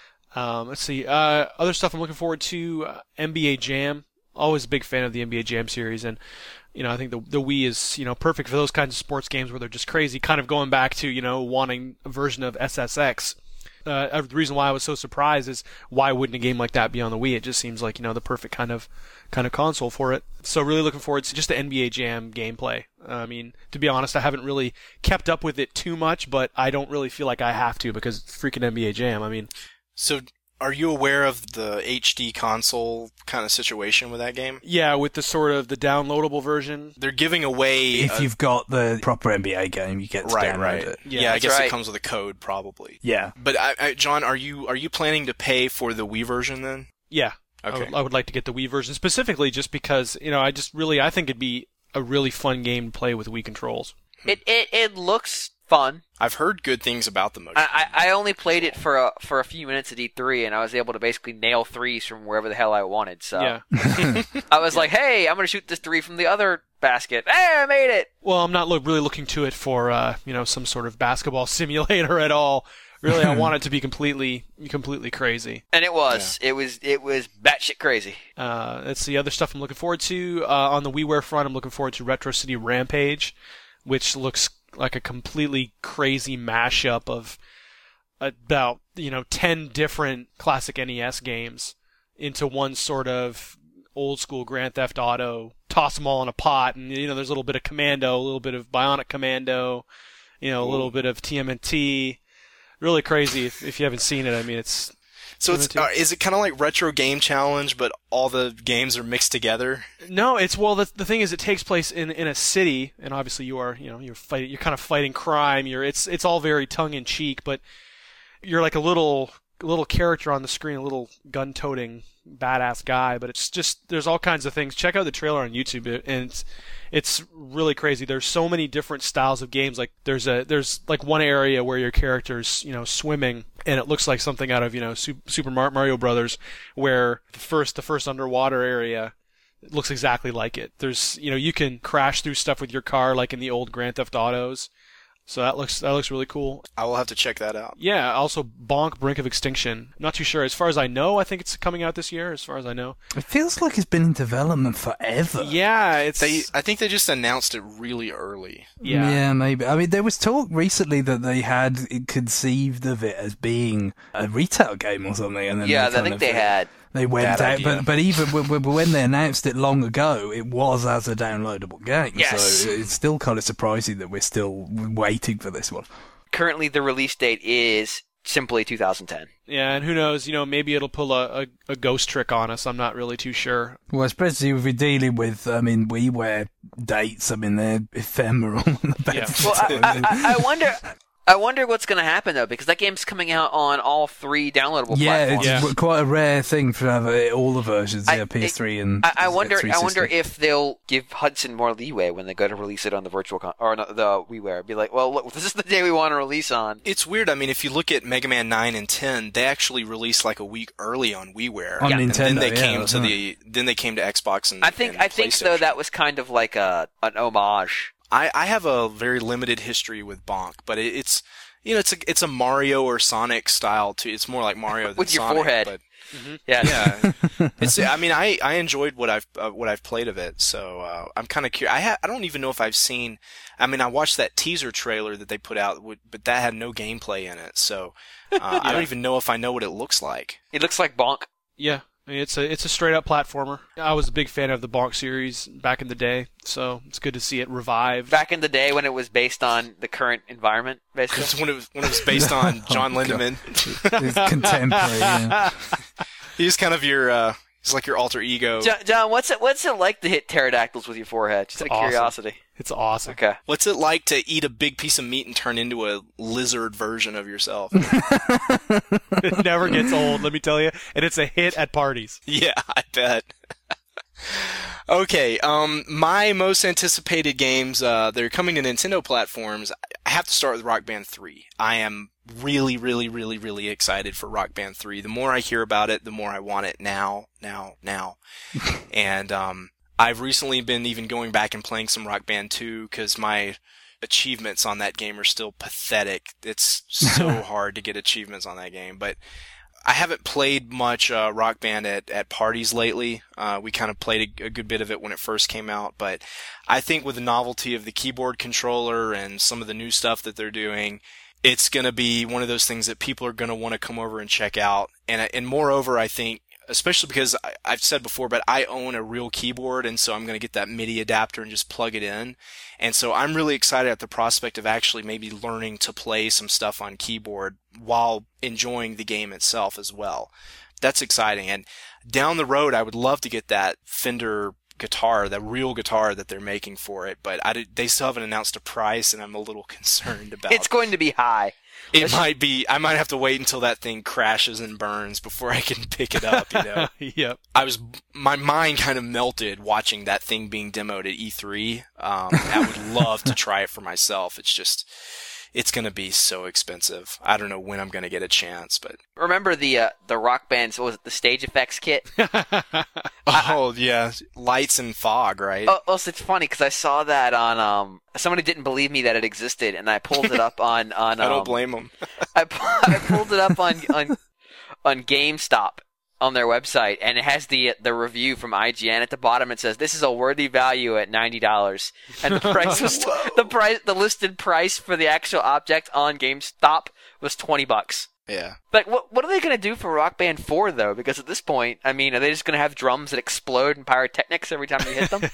Um, let's see. Uh, other stuff I'm looking forward to: uh, N B A Jam. Always a big fan of the N B A Jam series, and you know I think the the Wii is you know perfect for those kinds of sports games where they're just crazy. Kind of going back to you know wanting a version of S S X. Uh, the reason why I was so surprised is why wouldn't a game like that be on the Wii? It just seems like you know the perfect kind of kind of console for it. So really looking forward to just the N B A Jam gameplay. Uh, I mean, to be honest, I haven't really kept up with it too much, but I don't really feel like I have to because it's freaking N B A Jam. I mean, so. Are you aware of the H D console kind of situation with that game? Yeah, with the sort of the downloadable version. They're giving away... If a... you've got the proper N B A game, you get to right, download right. it. Yeah, yeah I guess right. it comes with a code, probably. Yeah. But, I, I, John, are you are you planning to pay for the Wii version then? Yeah. Okay. I would, I would like to get the Wii version, specifically just because, you know, I just really... I think it'd be a really fun game to play with Wii controls. It it, it looks fun. I've heard good things about the motion. I, I only played it for a for a few minutes at E three, and I was able to basically nail threes from wherever the hell I wanted. So yeah. I was like, "Hey, I'm going to shoot this three from the other basket. Hey, I made it!" Well, I'm not look, really looking to it for uh, you know some sort of basketball simulator at all. Really, I want it to be completely completely crazy. And it was. Yeah. It was. It was batshit crazy. Uh, that's the other stuff I'm looking forward to uh, on the WiiWare front. I'm looking forward to Retro City Rampage, which looks like a completely crazy mashup of about, you know, ten different classic N E S games into one sort of old school Grand Theft Auto, toss them all in a pot, and, you know, there's a little bit of Commando, a little bit of Bionic Commando, you know, a little bit of T M N T. Really crazy if, if you haven't seen it. I mean, it's... So it's uh, is it kind of like Retro Game Challenge, but all the games are mixed together? No, it's well. The, the thing is, it takes place in, in a city, and obviously you are you know you're fighting, you're kind of fighting crime. You're it's it's all very tongue in cheek, but you're like a little little character on the screen, a little gun toting badass guy. But it's just there's all kinds of things. Check out the trailer on YouTube, and it's it's really crazy. There's so many different styles of games. Like there's a there's like one area where your character's you know swimming. And it looks like something out of, you know, Super Mario Brothers, where the first the first underwater area looks exactly like it. There's, you know, you can crash through stuff with your car like in the old Grand Theft Autos. So that looks that looks really cool. I will have to check that out. Yeah, also Bonk, Brink of Extinction. Not too sure. As far as I know, I think it's coming out this year, as far as I know. It feels like it's been in development forever. Yeah, it's... They, I think they just announced it really early. Yeah. Yeah, maybe. I mean, there was talk recently that they had conceived of it as being a retail game or something. And then yeah, they I think of, they had. They went out, idea. but but even when they announced it long ago, it was as a downloadable game. Yes. So it's still kind of surprising that we're still waiting for this one. Currently, the release date is simply two thousand ten. Yeah, and who knows, you know, maybe it'll pull a, a, a ghost trick on us. I'm not really too sure. Well, especially if we're dealing with, I mean, WiiWare dates, I mean, they're ephemeral. Yeah. Well, I, I, I wonder... I wonder what's going to happen, though, because that game's coming out on all three downloadable Yeah, platforms. it's Yeah. quite a rare thing for have it- all the versions. I- yeah, P S three and I, I wonder. three I wonder sixty. if they'll give Hudson more leeway when they go to release it on the virtual con- or no, the WiiWare. Be like, well, look, this is the day we want to release on. It's weird. I mean, if you look at Mega Man nine and ten, they actually released like a week early on WiiWare. On and Nintendo, then they yeah, came to wasn't the then they came to Xbox and I think. and I think though PlayStation. that was kind of like a an homage. I, I have a very limited history with Bonk, but it, it's you know it's a it's a Mario or Sonic style too. It's more like Mario than With your Sonic, forehead. But Yeah. yeah, it's. I mean, I, I enjoyed what I've uh, what I've played of it. So uh, I'm kind of curious. I ha- I don't even know if I've seen. I mean, I watched that teaser trailer that they put out, but that had no gameplay in it. So uh, I don't even know if I know what it looks like. It looks like Bonk. Yeah, I mean, it's a it's a straight up platformer. I was a big fan of the Bonk series back in the day, so it's good to see it revived. Back in the day when it was based on the current environment, basically. It's when it was when it was based on John Oh, God. Lindemann. It's contemporary. Yeah. He's kind of your. Uh, he's like your alter ego. John, John, what's it what's it like to hit pterodactyls with your forehead? Just out of awesome. curiosity. It's awesome. Okay. What's it like to eat a big piece of meat and turn into a lizard version of yourself? It never gets old, let me tell you, and it's a hit at parties. Yeah, I bet. Okay, um, my most anticipated games, uh, they're coming to Nintendo platforms. I have to start with Rock Band three. I am really, really, really, really excited for Rock Band three. The more I hear about it, the more I want it now, now, now. And, um, I've recently been even going back and playing some Rock Band two because my achievements on that game are still pathetic. It's so hard to get achievements on that game, but I haven't played much uh, Rock Band at, at parties lately. Uh, we kind of played a, a good bit of it when it first came out, but I think with the novelty of the keyboard controller and some of the new stuff that they're doing, it's going to be one of those things that people are going to want to come over and check out. And and moreover, I think, especially because I, I've said before, but I own a real keyboard, and so I'm going to get that MIDI adapter and just plug it in. And so I'm really excited at the prospect of actually maybe learning to play some stuff on keyboard while enjoying the game itself as well. That's exciting. And down the road, I would love to get that Fender guitar, that real guitar that they're making for it, but I did, they still haven't announced a price, and I'm a little concerned about It's going to be high. it. Might be, I might have to wait until that thing crashes and burns before I can pick it up, you know? Yep. I was, my mind kind of melted watching that thing being demoed at E three. Um, I would love to try it for myself. It's just, it's going to be so expensive. I don't know when I'm going to get a chance, but. Remember the uh, the Rock Band's, what was it, the Stage Effects kit? Oh, yeah. Lights and fog, right? Oh, also, it's funny because I saw that on, um, somebody didn't believe me that it existed, and I pulled it up on, on, um, I don't blame them. I, pu- I pulled it up on, on, on GameStop on their website, and it has the the review from I G N at the bottom. It says this is a worthy value at ninety dollars, and the price was the price the listed price for the actual object on GameStop was twenty bucks. Yeah. Like, what what are they going to do for Rock Band four though? Because at this point, I mean, are they just going to have drums that explode and pyrotechnics every time you hit them?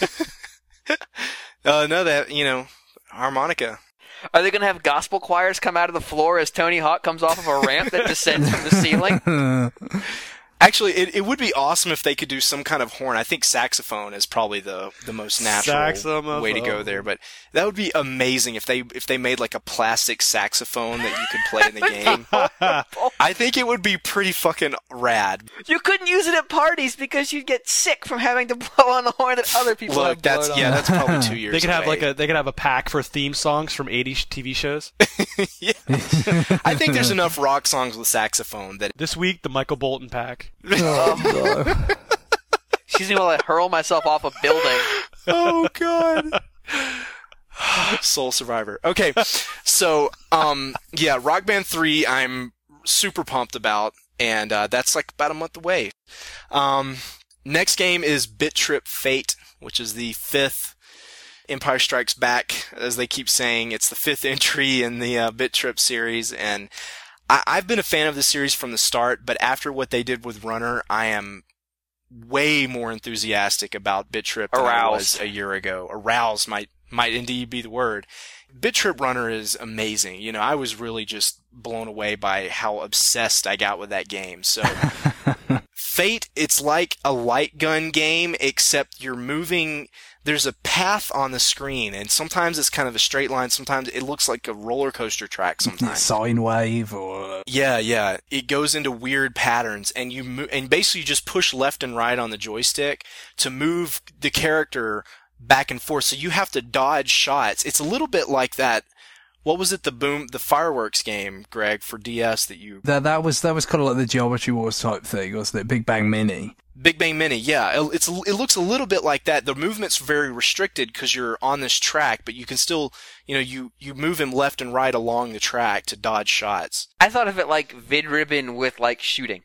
Uh, no, that, you know, harmonica. Are they going to have gospel choirs come out of the floor as Tony Hawk comes off of a ramp that descends from the ceiling? Actually, it, it would be awesome if they could do some kind of horn. I think saxophone is probably the, the most natural Saxophone. way to go there. But that would be amazing if they if they made like a plastic saxophone that you could play in the game. I think it would be pretty fucking rad. You couldn't use it at parties because you'd get sick from having to blow on the horn that other people Look, have that's blown yeah, on. that's probably two years. They could have away. like a they could have a pack for theme songs from eighties T V shows. Yeah. I think there's enough rock songs with saxophone that. This week, the Michael Bolton pack. Excuse me while I hurl myself off a building. Oh God. Soul Survivor. Okay, so um, yeah, Rock Band three, I'm super pumped about, and uh, that's like about a month away. Um, next game is Bit Trip Fate, which is the fifth Empire Strikes Back, as they keep saying. It's the fifth entry in the uh, Bit Trip series, and I- I've been a fan of the series from the start, but after what they did with Runner, I am way more enthusiastic about Bit Trip than I was Aroused. a year ago. Aroused might might indeed be the word. Bit Trip Runner is amazing. You know, I was really just blown away by how obsessed I got with that game. So Fate, it's like a light gun game, except you're moving. There's a path on the screen, and sometimes it's kind of a straight line. Sometimes it looks like a roller coaster track. Sometimes sine wave or yeah, yeah, it goes into weird patterns, and you mo- and basically you just push left and right on the joystick to move the character back and forth. So you have to dodge shots. It's a little bit like that. What was it? The boom, the fireworks game, Greg, for D S that you that that was that was kind of like the Geometry Wars type thing, wasn't it? Big Bang Mini. Big Bang Mini, yeah. It- It's it looks a little bit like that. The movement's very restricted because you're on this track, but you can still, you know, you you move him left and right along the track to dodge shots. I thought of it like Vid Ribbon with like shooting.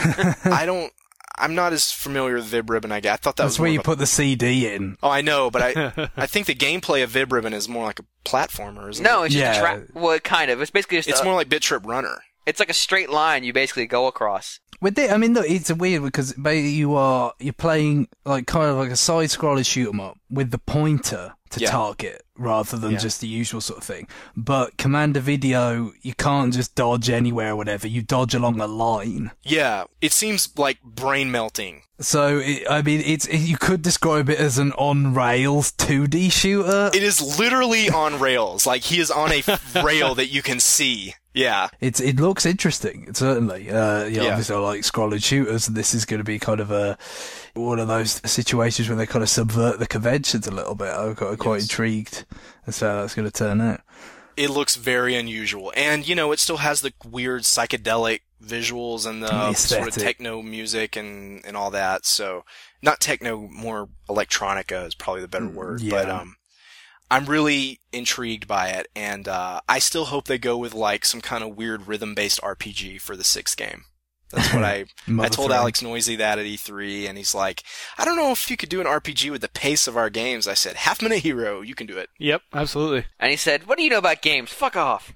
I don't. I'm not as familiar with Vib Ribbon. I guess I thought that That's was where more you of a- put the C D in. Oh, I know, but I I think the gameplay of Vib Ribbon is more like a platformer, isn't No, it? it's just Yeah. a track. Well, kind of. It's basically just. It's a, more like Bit Trip Runner. It's like a straight line you basically go across. With it, I mean, look, it's weird because ba- you are you're playing like kind of like a side-scroller shoot 'em up with the pointer to Yeah. target rather than Yeah. just the usual sort of thing. But Commander Video, you can't just dodge anywhere or whatever. You dodge along a line. Yeah, it seems like brain melting. So it, I mean, it's it, you could describe it as an on-rails two D shooter. It is literally on rails. Like he is on a rail that you can see. Yeah. It's it looks interesting, certainly. Uh, you know, Yeah. obviously I like scrolling shooters, and this is going to be kind of a one of those situations where they kind of subvert the conventions a little bit. I'm quite, quite Yes. intrigued as to how that's going to turn out. It looks very unusual, and you know, it still has the weird psychedelic visuals and the The sort of aesthetic. techno music and and all that. So, not techno, more electronica is probably the better word. yeah. But um, I'm really intrigued by it, and uh, I still hope they go with like some kind of weird rhythm-based R P G for the sixth game. That's what I I Mother told three. Alex Noisy that at E three, and he's like, "I don't know if you could do an R P G with the pace of our games." I said, "Half Minute Hero, you can do it." Yep, absolutely. And he said, "What do you know about games? Fuck off."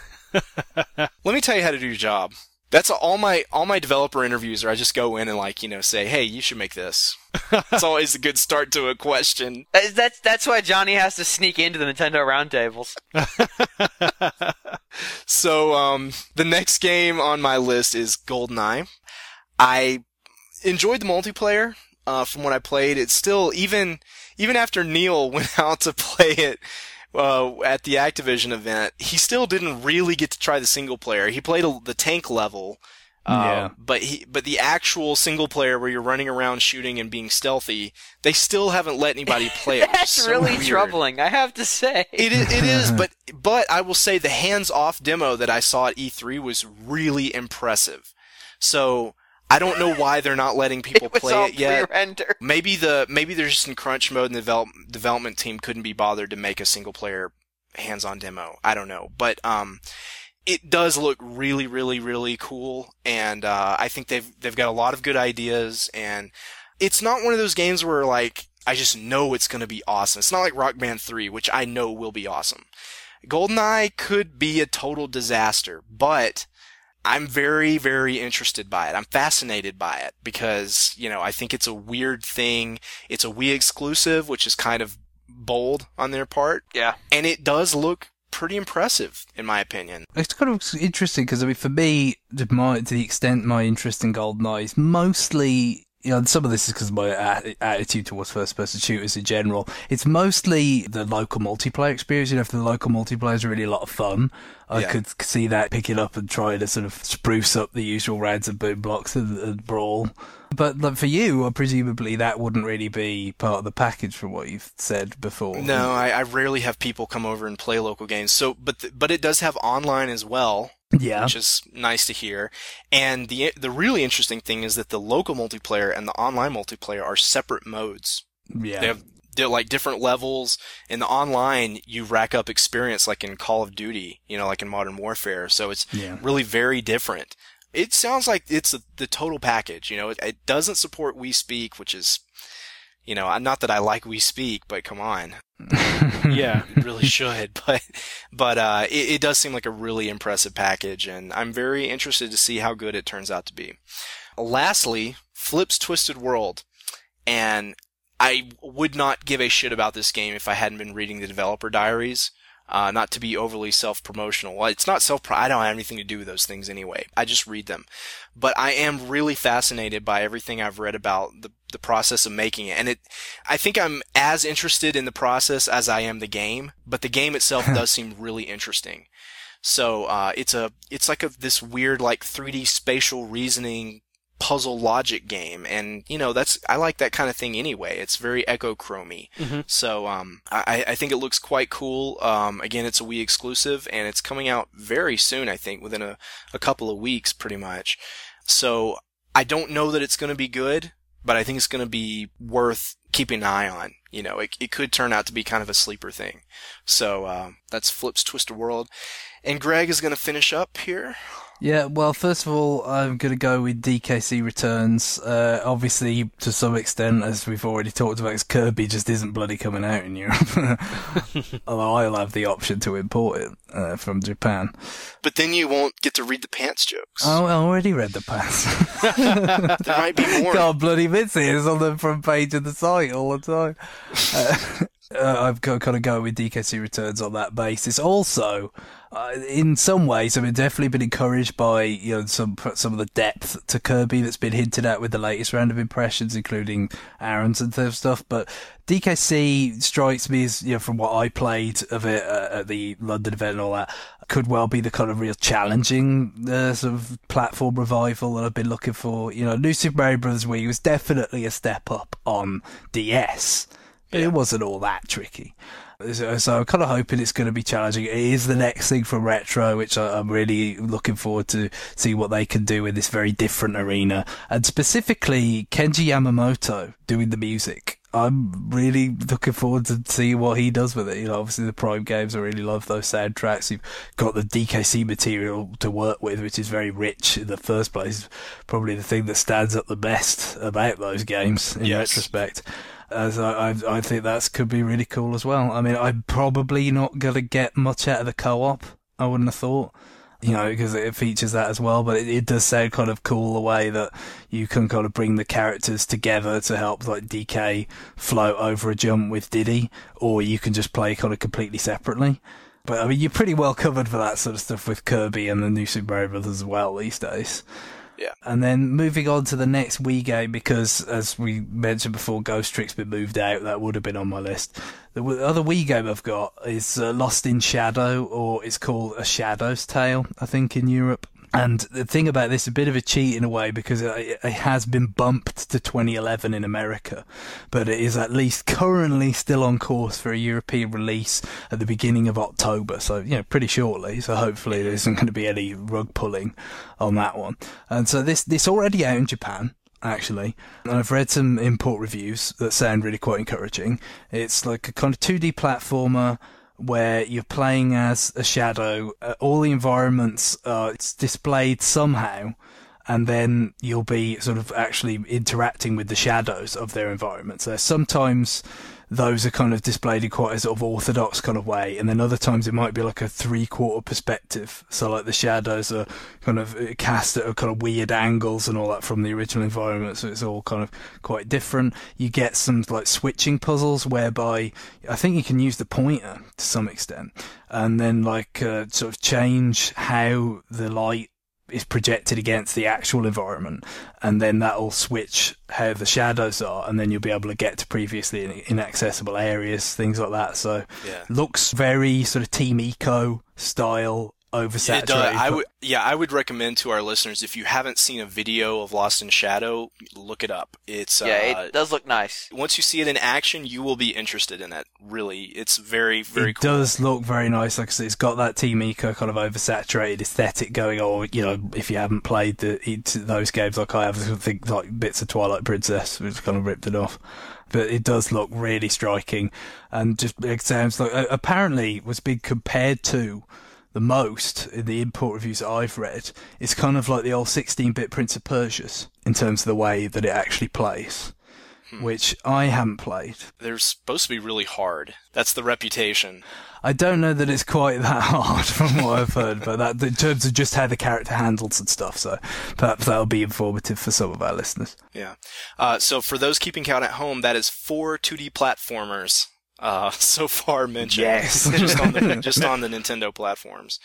Let me tell you how to do your job. That's all my all my developer interviews are. I just go in and like you know say, "Hey, you should make this." It's always a good start to a question. That's, that's that's why Johnny has to sneak into the Nintendo roundtables. So um, the next game on my list is GoldenEye. I enjoyed the multiplayer. Uh, from what I played, it's still even even after Neil went out to play it uh, at the Activision event, he still didn't really get to try the single player. He played a, the tank level, uh, Yeah. but he but the actual single player where you're running around shooting and being stealthy, they still haven't let anybody play it. which is That's so really weird. troubling, I have to say. It is, it is, but but I will say the hands-off demo that I saw at E three was really impressive. So I don't know why they're not letting people It was play all it yet. pre-rendered. Maybe the maybe they're just in crunch mode, and the develop, development team couldn't be bothered to make a single-player hands-on demo. I don't know, but um, it does look really, really, really cool, and uh, I think they've they've got a lot of good ideas, and it's not one of those games where like I just know it's going to be awesome. It's not like Rock Band three, which I know will be awesome. GoldenEye could be a total disaster, but I'm very, very interested by it. I'm fascinated by it because, you know, I think it's a weird thing. It's a Wii exclusive, which is kind of bold on their part. Yeah. And it does look pretty impressive, in my opinion. It's kind of interesting because I mean, for me, to, my, to the extent my interest in GoldenEye is mostly, you know, some of this is because of my a- attitude towards first-person shooters in general. It's mostly the local multiplayer experience. You know, if the local multiplayer is really a lot of fun, I Yeah. could see that picking up and trying to sort of spruce up the usual rounds of boom blocks and, and brawl. But like, for you, uh, presumably that wouldn't really be part of the package from what you've said before. No, I, I rarely have people come over and play local games. So, but th- but it does have online as well. Yeah. Which is nice to hear. And the the really interesting thing is that the local multiplayer and the online multiplayer are separate modes. Yeah. They have they're like different levels. In the online, you rack up experience like in Call of Duty, you know, like in Modern Warfare. So it's Yeah. really very different. It sounds like it's a, the total package. You know, it, it doesn't support We Speak, which is, you know, not that I like We Speak, but come on. Yeah. It really should, but but uh, it, it does seem like a really impressive package, and I'm very interested to see how good it turns out to be. Lastly, Flip's Twisted World, and I would not give a shit about this game if I hadn't been reading the developer diaries. Uh, not to be overly self-promotional. Well, it's not self I don't have anything to do with those things anyway. I just read them. But I am really fascinated by everything I've read about the, the process of making it. And it, I think I'm as interested in the process as I am the game, but the game itself does seem really interesting. So, uh, it's a, it's like a, this weird, like three D spatial reasoning puzzle logic game, and you know that's I like that kind of thing anyway. It's very echochromy, mm-hmm. so um, I, I think it looks quite cool. Um, again, it's a Wii exclusive, and it's coming out very soon. I think within a, a couple of weeks, pretty much. So I don't know that it's going to be good, but I think it's going to be worth keeping an eye on. You know, it it could turn out to be kind of a sleeper thing. So uh, that's Flip's Twisted World, and Greg is going to finish up here. Yeah, well, first of all, I'm going to go with D K C Returns. Uh, obviously, to some extent, as we've already talked about, 'cause Kirby just isn't bloody coming out in Europe. Although I'll have the option to import it uh, from Japan. But then you won't get to read the pants jokes. Oh, I already read the pants. There might be more. God, bloody Mitzi is on the front page of the site all the time. Uh, Uh, I've got to go with D K C Returns on that basis. Also, uh, in some ways, I've definitely been encouraged by you know some some of the depth to Kirby that's been hinted at with the latest round of impressions, including Aaron's and stuff. But D K C strikes me as, you know, from what I played of it uh, at the London event and all that, could well be the kind of real challenging uh, sort of platform revival that I've been looking for. You know, New Super Mario Bros. Wii was definitely a step up on D S. It wasn't all that tricky. So, so I'm kind of hoping it's going to be challenging. It is the next thing from Retro, which I, I'm really looking forward to see what they can do in this very different arena. And specifically, Kenji Yamamoto doing the music. I'm really looking forward to see what he does with it. You know, obviously the Prime games, I really love those soundtracks. You've got the D K C material to work with, which is very rich in the first place. Probably the thing that stands up the best about those games in yes. retrospect. As I, I, I think that could be really cool as well. I mean, I'm probably not going to get much out of the co-op, I wouldn't have thought, you know, because it features that as well, but it, it does sound kind of cool the way that you can kind of bring the characters together to help, like, D K float over a jump with Diddy, or you can just play kind of completely separately. But, I mean, you're pretty well covered for that sort of stuff with Kirby and the New Super Mario Bros. As well these days. Yeah. And then moving on to the next Wii game, because as we mentioned before, Ghost Trick's been moved out. That would have been on my list. The other Wii game I've got is uh, Lost in Shadow, or it's called A Shadow's Tale, I think, in Europe. And the thing about this, a bit of a cheat in a way, because it, it has been bumped to twenty eleven in America, but it is at least currently still on course for a European release at the beginning of October. So, you know, pretty shortly. So hopefully there isn't going to be any rug pulling on that one. And so this, this already out in Japan, actually. And I've read some import reviews that sound really quite encouraging. It's like a kind of two D platformer, where you're playing as a shadow. Uh, all the environments are it's displayed somehow, and then you'll be sort of actually interacting with the shadows of their environment. So sometimes those are kind of displayed in quite a sort of orthodox kind of way, and then other times it might be like a three-quarter perspective. So like the shadows are kind of cast at a kind of weird angles and all that from the original environment, so it's all kind of quite different. You get some like switching puzzles whereby I think you can use the pointer to some extent, and then like uh, sort of change how the light is projected against the actual environment, and then that'll switch how the shadows are, and then you'll be able to get to previously inaccessible areas, things like that. So yeah. Looks very sort of Team Eco style, oversaturated. It does. I would, yeah, I would recommend to our listeners, if you haven't seen a video of Lost in Shadow, look it up. It's yeah, uh, it does look nice. Once you see it in action, you will be interested in it. Really, it's very, very it cool. It does look very nice. Like I said, it's got that Team Eco kind of oversaturated aesthetic going on. You know, if you haven't played the, those games like I have, I think like bits of Twilight Princess, which kind of ripped it off. But it does look really striking, and just it sounds like uh, apparently was being compared to the most in the import reviews that I've read. It's kind of like the old sixteen-bit Prince of Persia's in terms of the way that it actually plays, hmm. which I haven't played. They're supposed to be really hard. That's the reputation. I don't know that it's quite that hard from what I've heard, but that in terms of just how the character handles and stuff, so perhaps that'll be informative for some of our listeners. Yeah. Uh, so for those keeping count at home, that is four two D platformers uh, so far mentioned. Yes. just on the just on the Nintendo platforms.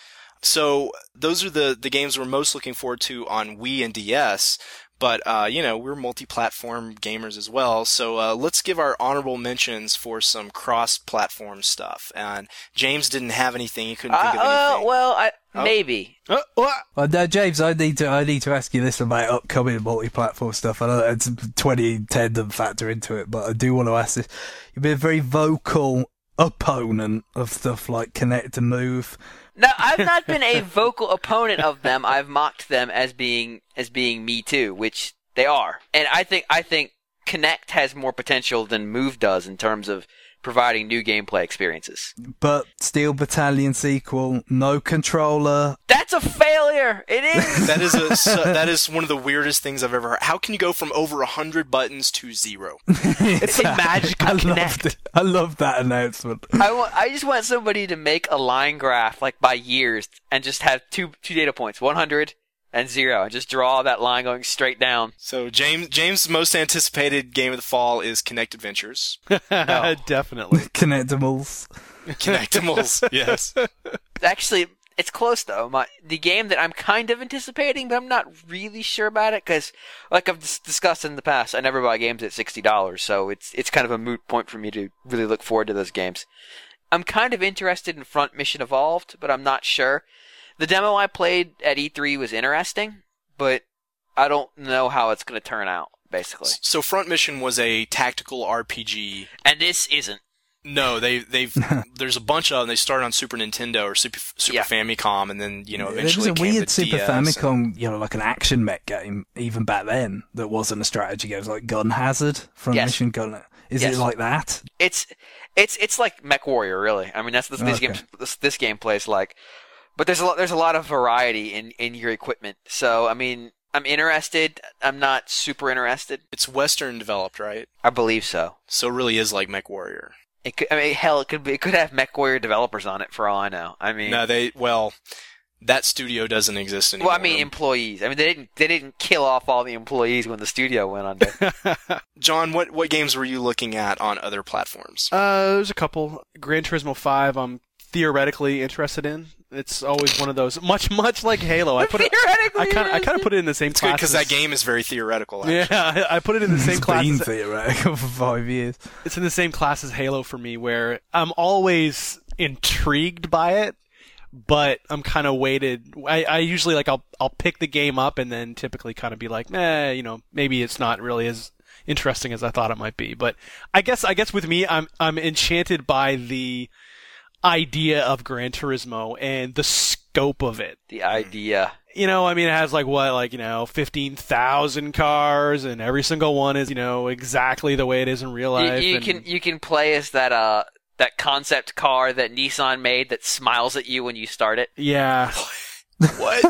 So those are the the games we're most looking forward to on Wii and D S. But, uh, you know, we're multi-platform gamers as well, so uh, let's give our honorable mentions for some cross-platform stuff. And James didn't have anything; he couldn't think Uh, of anything. uh, well, I, Oh. maybe. Uh, what? Well, no, James, I need to I need to ask you this about upcoming multi-platform stuff. I know it's twenty ten doesn't factor into it, but I do want to ask this. You've been a very vocal opponent of stuff like Kinect and Move. No, I've not been a vocal opponent of them. I've mocked them as being as being me too, which they are. And I think I think Kinect has more potential than Move does in terms of providing new gameplay experiences. But Steel Battalion sequel, no controller. That's a failure. It is. That is a so, that is one of the weirdest things I've ever heard. How can you go from over a hundred buttons to zero? It's a magic I of loved Kinect. it. I love that announcement. I want. I just want somebody to make a line graph like by years and just have two two data points, one hundred and zero, and just draw that line going straight down. So James James' most anticipated game of the fall is Kinect Adventures. Definitely. Connectimals. Kinectimals, yes. Actually, it's close though. My the game that I'm kind of anticipating, but I'm not really sure about it because, like I've dis- discussed in the past, I never buy games at sixty dollars, so it's it's kind of a moot point for me to really look forward to those games. I'm kind of interested in Front Mission Evolved, but I'm not sure. The demo I played at E three was interesting, but I don't know how it's going to turn out. Basically, So Front Mission was a tactical R P G. and this isn't. No, they they've there's a bunch of them. They started on Super Nintendo or Super Super Yeah. Famicom, and then you know There eventually was a it came weird to Super D S. Famicom, you know, like an action mech game, even back then, that wasn't a strategy game. It was like Gun Hazard, Front Yes. Mission Gun. Is Yes. it like that? It's it's it's like Mech Warrior, really. I mean, that's what this Okay. game this, this game plays like. But there's a lot there's a lot of variety in, in your equipment. So I mean, I'm interested. I'm not super interested. It's Western developed, right? I believe so. So it really is like Mech Warrior. It could, I mean, hell, it could be. It could have Mech Warrior developers on it for all I know. I mean, No, they well, that studio doesn't exist anymore. well, I mean, employees. I mean, they didn't they didn't kill off all the employees when the studio went under. John, what what games were you looking at on other platforms? Uh, there's a couple. Gran Turismo five, I'm theoretically interested in. It's always one of those, much much like Halo. I put it, Theoretically, I kind of I kind of put it in the same It's good class. because as- that game is very theoretical. Actually. Yeah, I put it in the same It's class. been as- theoretical for five years. It's in the same class as Halo for me, where I'm always intrigued by it, but I'm kind of weighted. I, I usually like I'll I'll pick the game up and then typically kind of be like, eh, you know, maybe it's not really as interesting as I thought it might be. But I guess I guess with me, I'm I'm enchanted by the idea of Gran Turismo and the scope of it. the idea. You know, I mean, it has like what, like, you know, fifteen thousand cars, and every single one is, you know, exactly the way it is in real You, life. you and- can you can play as that uh that concept car that Nissan made that smiles at you when you start it. Yeah. What?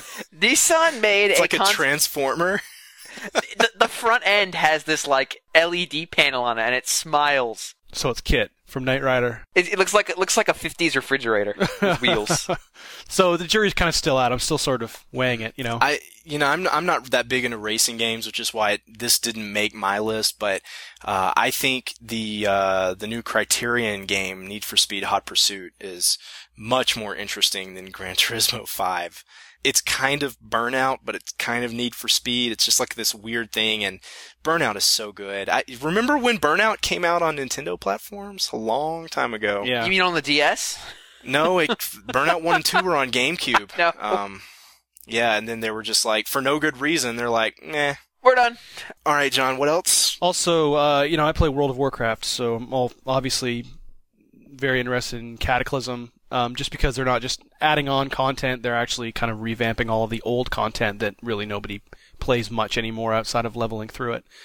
Nissan made It's a, like a concept. transformer. the, the front end has this like L E D panel on it, and it smiles. So it's Kit from Knight Rider. It, it looks like it looks like a fifties refrigerator with wheels. So the jury's kind of still out. I'm still sort of weighing it, you know. I, you know, I'm I'm not that big into racing games, which is why it, this didn't make my list. But uh, I think the uh, the new Criterion game, Need for Speed Hot Pursuit, is much more interesting than Gran Turismo five. It's kind of Burnout, but it's kind of Need for Speed. It's just like this weird thing, and Burnout is so good. I remember when Burnout came out on Nintendo platforms a long time ago. Yeah. You mean on the D S? No, it, Burnout one and two were on GameCube. No. Um, yeah, and then they were just like, for no good reason, they're like, nah. We're done. All right, John, what else? Also, uh, you know, I play World of Warcraft, so I'm all obviously very interested in Cataclysm. Um, just because they're not just adding on content, they're actually kind of revamping all of the old content that really nobody plays much anymore outside of leveling through it.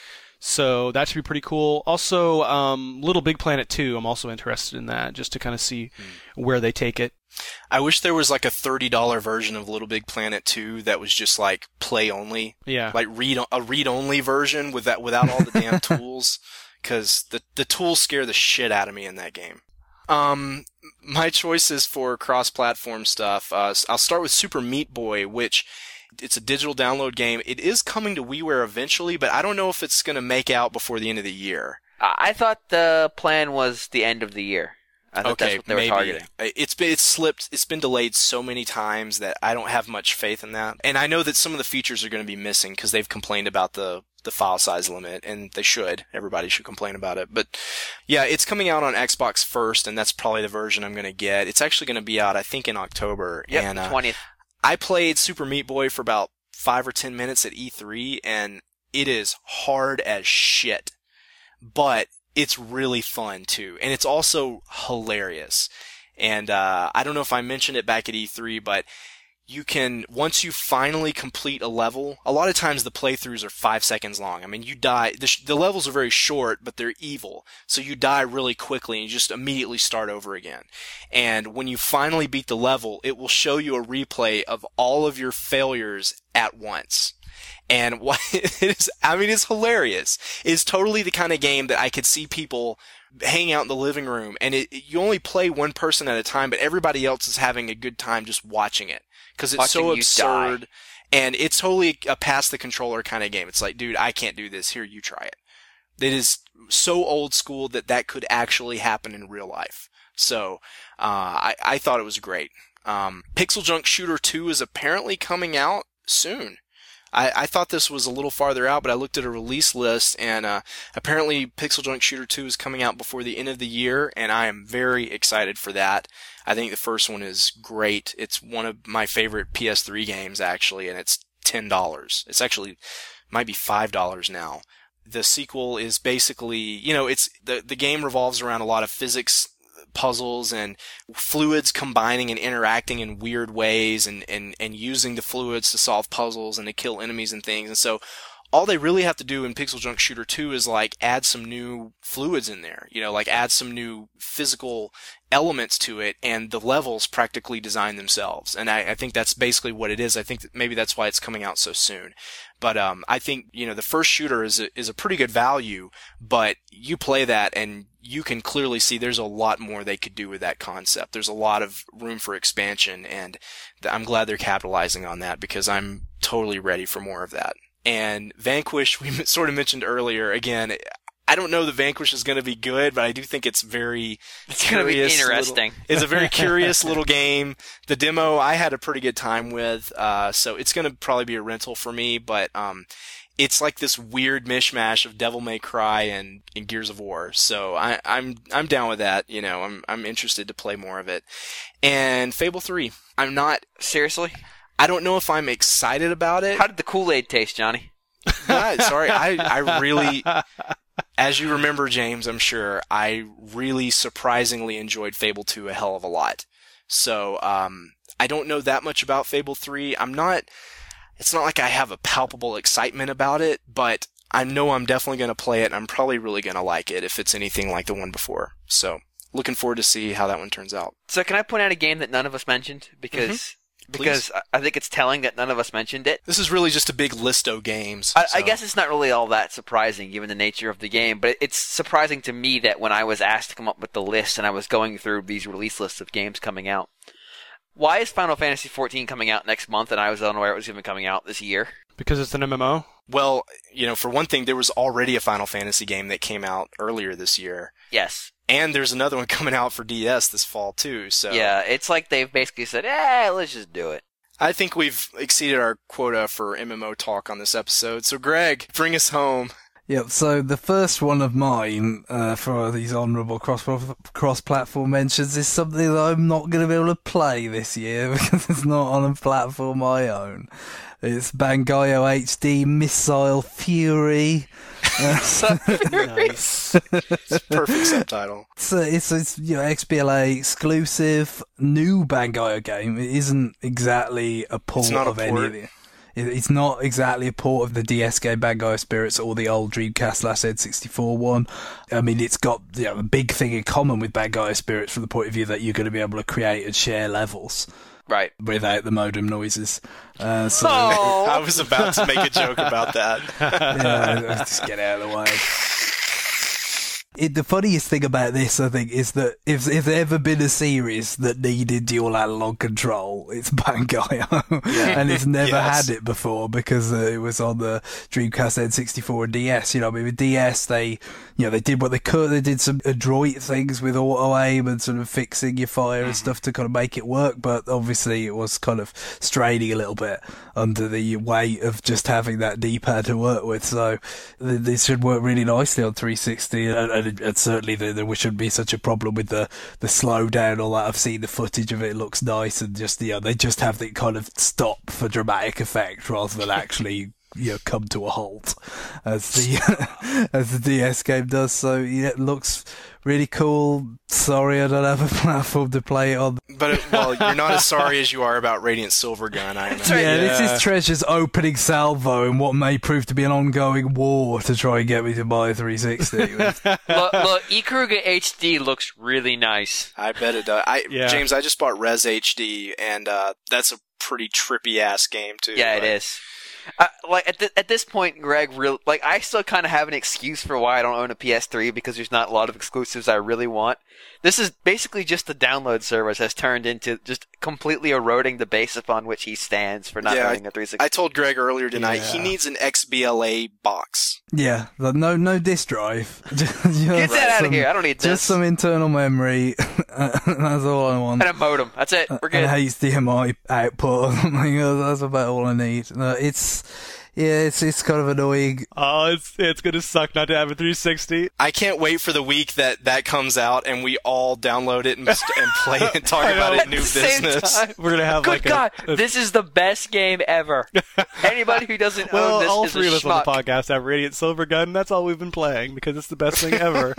So that should be pretty cool. Also, um, Little Big Planet two, I'm also interested in that, just to kind of see where they take it. I wish there was like a thirty dollars version of Little Big Planet two that was just like play only. Yeah. Like read a read only version with that without all the damn tools, cuz the the tools scare the shit out of me in that game. Um my choices for cross-platform stuff, uh I'll start with Super Meat Boy, which it's a digital download game. It is coming to WiiWare eventually, but I don't know if it's going to make out before the end of the year. I thought the plan was the end of the year. I thought Okay, that's what they were maybe. targeting. It's been it's slipped. It's been delayed so many times that I don't have much faith in that. And I know that some of the features are going to be missing because they've complained about the the file size limit, and they should. Everybody should complain about it. But yeah, it's coming out on Xbox first, and that's probably the version I'm going to get. It's actually going to be out, I think, in October. Yep, and, uh, twentieth. I played Super Meat Boy for about five or ten minutes at E three, and it is hard as shit. But it's really fun too, and it's also hilarious. And uh I don't know if I mentioned it back at E three, but you can, once you finally complete a level, a lot of times the playthroughs are five seconds long. I mean, you die, the, sh- the levels are very short, but they're evil. So you die really quickly and you just immediately start over again. And when you finally beat the level, it will show you a replay of all of your failures at once. And what it is, I mean, it's hilarious. It's totally the kind of game that I could see people hang out in the living room, and it, you only play one person at a time, but everybody else is having a good time just watching it. Because it's Watching so you absurd, die. and it's totally a pass the controller kind of game. It's like, dude, I can't do this. Here, you try it. It is so old school that that could actually happen in real life. So, uh, I, I thought it was great. Um, Pixel Junk Shooter two is apparently coming out soon. I, I thought this was a little farther out, but I looked at a release list, and uh, apparently Pixel Junk Shooter two is coming out before the end of the year, and I am very excited for that. I think the first one is great. It's one of my favorite P S three games, actually, and it's ten dollars. It's actually, might be five dollars now. The sequel is basically, you know, it's the the game revolves around a lot of physics puzzles and fluids combining and interacting in weird ways, and, and, and using the fluids to solve puzzles and to kill enemies and things. And so all they really have to do in Pixel Junk Shooter two is like add some new fluids in there, you know, like add some new physical elements to it, and the levels practically design themselves. And I, I think that's basically what it is. I think that maybe that's why it's coming out so soon. But um, I think, you know, the first shooter is a, is a pretty good value, but you play that and you can clearly see there's a lot more they could do with that concept. There's a lot of room for expansion, and I'm glad they're capitalizing on that, because I'm totally ready for more of that. And Vanquish, we sort of mentioned earlier, again, I don't know that Vanquish is going to be good, but I do think it's very It's going to be interesting. Little, it's a very curious little game. The demo I had a pretty good time with, uh, so it's going to probably be a rental for me, but um, it's like this weird mishmash of Devil May Cry and, and Gears of War. So I, I'm I'm down with that. You know, I'm I'm interested to play more of it. And Fable three, I'm not Seriously? I don't know if I'm excited about it. How did the Kool-Aid taste, Johnny? No, sorry, I, I really, as you remember, James, I'm sure, I really surprisingly enjoyed Fable two a hell of a lot. So, um, I don't know that much about Fable three. I'm not, it's not like I have a palpable excitement about it, but I know I'm definitely going to play it, and I'm probably really going to like it if it's anything like the one before. So, looking forward to see how that one turns out. So can I point out a game that none of us mentioned? Because... Mm-hmm. Because I think it's telling that none of us mentioned it. This is really just a big list of games. I, so. I guess it's not really all that surprising given the nature of the game, but it's surprising to me that when I was asked to come up with the list and I was going through these release lists of games coming out, why is Final Fantasy fourteen coming out next month and I was unaware it was even coming out this year? Because it's an M M O? Well, you know, for one thing, there was already a Final Fantasy game that came out earlier this year. Yes. And there's another one coming out for D S this fall, too. So yeah, it's like they've basically said, eh, let's just do it. I think we've exceeded our quota for M M O talk on this episode. So, Greg, bring us home. Yep, so the first one of mine uh, for these honourable cross cross-platform mentions is something that I'm not going to be able to play this year because it's not on a platform I own. It's Bangai-O H D Missile Fury. Nice. It's a perfect subtitle. It's, a, it's, it's you know, X B L A exclusive new Bangai-O game. It isn't exactly a port it's not of a any port. of the... It's not exactly a port of the D S game Bangai Spirits or the old Dreamcast slash N sixty-four one. I mean, it's got you know, a big thing in common with Bangai Spirits from the point of view that you're going to be able to create and share levels. Right. Without the modem noises. Uh, so, oh. I was about to make a joke about that. yeah, just get out of the way. It, the funniest thing about this, I think, is that if if there ever been a series that needed dual analog control, it's Bangai-O, yeah. and it's never yes. had it before because uh, it was on the Dreamcast, N sixty-four, and D S. You know, I mean, with D S, they, you know, they did what they could. They did some adroit things with auto aim and sort of fixing your fire and stuff to kind of make it work. But obviously, it was kind of straining a little bit under the weight of just having that D-pad to work with. So this should work really nicely on three sixty, and, and, and certainly there, there shouldn't be such a problem with the the slowdown. All that, I've seen the footage of it. It looks nice, and just you know, they just have the kind of stop for dramatic effect rather than actually, you know, come to a halt as the as the D S game does. So yeah, it looks really cool. Sorry, I don't have a platform to play it on. But it, well, you're not as sorry as you are about Radiant Silvergun. I imagine. Yeah, yeah, this is Treasure's opening salvo in what may prove to be an ongoing war to try and get me to buy a three sixty. look, look, Ikaruga H D looks really nice. I bet it does. I, yeah. James, I just bought Res H D, and uh, that's a pretty trippy ass game too. Yeah, like, it is. Uh, like at th- at this point, Greg, real like I still kind of have an excuse for why I don't own a P S three because there's not a lot of exclusives I really want. This is basically just the download service has turned into just completely eroding the base upon which he stands for not yeah, owning a three sixty. I told Greg earlier tonight yeah. he needs an X B L A box. Yeah, no, no disk drive. just, just Get that out some, of here! I don't need this. Just some internal memory. That's all I want. And a modem. That's it. We're good. And H D M I output or something. That's about all I need. No, it's. Yeah, it's it's kind of annoying. Oh, it's it's gonna suck not to have a three sixty. I can't wait for the week that that comes out and we all download it and, and play it and talk about it in new business. We're gonna have Good like God, a, a this is the best game ever. Anybody who doesn't well, own this all is three a of us schmuck. on the podcast have Radiant Silvergun. That's all we've been playing because it's the best thing ever.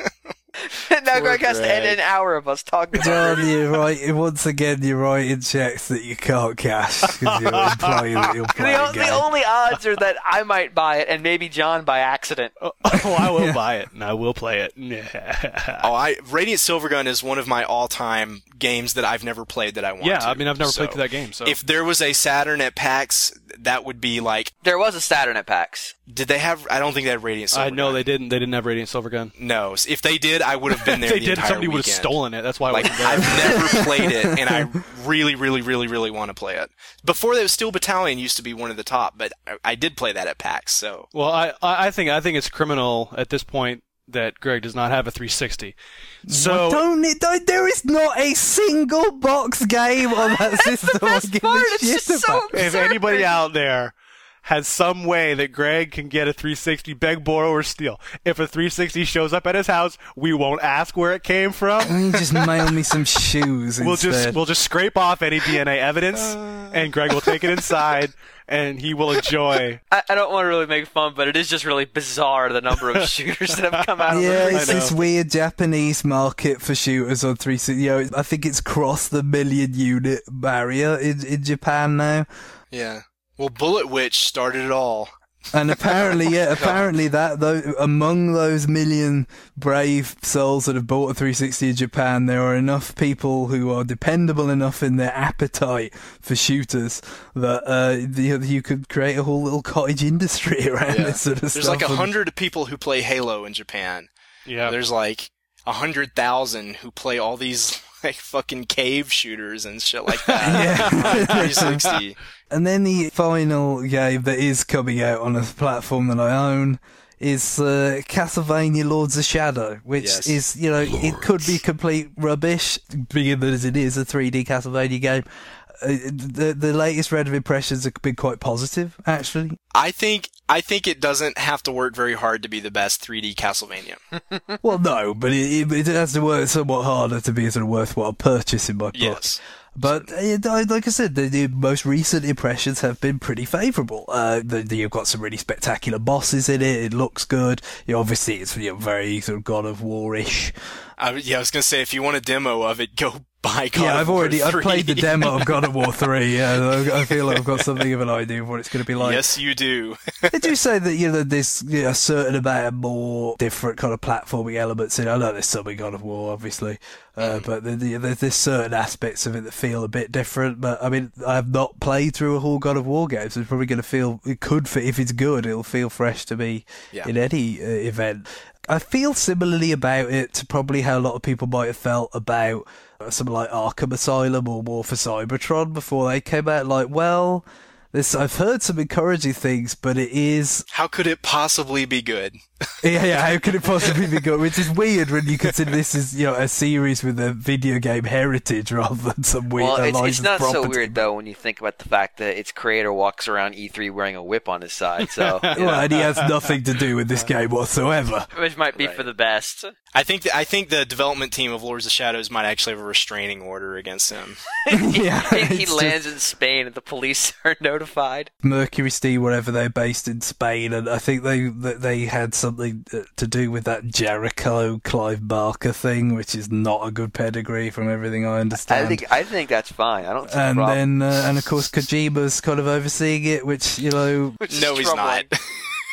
Now Greg has to Greg. end an hour of us talking about John, you're right. Once again, you're writing checks that you can't cash because you're implying that you'll play the, a o- game. the only odds are that I might buy it and maybe John by accident. Oh, I will buy it and I will play it. Yeah, Oh, I Radiant Silvergun is one of my all-time games that I've never played that I want yeah. to. I mean, I've never So, played through that game. So if there was a Saturn at PAX, that would be like. There was a Saturn at PAX. Did they have? I don't think they had Radiant Silvergun. I know they didn't. They didn't have Radiant Silvergun. No, if they did, I would have been there. If they the did, entire somebody would have weekend. stolen it. That's why I Like, wasn't there. I've never played it, and I really, really, really, really want to play it. Before that, Steel Battalion used to be one of the top, but I, I did play that at PAX, so. Well, I I think I think it's criminal at this point that Greg does not have a three sixty. So Well, don't it? Don't, there is not a single box game on that system. the best I give part. a It's shit just so about. if anybody out there has some way that Greg can get a three sixty, beg, borrow, or steal. If a three sixty shows up at his house, we won't ask where it came from. Why don't you just mail me some shoes We'll instead? just we'll just scrape off any D N A evidence, and Greg will take it inside, and he will enjoy. I, I don't want to really make fun, but it is just really bizarre the number of shooters that have come out of Yeah, it. it's I know. this weird Japanese market for shooters on three sixty. You know, I think it's crossed the million unit barrier in, in Japan now. Yeah. Well, Bullet Witch started it all. And apparently, yeah, apparently that though among those million brave souls that have bought a three sixty in Japan, there are enough people who are dependable enough in their appetite for shooters that uh, you, you could create a whole little cottage industry around Yeah. this sort of There's stuff. like a And- hundred people who play Halo in Japan. Yeah, There's like a hundred thousand who play all these like fucking cave shooters and shit like that. Yeah. three sixty. And then the final game that is coming out on a platform that I own is uh, Castlevania Lords of Shadow, which Yes. is, you know, it could be complete rubbish, being that as it is a three D Castlevania game. Uh, the the latest read of impressions have been quite positive, actually. I think I think it doesn't have to work very hard to be the best three D Castlevania. Well, no, but it, it, it has to work somewhat harder to be a sort of worthwhile purchase in my book. Yes. But uh, like I said, the, the most recent impressions have been pretty favourable. Uh, the, the, you've got some really spectacular bosses in it. It looks good. You know, obviously, it's you know, very sort of God of War-ish. I, yeah, I was gonna say if you want a demo of it, go buy God yeah, of I've War already I've three. played the demo of God of War three. Yeah, I I feel like I've got something of an idea of what it's going to be like. Yes, you do. They do say that you know there's you know, a certain amount of more different kind of platforming elements in. I know there's some in God of War, obviously, Uh, but the, the, there's there's certain aspects of it that feel a bit different. But I mean, I have not played through a whole God of War game, so it's probably going to feel, it could, if it's good, it'll feel fresh to me Yeah. in any uh, event. I feel similarly about it to probably how a lot of people might have felt about uh, something like Arkham Asylum or War for Cybertron before they came out. Like, well, this I've heard some encouraging things, but it is How could it possibly be good? yeah, yeah. How could it possibly be good? Which is weird when you consider this is, you know, a series with a video game heritage rather than some weird. Well, uh, it's, it's licensed not so property. weird though when you think about the fact that its creator walks around E three wearing a whip on his side. So, you know, Well, and he has nothing to do with this game whatsoever. which might be Right. for the best. I think th- I think the development team of Lords of Shadows might actually have a restraining order against him. yeah, he he it's lands in Spain and the police are notified. just Mercury Steam, whatever, they're based in Spain, and I think they they had something to do with that Jericho Clive Barker thing, which is not a good pedigree from everything I understand. I think I think that's fine. I don't see a and problem. then, uh, and of course, Kojima's kind of overseeing it, which, you know, Which is No, he's troubling. not.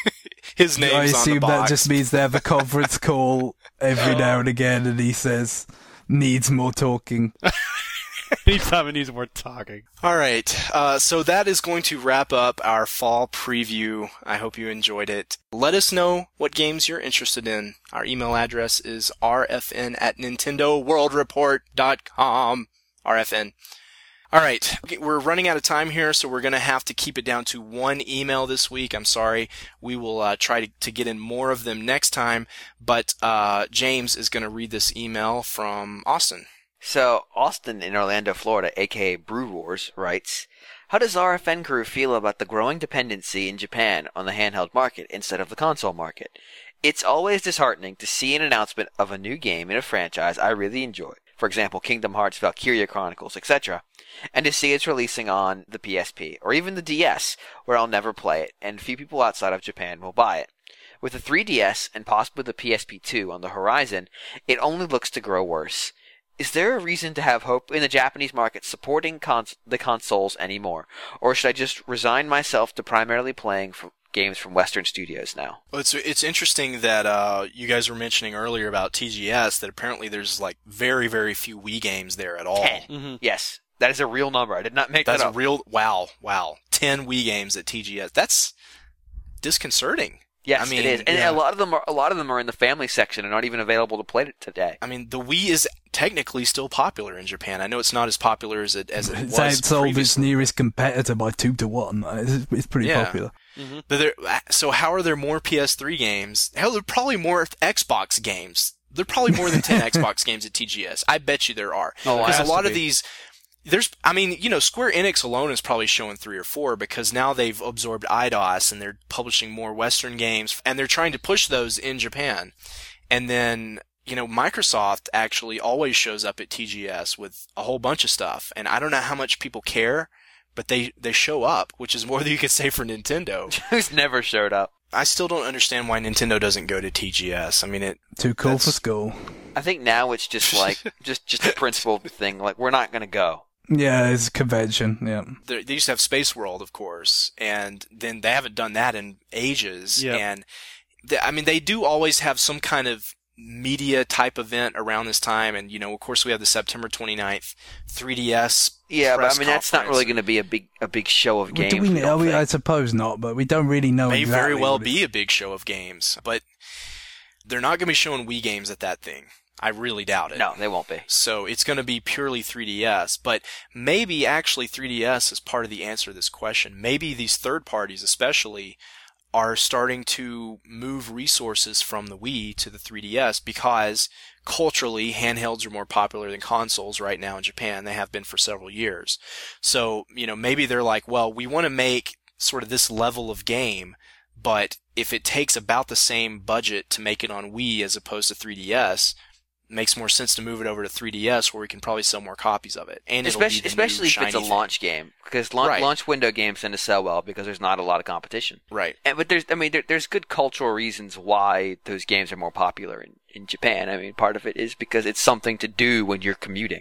His name's I on the assume box. that just means they have a conference call every now and again, and he says, needs more talking. Anytime it needs more talking. All right, uh, so that is going to wrap up our fall preview. I hope you enjoyed it. Let us know what games you're interested in. Our email address is r f n at nintendo world report dot com. R F N. All right, we're running out of time here, so we're going to have to keep it down to one email this week. I'm sorry. We will uh, try to, to get in more of them next time, but uh, James is going to read this email from Austin. So, Austin in Orlando, Florida, aka Brew Wars, writes, how does R F N Crew feel about the growing dependency in Japan on the handheld market instead of the console market? It's always disheartening to see an announcement of a new game in a franchise I really enjoy, for example, Kingdom Hearts, Valkyria Chronicles, et cetera, and to see it's releasing on the P S P, or even the D S, where I'll never play it, and few people outside of Japan will buy it. With the three D S, and possibly the P S P two on the horizon, it only looks to grow worse. Is there a reason to have hope in the Japanese market supporting cons- the consoles anymore? Or should I just resign myself to primarily playing from games from Western studios now? Well, it's it's interesting that uh, you guys were mentioning earlier about T G S that apparently there's like very very few Wii games there at all. Ten. Mm-hmm. Yes. That is a real number. I did not make That's that a up. real wow wow. Ten Wii games at T G S. That's disconcerting. Yes, I mean, it is. And yeah. a lot of them are a lot of them are in the family section and not even available to play it today. I mean, the Wii is technically still popular in Japan. I know it's not as popular as it as it It's was outsold its previously. nearest competitor by two to one. It's, it's pretty Yeah. popular. But there, so how are there more P S three games? Hell, there are probably more Xbox games. There are probably more than ten Xbox games at T G S. I bet you there are. Oh, Because a has lot to of be. these, there's, I mean, you know, Square Enix alone is probably showing three or four because now they've absorbed Eidos and they're publishing more Western games and they're trying to push those in Japan. And then, you know, Microsoft actually always shows up at T G S with a whole bunch of stuff. And I don't know how much people care, but they, they show up, which is more than you could say for Nintendo. Who's never showed up? I still don't understand why Nintendo doesn't go to T G S. I mean, it. Too cool That's- for school. I think now it's just like just just a principle thing. Like we're not going to go. Yeah, it's a convention. Yeah. They they used to have Space World, of course, and then they haven't done that in ages. Yep. And they, I mean, they do always have some kind of media type event around this time. And you know, of course, we have the September twenty-ninth three D S. Yeah, but press I mean that's not conference. really going to be a big a big show of Well, games. do we, we don't are we, think. I suppose not, but we don't really know May exactly very well what it- be a big show of games, but they're not going to be showing Wii games at that thing. I really doubt it. No, they won't be. So it's going to be purely three D S, but maybe actually three D S is part of the answer to this question. Maybe these third parties especially are starting to move resources from the Wii to the three D S because culturally handhelds are more popular than consoles right now in Japan. They have been for several years. So, you know, maybe they're like, well, we want to make sort of this level of game, but if it takes about the same budget to make it on Wii as opposed to three D S, makes more sense to move it over to three D S where we can probably sell more copies of it. And it'll Especially be the new especially if it's a shiny thing. launch game because launch, Right. launch window games tend to sell well because there's not a lot of competition. Right. And, but there's, I mean, there, there's good cultural reasons why those games are more popular in, in Japan. I mean, part of it is because it's something to do when you're commuting.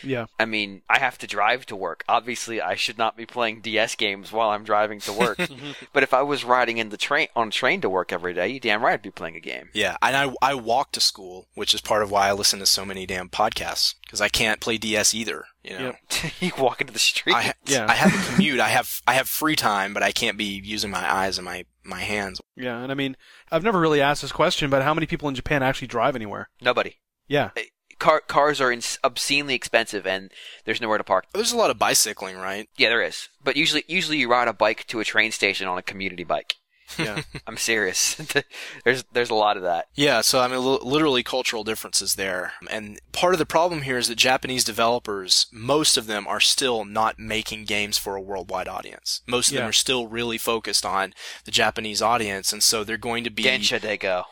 Yeah. I mean, I have to drive to work. Obviously, I should not be playing D S games while I'm driving to work. But if I was riding in the train on a train to work every day, you damn right I'd be playing a game. Yeah, and I I walk to school, which is part of why I listen to so many damn podcasts, because I can't play D S either. You know, Yep. You walk into the street. I ha- Yeah. I have a commute. I have I have free time, but I can't be using my eyes and my my hands. Yeah, and I mean, I've never really asked this question, but how many people in Japan actually drive anywhere? Nobody. Yeah. Car cars are ins- obscenely expensive, and there's nowhere to park. There's a lot of bicycling, right? Yeah, there is. But usually, usually you ride a bike to a train station on a community bike. Yeah. I'm serious. there's there's a lot of that. Yeah, so I mean, li- literally cultural differences there. And part of the problem here is that Japanese developers, most of them are still not making games for a worldwide audience. Most of them Yeah. are still really focused on the Japanese audience, and so they're going to be Gensha they go.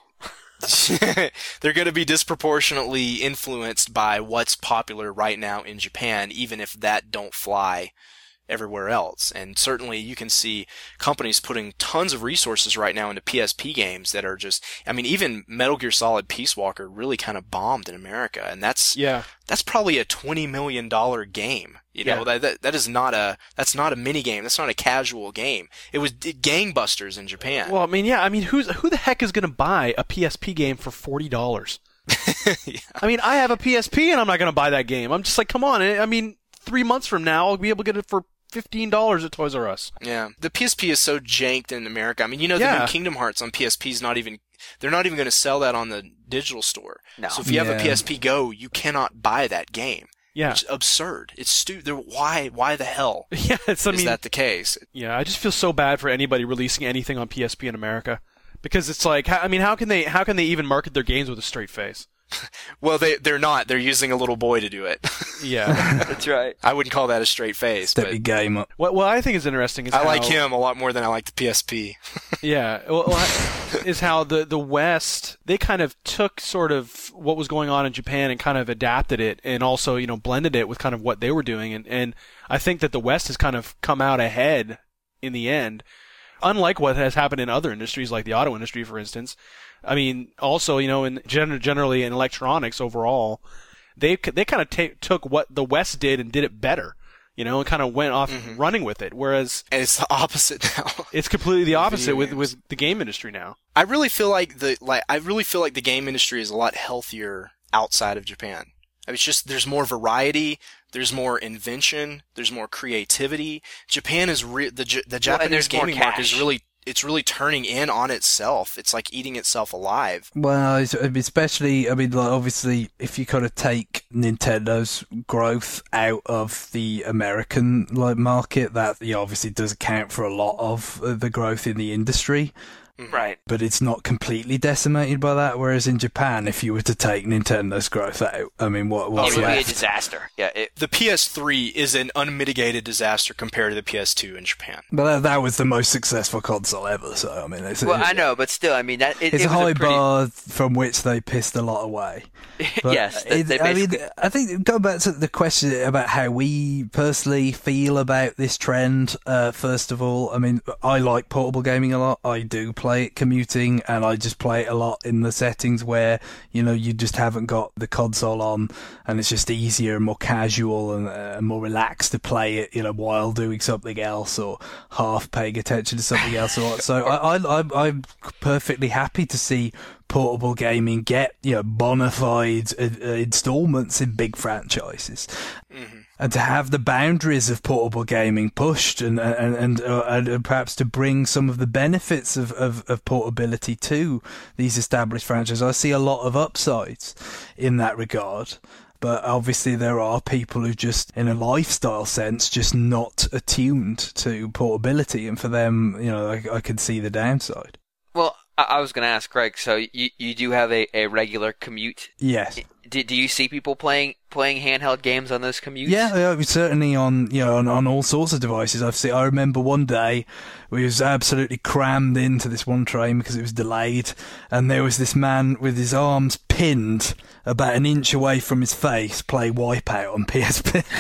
they're going to be disproportionately influenced by what's popular right now in Japan, even if that don't fly everywhere else. And certainly you can see companies putting tons of resources right now into P S P games that are just, I mean, even Metal Gear Solid Peace Walker really kind of bombed in America, and that's Yeah. that's probably a twenty million dollars game. You know, Yeah. that, that that is not a that's not a mini game. That's not a casual game. It was gangbusters in Japan. Well, I mean, yeah. I mean, who's who the heck is going to buy a P S P game for forty dollars? Yeah. I mean, I have a P S P and I'm not going to buy that game. I'm just like, come on. I mean, three months from now, I'll be able to get it for fifteen dollars at Toys R Us. Yeah, the P S P is so janked in America. I mean, you know, the Yeah. new Kingdom Hearts on P S P is not even, they're not even going to sell that on the digital store. No. So if you have a Yeah. P S P Go, you cannot buy that game. Yeah. It's absurd. It's stupid. Why, why the hell Yeah, it's, I is mean, that the case? yeah, I just feel so bad for anybody releasing anything on P S P in America. Because it's like, how- I mean, how can they, how can they even market their games with a straight face? Well, they, they're not. They're using a little boy to do it. Yeah. That's right. I wouldn't call that a straight face, Step but your game up. what, what I think is interesting is I how, like him a lot more than I like the P S P. Yeah, well, well, I- is how the the West, they kind of took sort of what was going on in Japan and kind of adapted it, and also, you know, blended it with kind of what they were doing, and and I think that the West has kind of come out ahead in the end, unlike what has happened in other industries like the auto industry, for instance. I mean, also, you know, in gen- generally in electronics overall, they they kind of ta- took what the West did and did it better, you know, and kind of went off Mhm. running with it, whereas And it's the opposite now. it's completely the With opposite video with, games. with the game industry now. I really feel like the like I really feel like the game industry is a lot healthier outside of Japan. I mean, it's just there's more variety, there's more invention, there's more creativity. Japan is re- the J- the Well, and Japanese there's more gaming market is cash. really it's really turning in on itself. It's like eating itself alive. Well, it's- especially, I mean, like, obviously, if you kind of take Nintendo's growth out of the American like market, that yeah, obviously does account for a lot of uh, the growth in the industry. Right. But it's not completely decimated by that. Whereas in Japan, if you were to take Nintendo's growth out, I mean, what It what's would be a left? disaster. Yeah. It, The P S three is an unmitigated disaster compared to the P S two in Japan. But that, that was the most successful console ever. So I mean, it's, well, it's, I know, but still, I mean, that it, it's it a was high a pretty, bar from which they pissed a lot away. But yes. They, it- they I mean, basically, I think going back to the question about how we personally feel about this trend. Uh, first of all, I mean, I like portable gaming a lot. I do play it commuting, and I just play it a lot in the settings where you know you just haven't got the console on, and it's just easier and more casual and uh, more relaxed to play it, you know, while doing something else or half paying attention to something else. Or so I, I, I'm, I'm perfectly happy to see portable gaming get, you know, bona fide uh, uh, installments in big franchises. Mm-hmm. And to have the boundaries of portable gaming pushed, and and and, uh, and perhaps to bring some of the benefits of, of, of portability to these established franchises, I see a lot of upsides in that regard. But obviously there are people who just, in a lifestyle sense, just not attuned to portability, and for them, you know, I, I can see the downside. well, I, I was going to ask Craig. So you you do have a, a regular commute? Yes. Do, do you see people playing playing handheld games on those commutes? Yeah, yeah, certainly on you know on, on all sorts of devices. I've seen. I remember one day we was absolutely crammed into this one train because it was delayed, and there was this man with his arms pinned about an inch away from his face, play Wipeout on P S P.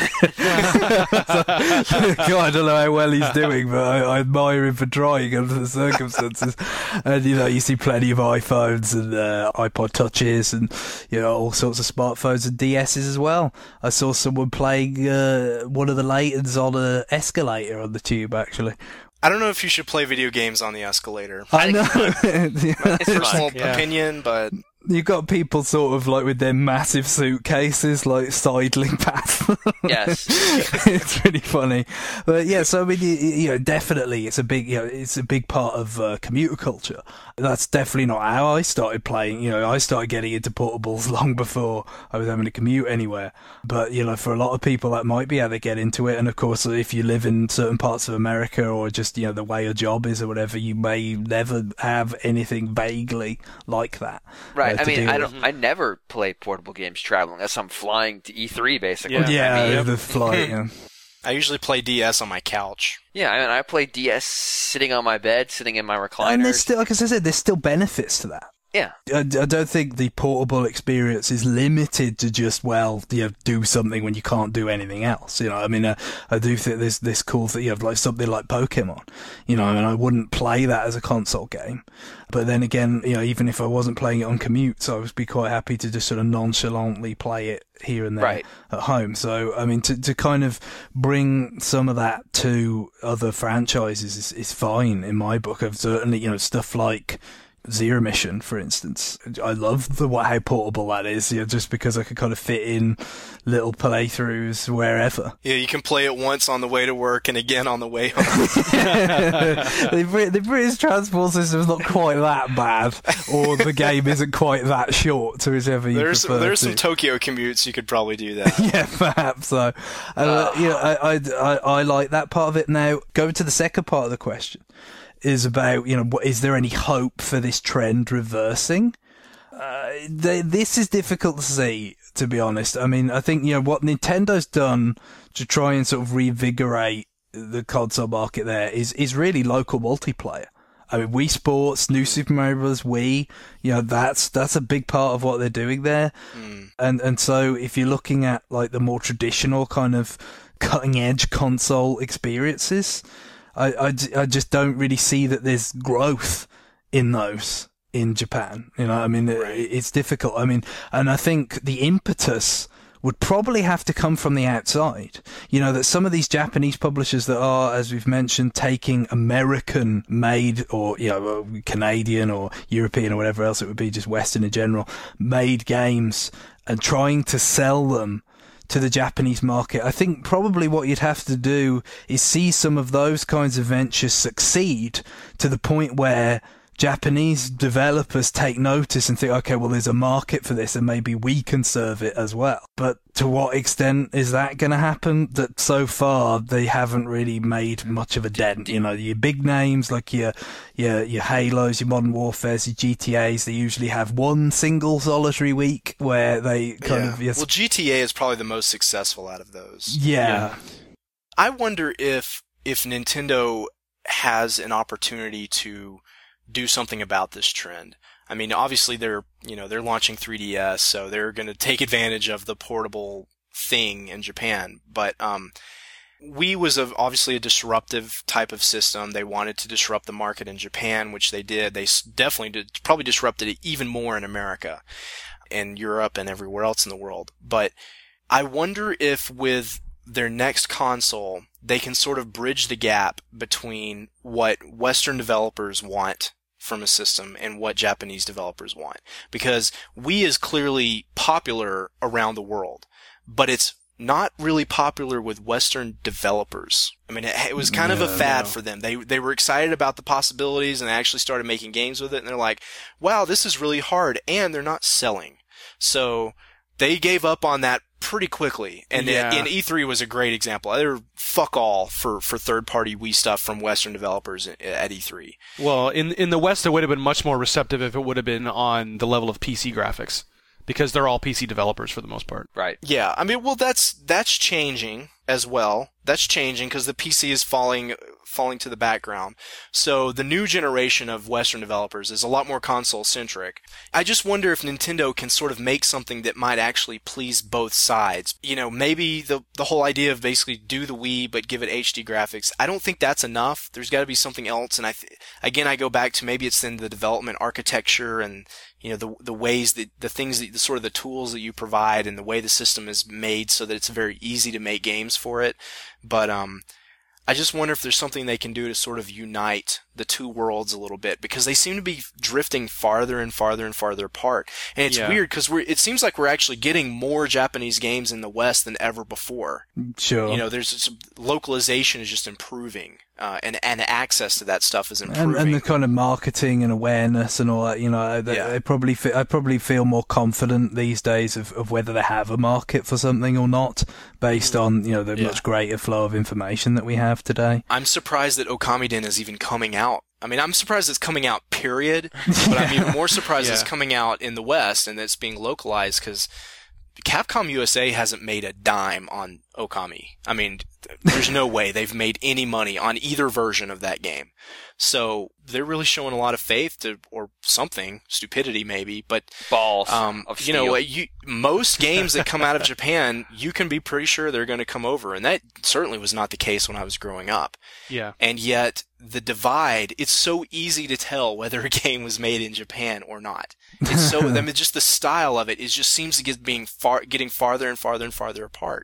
So, I don't know how well he's doing, but I, I admire him for trying under the circumstances. And you know, you see plenty of iPhones and uh, iPod Touches and you know all sorts sorts of smartphones and D S's as well. I saw someone playing uh, one of the Laytons on an escalator on the tube, actually. I don't know if you should play video games on the escalator. I know. It's Personal fun. Yeah. opinion, but You've got people sort of like with their massive suitcases, like sidling past them. Yes. It's really funny. But yeah, so I mean, you, you know, definitely it's a big, you know, it's a big part of uh, commuter culture. That's definitely not how I started playing. You know, I started getting into portables long before I was having to commute anywhere. But, you know, for a lot of people, that might be how they get into it. And of course, if you live in certain parts of America or just, you know, the way your job is or whatever, you may never have anything vaguely like that. Right. uh, I to mean, deal I with. don't. I never play portable games traveling unless I'm flying to E three, basically. Yeah. Yeah, I mean, the flight, yeah. I usually play D S on my couch. yeah. I mean, I play D S sitting on my bed, sitting in my recliner. And there's still, like I said, there's still benefits to that. Yeah. I, I don't think the portable experience is limited to just, well, you know, do something when you can't do anything else. You know, I mean, uh, I do think there's this cool thing, you have like something like Pokemon, you know, and I wouldn't play that as a console game. But then again, you know, even if I wasn't playing it on commutes, I would be quite happy to just sort of nonchalantly play it here and there Right. at home. So, I mean, to, to kind of bring some of that to other franchises is, is fine in my book. I've certainly, you know, stuff like Zero Mission, for instance. I love the how portable that is, you know, just because I could kind of fit in little playthroughs wherever. Yeah, you can play it once on the way to work and again on the way home. the, Brit- the British transport system is not quite that bad, or the game isn't quite that short, to whichever you There's prefer there's to. some Tokyo commutes you could probably do that. Yeah, perhaps so. Uh, you know, I, I, I, I like that part of it. Now, going to the second part of the question is about, you know, what, is there any hope for this trend reversing? Uh, they, this is difficult to see, to be honest. I mean, I think, you know, what Nintendo's done to try and sort of reinvigorate the console market there is, is really local multiplayer. I mean, Wii Sports, New Super Mario Bros. Wii, you know, that's, that's a big part of what they're doing there. Mm. And, and so if you're looking at like the more traditional kind of cutting edge console experiences, I, I, I just don't really see that there's growth in those in Japan. You know, I mean, Right. it, it's difficult. I mean, and I think the impetus would probably have to come from the outside. You know, that some of these Japanese publishers that are, as we've mentioned, taking American made or, you know, Canadian or European or whatever else it would be, just Western in general, made games and trying to sell them to the Japanese market. I think probably what you'd have to do is see some of those kinds of ventures succeed to the point where Japanese developers take notice and think, okay, well, there's a market for this and maybe we can serve it as well. But to what extent is that going to happen? That so far they haven't really made much of a dent. You know, your big names like your, your, your Halos, your Modern Warfares, your G T As, they usually have one single solitary week where they kind Yeah. of, yes, Well, G T A is probably the most successful out of those. yeah. I wonder if if Nintendo has an opportunity to do something about this trend. I mean, obviously they're, you know, they're launching three D S, so they're going to take advantage of the portable thing in Japan. But um, Wii was a, obviously a disruptive type of system. They wanted to disrupt the market in Japan, which they did. They s- definitely did, probably disrupted it even more in America and Europe and everywhere else in the world. But I wonder if with their next console, they can sort of bridge the gap between what Western developers want from a system and what Japanese developers want. Because Wii is clearly popular around the world, but it's not really popular with Western developers. I mean, it, it was kind of a No, fad no. for them. They they were excited about the possibilities and they actually started making games with it, and they're like, wow, this is really hard, and they're not selling. So they gave up on that pretty quickly. And Yeah. and E three was a great example. They were fuck all for, for third-party Wii stuff from Western developers at E three. Well, in in the West, it would have been much more receptive if it would have been on the level of P C graphics, because they're all P C developers for the most part. Right. Yeah, I mean, well, that's that's changing as well. That's changing because the P C is falling falling to the background. So the new generation of Western developers is a lot more console-centric. I just wonder if Nintendo can sort of make something that might actually please both sides. You know, maybe the the whole idea of basically do the Wii but give it H D graphics, I don't think that's enough. There's got to be something else. And I th- again, I go back to maybe it's in the development architecture and, you know, the the ways that the things that the sort of the tools that you provide and the way the system is made so that it's very easy to make games for it. But um I just wonder if there's something they can do to sort of unite the two worlds a little bit, because they seem to be drifting farther and farther and farther apart. And it's Yeah. weird because we're it seems like we're actually getting more Japanese games in the West than ever before. Sure. You know, there's some, localization is just improving, uh, and and access to that stuff is improving. And, and the kind of marketing and awareness and all that, you know, they, Yeah. they probably fe- I probably feel more confident these days of, of whether they have a market for something or not, based on, you know, the Yeah. much greater flow of information that we have today. I'm surprised that Okamiden is even coming out. I mean, I'm surprised it's coming out, period. But I'm even more surprised Yeah. it's coming out in the West and that it's being localized, because Capcom U S A hasn't made a dime on Okami. I mean, there's no way they've made any money on either version of that game. So they're really showing a lot of faith to, or something, stupidity maybe, but Balls um, of you steel. know, you, most games that come out of Japan, you can be pretty sure they're going to come over, and that certainly was not the case when I was growing up. Yeah. And yet, the divide, it's so easy to tell whether a game was made in Japan or not. It's so, I mean, just the style of it, it just seems to get being far, getting farther and farther and farther apart.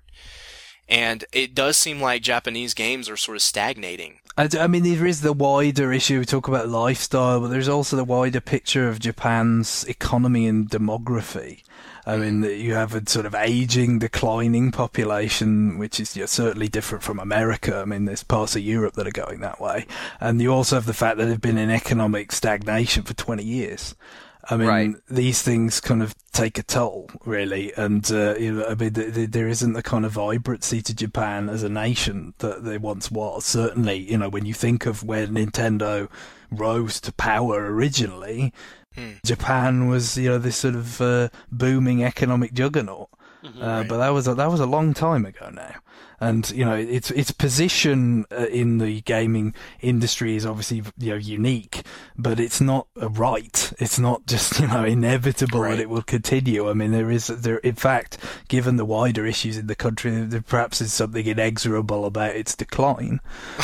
And it does seem like Japanese games are sort of stagnating. I, d- I mean, there is the wider issue. We talk about lifestyle, but there's also the wider picture of Japan's economy and demography. I mean, you have a sort of aging, declining population, which is, you know, certainly different from America. I mean, there's parts of Europe that are going that way. And you also have the fact that they've been in economic stagnation for twenty years. I mean, Right. these things kind of take a toll, really, and uh, you know, I mean, th- th- there isn't the kind of vibrancy to Japan as a nation that there once was. Certainly, you know, when you think of where Nintendo rose to power originally, Hmm. Japan was, you know, this sort of uh, booming economic juggernaut. Mm-hmm. Uh, Right. But that was a, that was a long time ago now, and you know its its position uh, in the gaming industry is obviously, you know, unique, but it's not a right. It's not just, you know, inevitable Right. that it will continue. I mean, there is there in fact, given the wider issues in the country, there perhaps is something inexorable about its decline.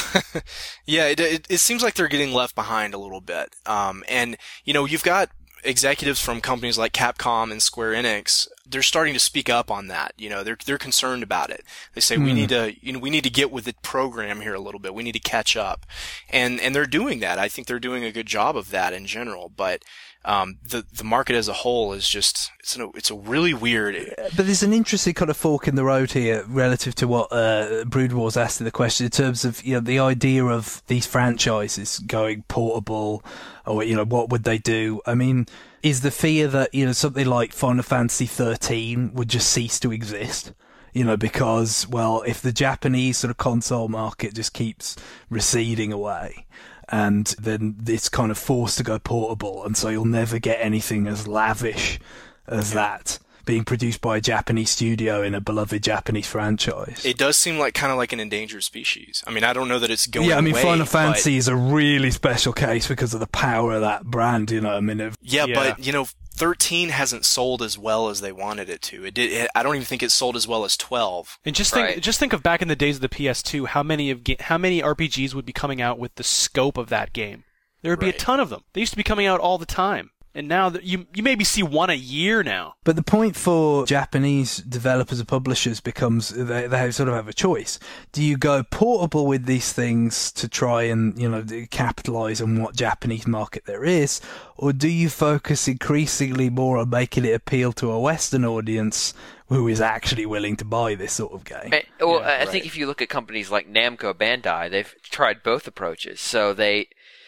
Yeah, it, it it seems like they're getting left behind a little bit. Um, and you know, you've got executives from companies like Capcom and Square Enix. They're starting to speak up on that. You know, they're they're concerned about it. They say we Hmm. need to, you know, we need to get with the program here a little bit. We need to catch up, and and they're doing that. I think they're doing a good job of that in general. But um, the the market as a whole is just it's a it's a really weird. But there's an interesting kind of fork in the road here relative to what uh, Brood Wars asked in the question in terms of, you know, the idea of these franchises going portable, or, you know, what would they do? I mean, is the fear that, you know, something like Final Fantasy thirteen would just cease to exist? You know, because, well, if the Japanese sort of console market just keeps receding away, and then it's kind of forced to go portable, and so you'll never get anything as lavish as that being produced by a Japanese studio in a beloved Japanese franchise. It does seem like kind of like an endangered species. I mean, I don't know that it's going yeah, I mean, away, Final but- Fantasy is a really special case because of the power of that brand, you know. I mean, it, Yeah, Yeah. but you know, thirteen hasn't sold as well as they wanted it to. It did. It, I don't even think it sold as well as twelve. And just think, Right. just think of back in the days of the P S two, how many of ga- how many R P Gs would be coming out with the scope of that game? There would be Right. a ton of them. They used to be coming out all the time, and now that you you maybe see one a year now. But the point for Japanese developers and publishers becomes they, they sort of have a choice. Do you go portable with these things to try and, you know, capitalize on what Japanese market there is, or do you focus increasingly more on making it appeal to a Western audience who is actually willing to buy this sort of game? Eh, Well, Yeah, I right. think if you look at companies like Namco Bandai, they've tried both approaches. So they,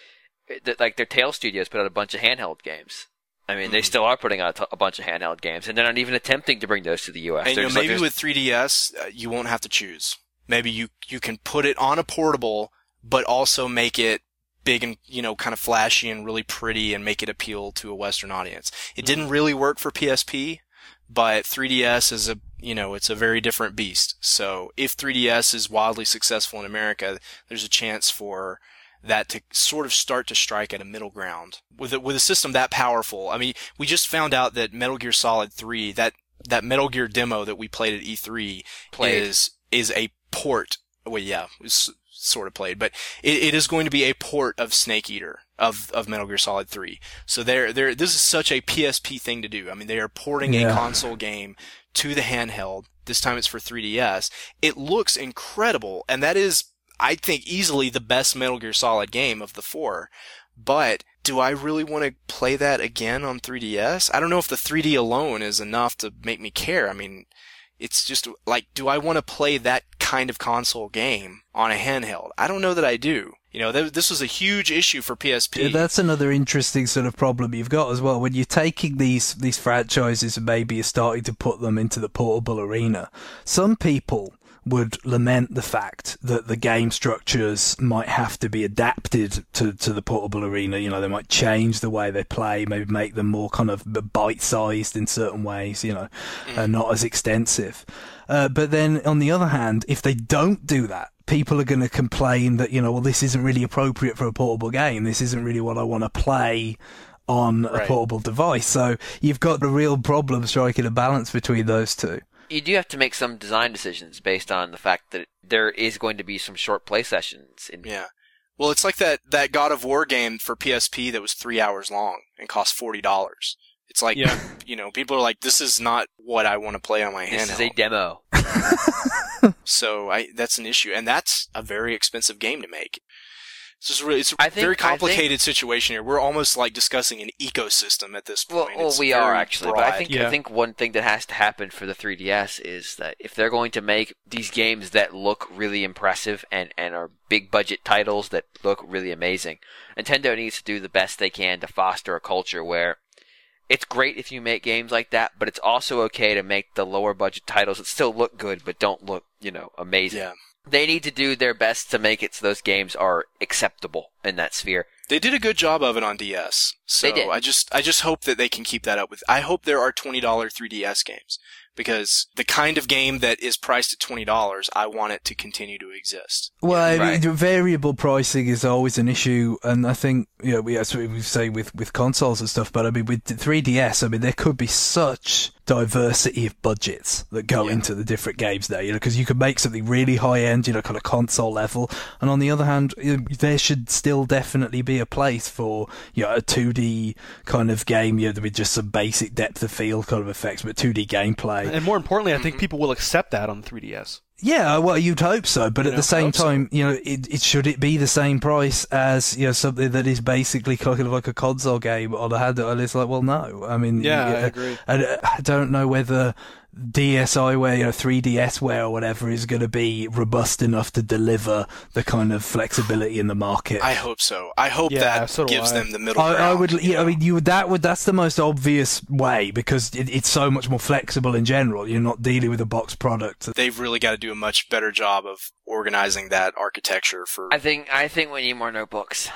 th- like their Tail Studios put out a bunch of handheld games. I mean, they Mhm. still are putting out a, t- a bunch of handheld games, and they're not even attempting to bring those to the U S. And you They're know, just like, maybe there's- with three D S, uh, you won't have to choose. Maybe you you can put it on a portable, but also make it big and, you know, kind of flashy and really pretty, and make it appeal to a Western audience. It didn't really work for P S P, but three D S is a, you know, it's a very different beast. So if three D S is wildly successful in America, there's a chance for that to sort of start to strike at a middle ground. With a, with a system that powerful, I mean, we just found out that Metal Gear Solid three, that, that Metal Gear demo that we played at E three Played. is, is a port. Well, yeah, it was sort of played, but it, it is going to be a port of Snake Eater, of, of Metal Gear Solid three. So they're, they're, this is such a P S P thing to do. I mean, they are porting Yeah. a console game to the handheld. This time it's for three D S. It looks incredible, and that is, I think, easily the best Metal Gear Solid game of the four. But do I really want to play that again on three D S? I don't know if the three D alone is enough to make me care. I mean, it's just like, do I want to play that kind of console game on a handheld? I don't know that I do. You know, th- this was a huge issue for P S P. Yeah, that's another interesting sort of problem you've got as well. When you're taking these, these franchises and maybe you're starting to put them into the portable arena, some people would lament the fact that the game structures might have to be adapted to, to the portable arena. You know, they might change the way they play, maybe make them more kind of bite-sized in certain ways, you know, mm. and not as extensive. Uh, but then, on the other hand, if they don't do that, people are going to complain that, you know, well, this isn't really appropriate for a portable game. This isn't really what I want to play on Right. a portable device. So you've got a real problem striking a balance between those two. You do have to make some design decisions based on the fact that there is going to be some short play sessions. In- Yeah. Well, it's like that, that God of War game for P S P that was three hours long and cost forty dollars. It's like, Yeah. you know, people are like, this is not what I want to play on my This is a handheld. demo. So I, that's an issue. And that's a very expensive game to make. It's just really, it's a I think- very I think- complicated situation here. We're almost like discussing an ecosystem at this Well, point. well It's we very are actually, but I broad. think Yeah. I think one thing that has to happen for the three D S is that if they're going to make these games that look really impressive and, and are big budget titles that look really amazing, Nintendo needs to do the best they can to foster a culture where it's great if you make games like that, but it's also okay to make the lower budget titles that still look good but don't look, you know, amazing. Yeah. They need to do their best to make it so those games are acceptable in that sphere. They did a good job of it on D S. So They did. I just I just hope that they can keep that up with. I hope there are twenty dollars three D S games, because the kind of game that is priced at twenty dollars, I want it to continue to exist. Well, I Right. mean, variable pricing is always an issue, and I think, you know, we, as we say with, with consoles and stuff, but I mean, with three D S, I mean, there could be such diversity of budgets that go Yeah. into the different games there, you know, because you could make something really high-end, you know, kind of console level, and on the other hand, you know, there should still definitely be a place for, you know, a two D kind of game, you know, with just some basic depth of field kind of effects, but two D gameplay. And more importantly, I think Mhm. people will accept that on the three D S. Yeah, well, you'd hope so, but You at know, the same hope so. time, you know, it, it should it be the same price as, you know, something that is basically kind of like a console game on a handheld? And it's like, well, no. I mean, Yeah, I yeah, agree. I, I don't know whether D S i ware, you know, three D S ware or whatever is going to be robust enough to deliver the kind of flexibility in the market. I hope so. I hope Yeah, that so do gives I. them the middle I, ground. I would, you yeah, I know? mean, you would, that would, that's the most obvious way because it, it's so much more flexible in general. You're not dealing with a box product. They've really got to do a much better job of organizing that architecture for. I think I think we need more notebooks.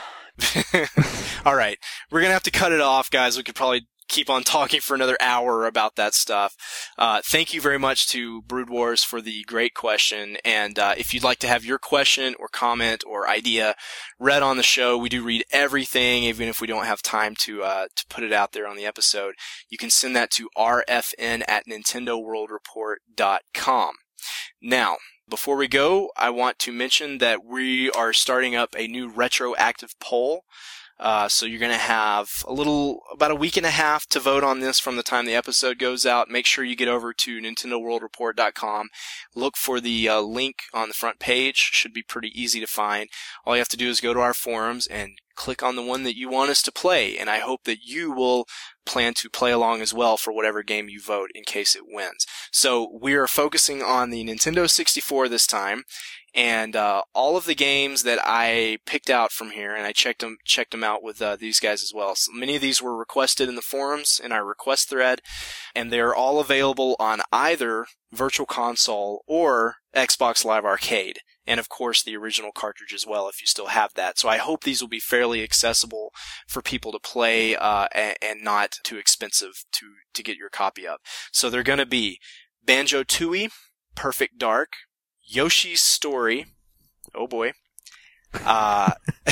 All right, we're gonna have to cut it off, guys. We could probably keep on talking for another hour about that stuff. Uh, thank you very much to Brood Wars for the great question. And uh, if you'd like to have your question or comment or idea read on the show, we do read everything, even if we don't have time to uh, to put it out there on the episode. You can send that to r f n at nintendo world report dot com. Now, before we go, I want to mention that we are starting up a new retroactive poll. Uh, so you're going to have a little, about a week and a half to vote on this from the time the episode goes out. Make sure you get over to nintendo world report dot com. Look for the uh, link on the front page. Should be pretty easy to find. All you have to do is go to our forums and click on the one that you want us to play. And I hope that you will plan to play along as well for whatever game you vote in case it wins. So we are focusing on the Nintendo sixty-four this time. And uh, all of the games that I picked out from here, and I checked them checked them out with uh, these guys as well. So many of these were requested in the forums in our request thread, and they're all available on either Virtual Console or Xbox Live Arcade, and of course the original cartridge as well if you still have that. So I hope these will be fairly accessible for people to play uh, and, and not too expensive to, to get your copy of. So they're going to be Banjo-Tooie, Perfect Dark, Yoshi's Story, oh boy, uh,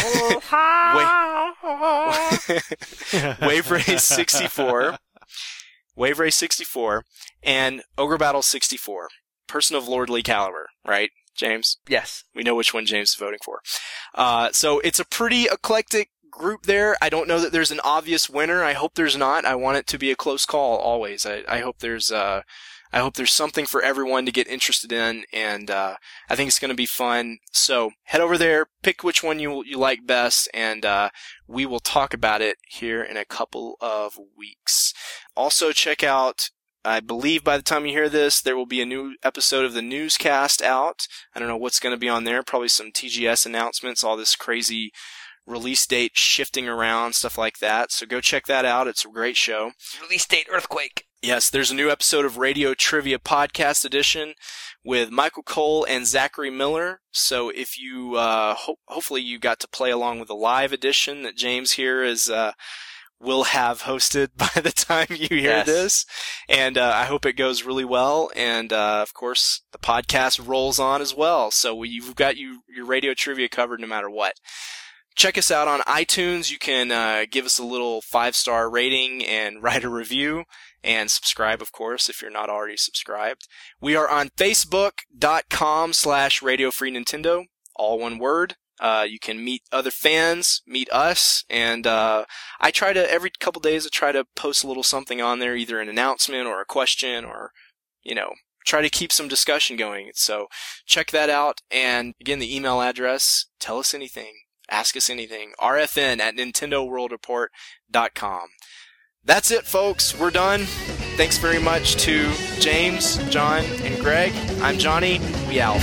Wave Race sixty-four, Wave Race sixty-four, and Ogre Battle sixty-four, Person of Lordly Caliber, right, James? Yes. We know which one James is voting for. Uh, so it's a pretty eclectic group there. I don't know that there's an obvious winner. I hope there's not. I want it to be a close call always. I, I hope there's, uh, I hope there's something for everyone to get interested in, and uh, I think it's going to be fun. So head over there, pick which one you you like best, and uh, we will talk about it here in a couple of weeks. Also, check out, I believe by the time you hear this, there will be a new episode of the newscast out. I don't know what's going to be on there. Probably some T G S announcements, all this crazy release date shifting around, stuff like that. So go check that out. It's a great show. Release date earthquake. Yes, there's a new episode of Radio Trivia Podcast Edition with Michael Cole and Zachary Miller. So if you, uh, ho- hopefully you got to play along with the live edition that James here is, uh, will have hosted by the time you hear yes. this. And, uh, I hope it goes really well. And, uh, of course, the podcast rolls on as well. So we, you've got you, your radio trivia covered no matter what. Check us out on iTunes. You can, uh, give us a little five-star rating and write a review. And subscribe, of course, if you're not already subscribed. We are on Facebook.com slash Radio Free Nintendo, all one word. Uh, you can meet other fans, meet us, and uh, I try to, every couple days, I try to post a little something on there, either an announcement or a question or, you know, try to keep some discussion going. So check that out. And again, the email address, tell us anything, ask us anything, R F N at Nintendo World Report dot com. That's it, folks. We're done. Thanks very much to James, John, and Greg. I'm Johnny. We out.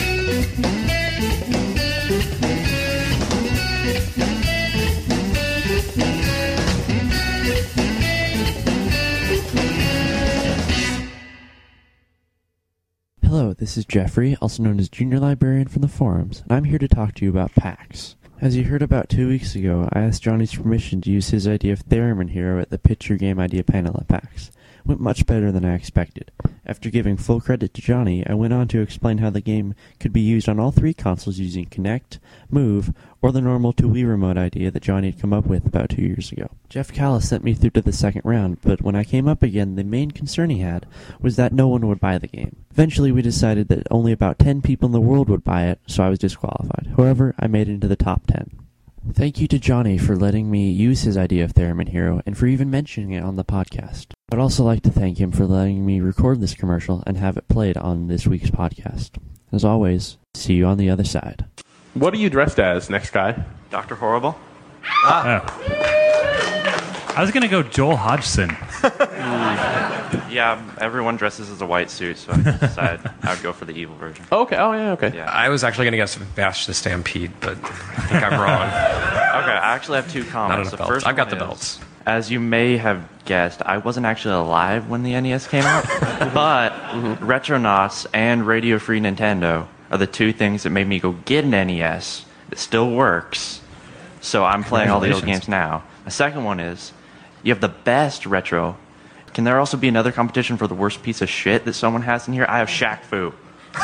Hello, this is Jeffrey, also known as Junior Librarian from the forums, and I'm here to talk to you about PAX. As you heard about two weeks ago, I asked Johnny's permission to use his idea of Theremin Hero at the Pitch Your Game Idea panel at PAX. It went much better than I expected. After giving full credit to Johnny, I went on to explain how the game could be used on all three consoles using Kinect, Move, or the normal to Wii Remote idea that Johnny had come up with about two years ago. Jeff Callis sent me through to the second round, but when I came up again, the main concern he had was that no one would buy the game. Eventually, we decided that only about ten people in the world would buy it, so I was disqualified. However, I made it into the top ten. Thank you to Johnny for letting me use his idea of Theremin Hero and for even mentioning it on the podcast. I'd also like to thank him for letting me record this commercial and have it played on this week's podcast. As always, see you on the other side. What are you dressed as, next guy? Doctor Horrible? Ah. Oh. I was going to go Joel Hodgson. Yeah, everyone dresses as a white suit, so I decided I would go for the evil version. Okay, oh yeah, okay. Yeah. I was actually going to guess Bash the Stampede, but I think I'm wrong. Okay, I actually have two comments. Not enough the belts. first I've got one the is, belts. As you may have guessed, I wasn't actually alive when the N E S came out, but mm-hmm. Retronauts and Radio Free Nintendo are the two things that made me go get an N E S that still works, so I'm playing all the old games now. The second one is, you have the best retro. Can there also be another competition for the worst piece of shit that someone has in here? I have Shaq Fu.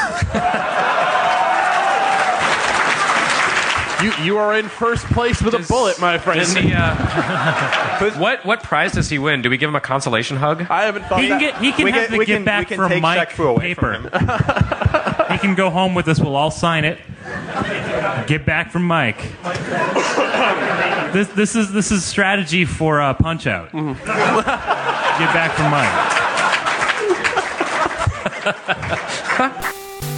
you you are in first place with does, a bullet, my friend. Does he, uh, what what prize does he win? Do we give him a consolation hug? I haven't thought he that. Can get, he can we have can, the get can, back from Mike paper. He can go home with us. We'll all sign it. Get back from Mike. This this is this is strategy for uh, Punch Out. Mm-hmm. Get back from Mike.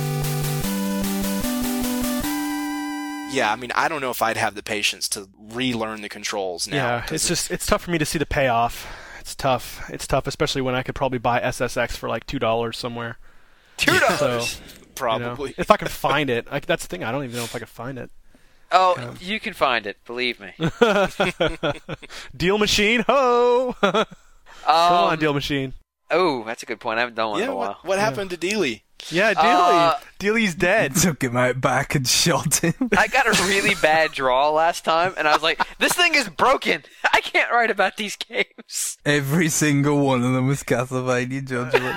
Yeah, I mean, I don't know if I'd have the patience to relearn the controls now. Yeah, it's just it's tough for me to see the payoff. It's tough. It's tough, especially when I could probably buy S S X for like two dollars somewhere. Two dollars, so, probably. You know, if I can find it, I, that's the thing. I don't even know if I can find it. Oh, um, you can find it. Believe me. Deal Machine, ho! um, Come on, Deal Machine. Oh, that's a good point. I haven't done one yeah, in a while. What, what happened yeah. to Dealey? Yeah, Dealey. Uh, Dealey's dead. Took him out back and shot him. I got a really bad draw last time, and I was like, "This thing is broken. I can't write about these games. Every single one of them was Castlevania Judgment.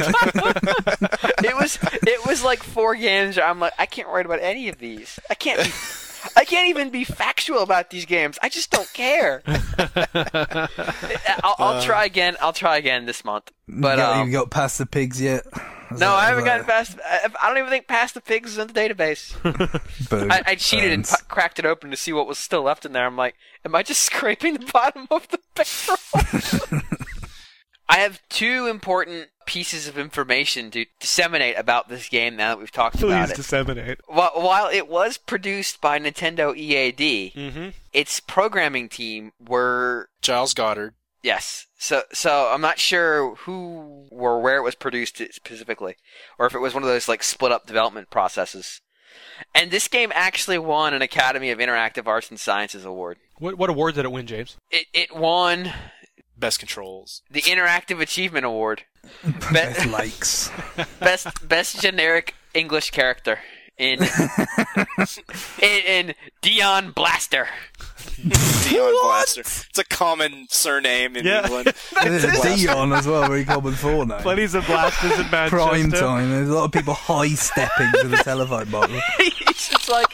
it was it was like four games where I'm like, I can't write about any of these. I can't be, I can't even be factual about these games. I just don't care. I'll, I'll try again. I'll try again this month. But you got, um, you got past the pigs yet? Is no, that, I haven't that... gotten past. I, I don't even think past the pigs is in the database. Boom. I, I cheated and p- cracked it open to see what was still left in there. I'm like, am I just scraping the bottom of the barrel? I have two important pieces of information to disseminate about this game now that we've talked Please about it. Please disseminate. While, while it was produced by Nintendo E A D, mm-hmm. its programming team were Giles Goddard. Yes. So so I'm not sure who or where it was produced specifically, or if it was one of those like split up development processes. And this game actually won an Academy of Interactive Arts and Sciences award. What what award did it win, James? It it won Best Controls, the Interactive Achievement Award. Best likes. Best best generic English character in in, in Dion Blaster. Dion Blaster. It's a common surname in yeah. England. Dion as well, very common forename. Plenty of blasters in Manchester. Prime time. There's a lot of people high stepping to the telephone bottle. He's just like,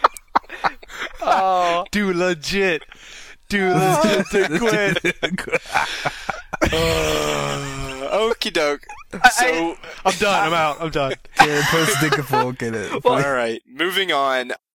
oh, do legit, do legit to quit. uh, okie doke. So I, I'm done. I'm out. I'm done. Yeah, put a stick of fork in it. Well, all right, moving on.